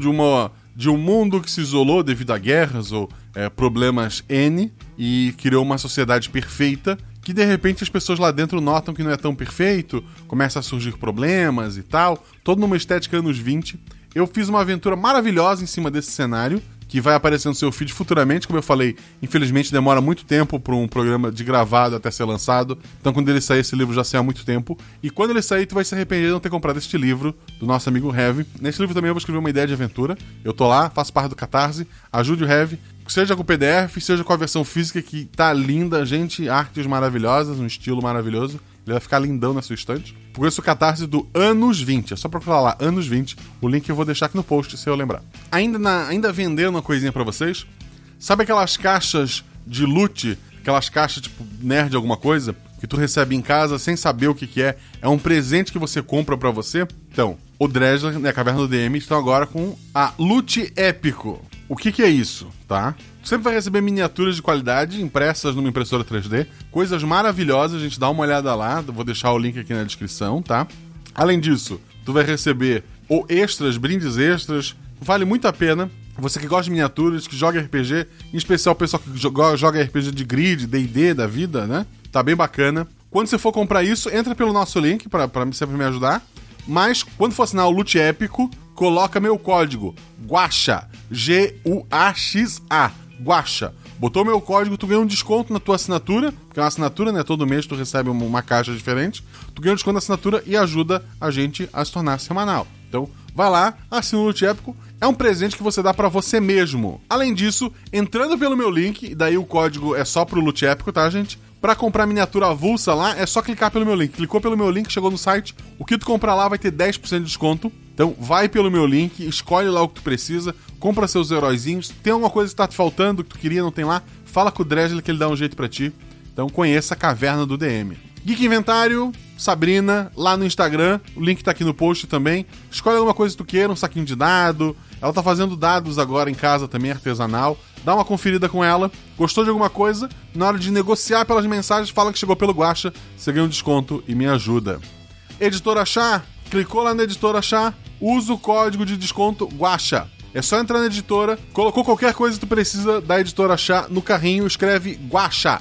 [SPEAKER 1] um mundo que se isolou devido a guerras ou problemas N e criou uma sociedade perfeita que de repente as pessoas lá dentro notam que não é tão perfeito, começa a surgir problemas e tal, todo numa estética anos 20. Eu fiz uma aventura maravilhosa em cima desse cenário, que vai aparecer no seu feed futuramente. Como eu falei, infelizmente demora muito tempo para um programa de gravado até ser lançado. Então quando ele sair, esse livro já saiu há muito tempo. E quando ele sair, tu vai se arrepender de não ter comprado este livro do nosso amigo Heavy. Nesse livro também eu vou escrever uma ideia de aventura. Eu tô lá, faço parte do Catarse, ajude o Heavy. Seja com o PDF, seja com a versão física, que tá linda, gente, artes maravilhosas, um estilo maravilhoso. Ele vai ficar lindão na sua estante. Por isso o Catarse do Anos 20. É só procurar lá, Anos 20. O link eu vou deixar aqui no post, se eu lembrar. Ainda vendendo uma coisinha pra vocês. Sabe aquelas caixas de loot? Aquelas caixas tipo nerd alguma coisa? Que tu recebe em casa sem saber o que é. É um presente que você compra pra você. Então, o Dresler, né, a Caverna do DM, estão agora com a Loot Épico. O que é isso, tá? Tu sempre vai receber miniaturas de qualidade impressas numa impressora 3D. Coisas maravilhosas, a gente dá uma olhada lá. Vou deixar o link aqui na descrição, tá? Além disso, tu vai receber brindes extras. Vale muito a pena. Você que gosta de miniaturas, que joga RPG, em especial o pessoal que joga RPG de grid, D&D da vida, né? Tá bem bacana. Quando você for comprar isso, entra pelo nosso link pra sempre me ajudar. Mas, quando for assinar o Loot Épico, coloca meu código GUAXA, G-U-A-X-A, GUAXA. Botou meu código, tu ganha um desconto na tua assinatura, porque é uma assinatura, né? Todo mês tu recebe uma caixa diferente. Tu ganha um desconto na assinatura e ajuda a gente a se tornar semanal. Então, vai lá, assina o Loot Épico. É um presente que você dá pra você mesmo. Além disso, entrando pelo meu link, e daí o código é só pro Loot Épico, tá, gente? Pra comprar miniatura avulsa lá, é só clicar pelo meu link. Clicou pelo meu link, chegou no site, o que tu comprar lá vai ter 10% de desconto. Então vai pelo meu link, escolhe lá o que tu precisa, compra seus heróizinhos. Tem alguma coisa que tá te faltando, que tu queria, não tem lá? Fala com o Dresler que ele dá um jeito pra ti. Então conheça a Caverna do DM. Geek Inventário, Sabrina, lá no Instagram, o link tá aqui no post também. Escolhe alguma coisa que tu queira, um saquinho de dado. Ela tá fazendo dados agora em casa também, artesanal. Dá uma conferida com ela. Gostou de alguma coisa? Na hora de negociar pelas mensagens, fala que chegou pelo Guaxa, você ganha um desconto e me ajuda. Editora Chá, clicou lá na Editora Chá, usa o código de desconto Guaxa. É só entrar na editora, colocou qualquer coisa que tu precisa da Editora Chá no carrinho, escreve Guaxa,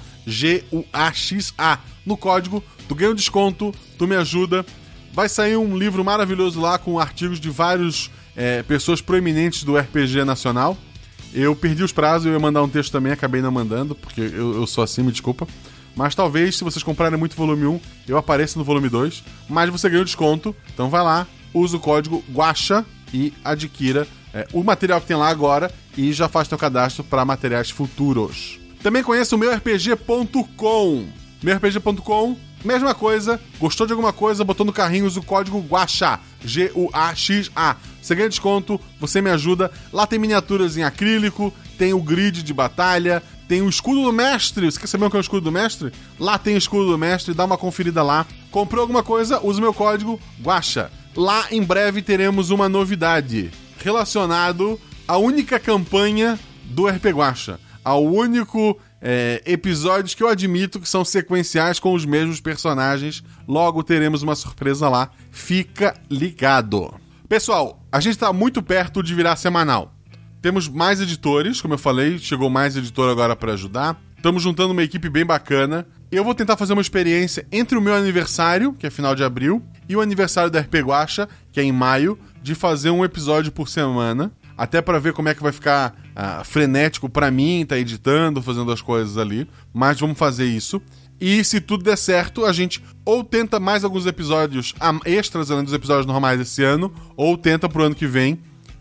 [SPEAKER 1] G-U-A-X-A, no código, tu ganha um desconto, tu me ajuda. Vai sair um livro maravilhoso lá com artigos de vários pessoas proeminentes do RPG nacional. Eu perdi os prazos, eu ia mandar um texto também, acabei não mandando, porque eu sou assim, me desculpa. Mas talvez, se vocês comprarem muito volume 1, eu apareça no volume 2. Mas você ganha o desconto, então vai lá, usa o código GUAXA e adquira o material que tem lá agora e já faz teu cadastro para materiais futuros. Também conheça o meurpg.com. Meurpg.com, mesma coisa, gostou de alguma coisa, botou no carrinho, usa o código GUAXA, G-U-A-X-A. Você ganha desconto, você me ajuda. Lá tem miniaturas em acrílico, tem o grid de batalha, tem o escudo do mestre. Você quer saber o que é o escudo do mestre? Lá tem o escudo do mestre, dá uma conferida lá. Comprou alguma coisa, usa o meu código GUAXA. Lá em breve teremos uma novidade relacionado à única campanha do RP Guaxa, ao único episódios que eu admito que são sequenciais com os mesmos personagens. Logo teremos uma surpresa lá. Fica ligado. Pessoal, a gente tá muito perto de virar semanal. Temos mais editores, como eu falei, chegou mais editor agora para ajudar. Estamos juntando uma equipe bem bacana. Eu vou tentar fazer uma experiência entre o meu aniversário, que é final de abril, e o aniversário da RP Guaxa, que é em maio, de fazer um episódio por semana. Até para ver como é que vai ficar frenético para mim, tá editando, fazendo as coisas ali. Mas vamos fazer isso. E se tudo der certo, a gente ou tenta mais alguns episódios extras além dos episódios normais esse ano, ou tenta pro ano que vem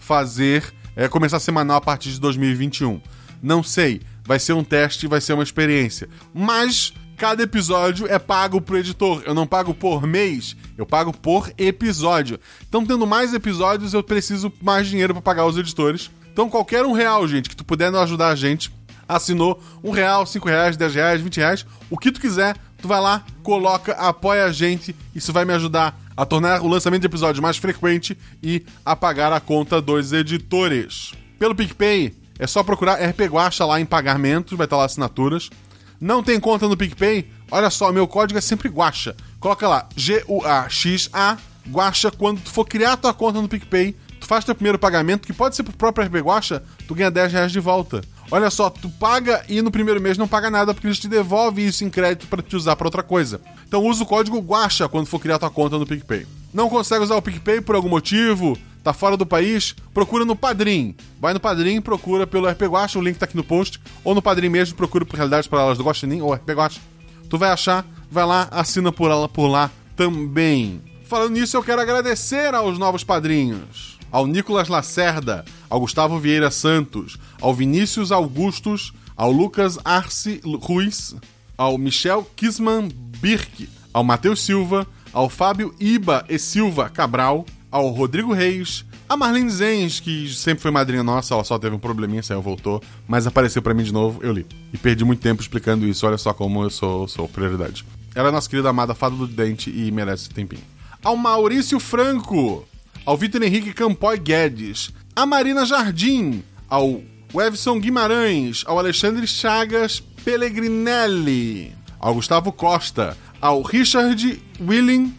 [SPEAKER 1] começar semanal a partir de 2021. Não sei, vai ser um teste, vai ser uma experiência. Mas cada episódio é pago pro editor. Eu não pago por mês, eu pago por episódio. Então, tendo mais episódios, eu preciso mais dinheiro para pagar os editores. Então, qualquer R$1, gente, que tu puder ajudar a gente, assinou R$1, R$5, R$10, R$20, o que tu quiser, tu vai lá, coloca, apoia a gente. Isso vai me ajudar a tornar o lançamento de episódios mais frequente e a pagar a conta dos editores. Pelo PicPay, é só procurar RP Guaxa lá em pagamentos, vai estar lá assinaturas. Não tem conta no PicPay? Olha só, meu código é sempre Guaxa. Coloca lá, G-U-A-X-A, Guaxa. Quando tu for criar tua conta no PicPay, tu faz teu primeiro pagamento, que pode ser pro próprio RP Guaxa, tu ganha R$10 de volta. olha só, tu paga e no primeiro mês não paga nada, porque eles te devolvem isso em crédito pra te usar pra outra coisa. Então usa o código GUAXA quando for criar tua conta no PicPay. Não consegue usar o PicPay por algum motivo, tá fora do país, procura no Padrim. Vai no Padrim, procura pelo RP Guaxa, o link tá aqui no post, ou no Padrim mesmo, procura por Realidades Paralelas do Guaxinim ou RP Guaxa. Tu vai achar, vai lá, assina por lá também. Falando nisso, eu quero agradecer aos novos padrinhos. Ao Nicolas Lacerda, ao Gustavo Vieira Santos, ao Vinícius Augustus, ao Lucas Arce Ruiz, ao Michel Kisman Birk, ao Matheus Silva, ao Fábio Iba e Silva Cabral, ao Rodrigo Reis, a Marlene Zenz, que sempre foi madrinha nossa, ela só teve um probleminha, saiu, voltou, mas apareceu pra mim de novo, eu li. E perdi muito tempo explicando isso, olha só como eu sou prioridade. Ela é nossa querida amada Fada do Dente e merece esse tempinho. Ao Maurício Franco, ao Vitor Henrique Campoy Guedes, a Marina Jardim, ao Wevson Guimarães, ao Alexandre Chagas Pellegrinelli, ao Gustavo Costa, ao Richard Willing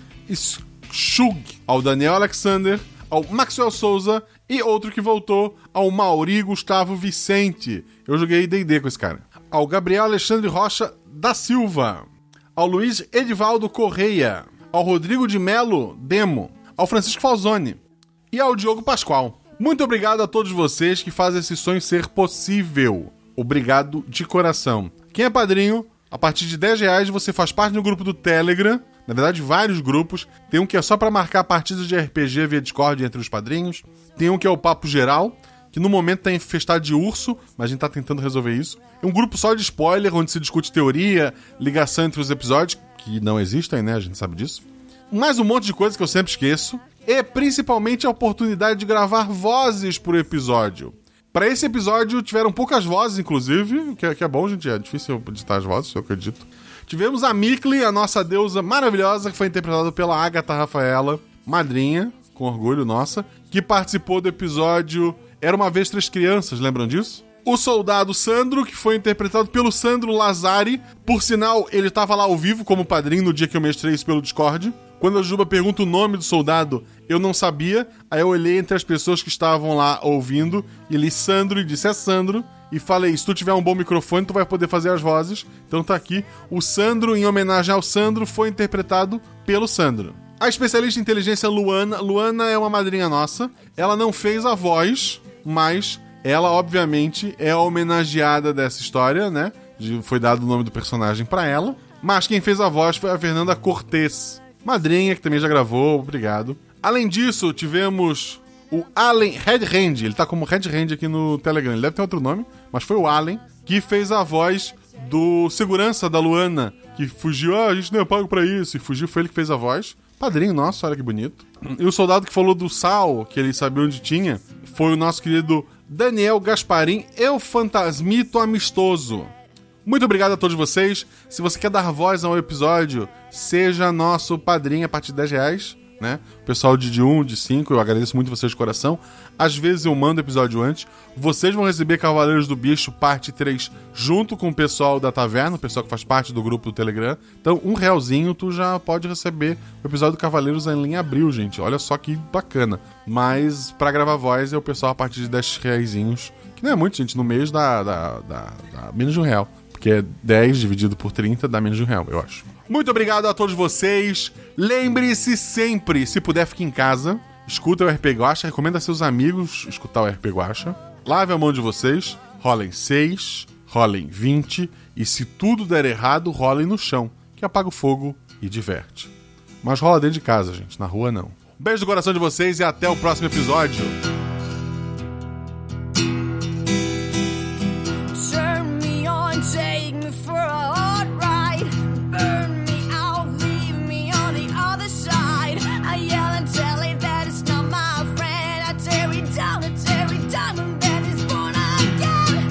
[SPEAKER 1] Schug, ao Daniel Alexander, ao Maxwell Souza e outro que voltou, ao Mauri Gustavo Vicente. Eu joguei D&D com esse cara. Ao Gabriel Alexandre Rocha da Silva, ao Luiz Edivaldo Correia, ao Rodrigo de Melo Demo, ao Francisco Falzoni e ao Diogo Pascoal. Muito obrigado a todos vocês que fazem esse sonho ser possível. Obrigado de coração. Quem é padrinho, a partir de R$10 você faz parte do grupo do Telegram. Na verdade, vários grupos. Tem um que é só para marcar partidas de RPG via Discord entre os padrinhos. Tem um que é o Papo Geral, que no momento tá infestado de urso, mas a gente tá tentando resolver isso. É um grupo só de spoiler, onde se discute teoria, ligação entre os episódios, que não existem, né? A gente sabe disso. Mais um monte de coisa que eu sempre esqueço. E principalmente a oportunidade de gravar vozes por episódio. Para esse episódio tiveram poucas vozes, inclusive, que é bom, gente. É difícil editar as vozes, eu acredito. Tivemos a Mikli, a nossa deusa maravilhosa, que foi interpretada pela Agatha Rafaela, madrinha, com orgulho nossa, que participou do episódio Era Uma Vez Três Crianças, lembram disso? O soldado Sandro, que foi interpretado pelo Sandro Lazari. Por sinal, ele estava lá ao vivo como padrinho no dia que eu mestrei isso pelo Discord. Quando a Juba pergunta o nome do soldado, eu não sabia. Aí eu olhei entre as pessoas que estavam lá ouvindo e li Sandro e disse, é Sandro. E falei, se tu tiver um bom microfone, tu vai poder fazer as vozes. Então tá aqui. O Sandro, em homenagem ao Sandro, foi interpretado pelo Sandro. A especialista em inteligência Luana. Luana é uma madrinha nossa. Ela não fez a voz, mas ela, obviamente, é a homenageada dessa história, né? Foi dado o nome do personagem pra ela. Mas quem fez a voz foi a Fernanda Cortez, madrinha, que também já gravou, obrigado. Além disso, tivemos o Allen Red Hand, ele tá como Red Hand aqui no Telegram, ele deve ter outro nome, mas foi o Allen, que fez a voz do segurança da Luana, que fugiu, a gente não é pago pra isso, e fugiu, foi ele que fez a voz. Padrinho nosso, olha que bonito. E o soldado que falou do sal, que ele sabia onde tinha, foi o nosso querido Daniel Gasparim, eu fantasmito amistoso. Muito obrigado a todos vocês. Se você quer dar voz ao episódio, seja nosso padrinho a partir de R$10, né? O pessoal de 1, de 5, eu agradeço muito vocês de coração. Às vezes eu mando episódio antes. Vocês vão receber Cavaleiros do Bicho, parte 3, junto com o pessoal da taverna, o pessoal que faz parte do grupo do Telegram. Então, R$1 tu já pode receber o episódio do Cavaleiros em abril, gente. Olha só que bacana. Mas, pra gravar voz, é o pessoal a partir de R$10, que não é muito, gente. No mês dá menos de R$1. Porque é 10 dividido por 30 dá menos de R$1, eu acho. Muito obrigado a todos vocês. Lembre-se sempre, se puder, fique em casa. Escuta o RP Guaxa. Recomenda a seus amigos escutar o RP Guaxa. Lave a mão de vocês. Rolem 6, rolem 20. E se tudo der errado, rolem no chão, que apaga o fogo e diverte. Mas rola dentro de casa, gente. Na rua, não. Beijo do coração de vocês e até o próximo episódio.
[SPEAKER 2] Take me for a hot ride. Burn me out, leave me on the other side. I yell and tell it that it's not my friend. I tear it down, and then it's born again.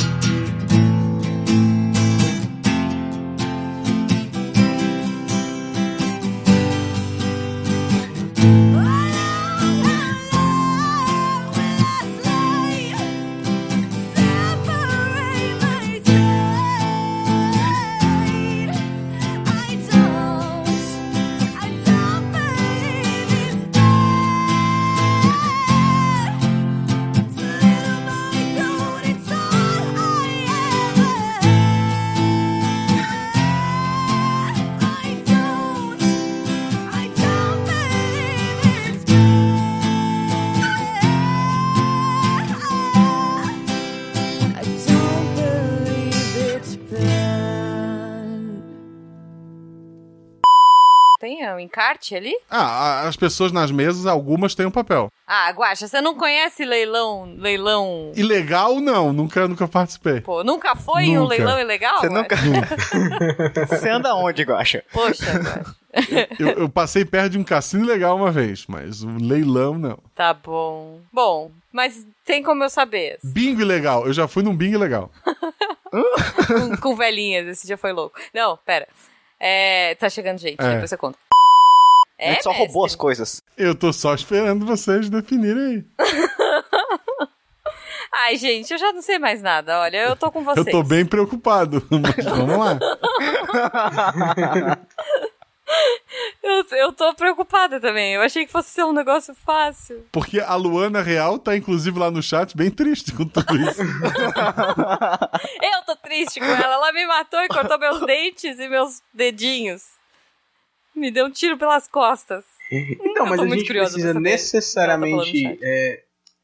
[SPEAKER 7] Tem um encarte ali?
[SPEAKER 1] As pessoas nas mesas, algumas têm um papel.
[SPEAKER 7] Guaxa, você não conhece leilão...
[SPEAKER 1] Ilegal, não. Nunca participei.
[SPEAKER 7] Pô, nunca foi em um leilão ilegal?
[SPEAKER 8] Você nunca... Você anda onde, Guaxa?
[SPEAKER 7] Poxa, Guaxa.
[SPEAKER 1] Eu passei perto de um cassino legal uma vez, mas um leilão, não.
[SPEAKER 7] Tá bom. Bom, mas tem como eu saber.
[SPEAKER 1] Bingo ilegal. Eu já fui num bingo legal.
[SPEAKER 7] com velhinhas, esse dia foi louco. Não, pera. Tá chegando gente, depois você conta.
[SPEAKER 8] A gente só roubou as coisas.
[SPEAKER 1] Eu tô só esperando vocês definirem aí.
[SPEAKER 7] Ai, gente, eu já não sei mais nada. Olha, eu tô com vocês.
[SPEAKER 1] Eu tô bem preocupado, mas vamos lá.
[SPEAKER 7] Eu tô preocupada também. Eu achei que fosse ser um negócio fácil.
[SPEAKER 1] Porque a Luana Real tá, inclusive, lá no chat, bem triste com tudo isso.
[SPEAKER 7] Eu tô triste com ela. Ela me matou e cortou meus dentes e meus dedinhos. Me deu um tiro pelas costas.
[SPEAKER 11] Então, mas a gente precisa necessariamente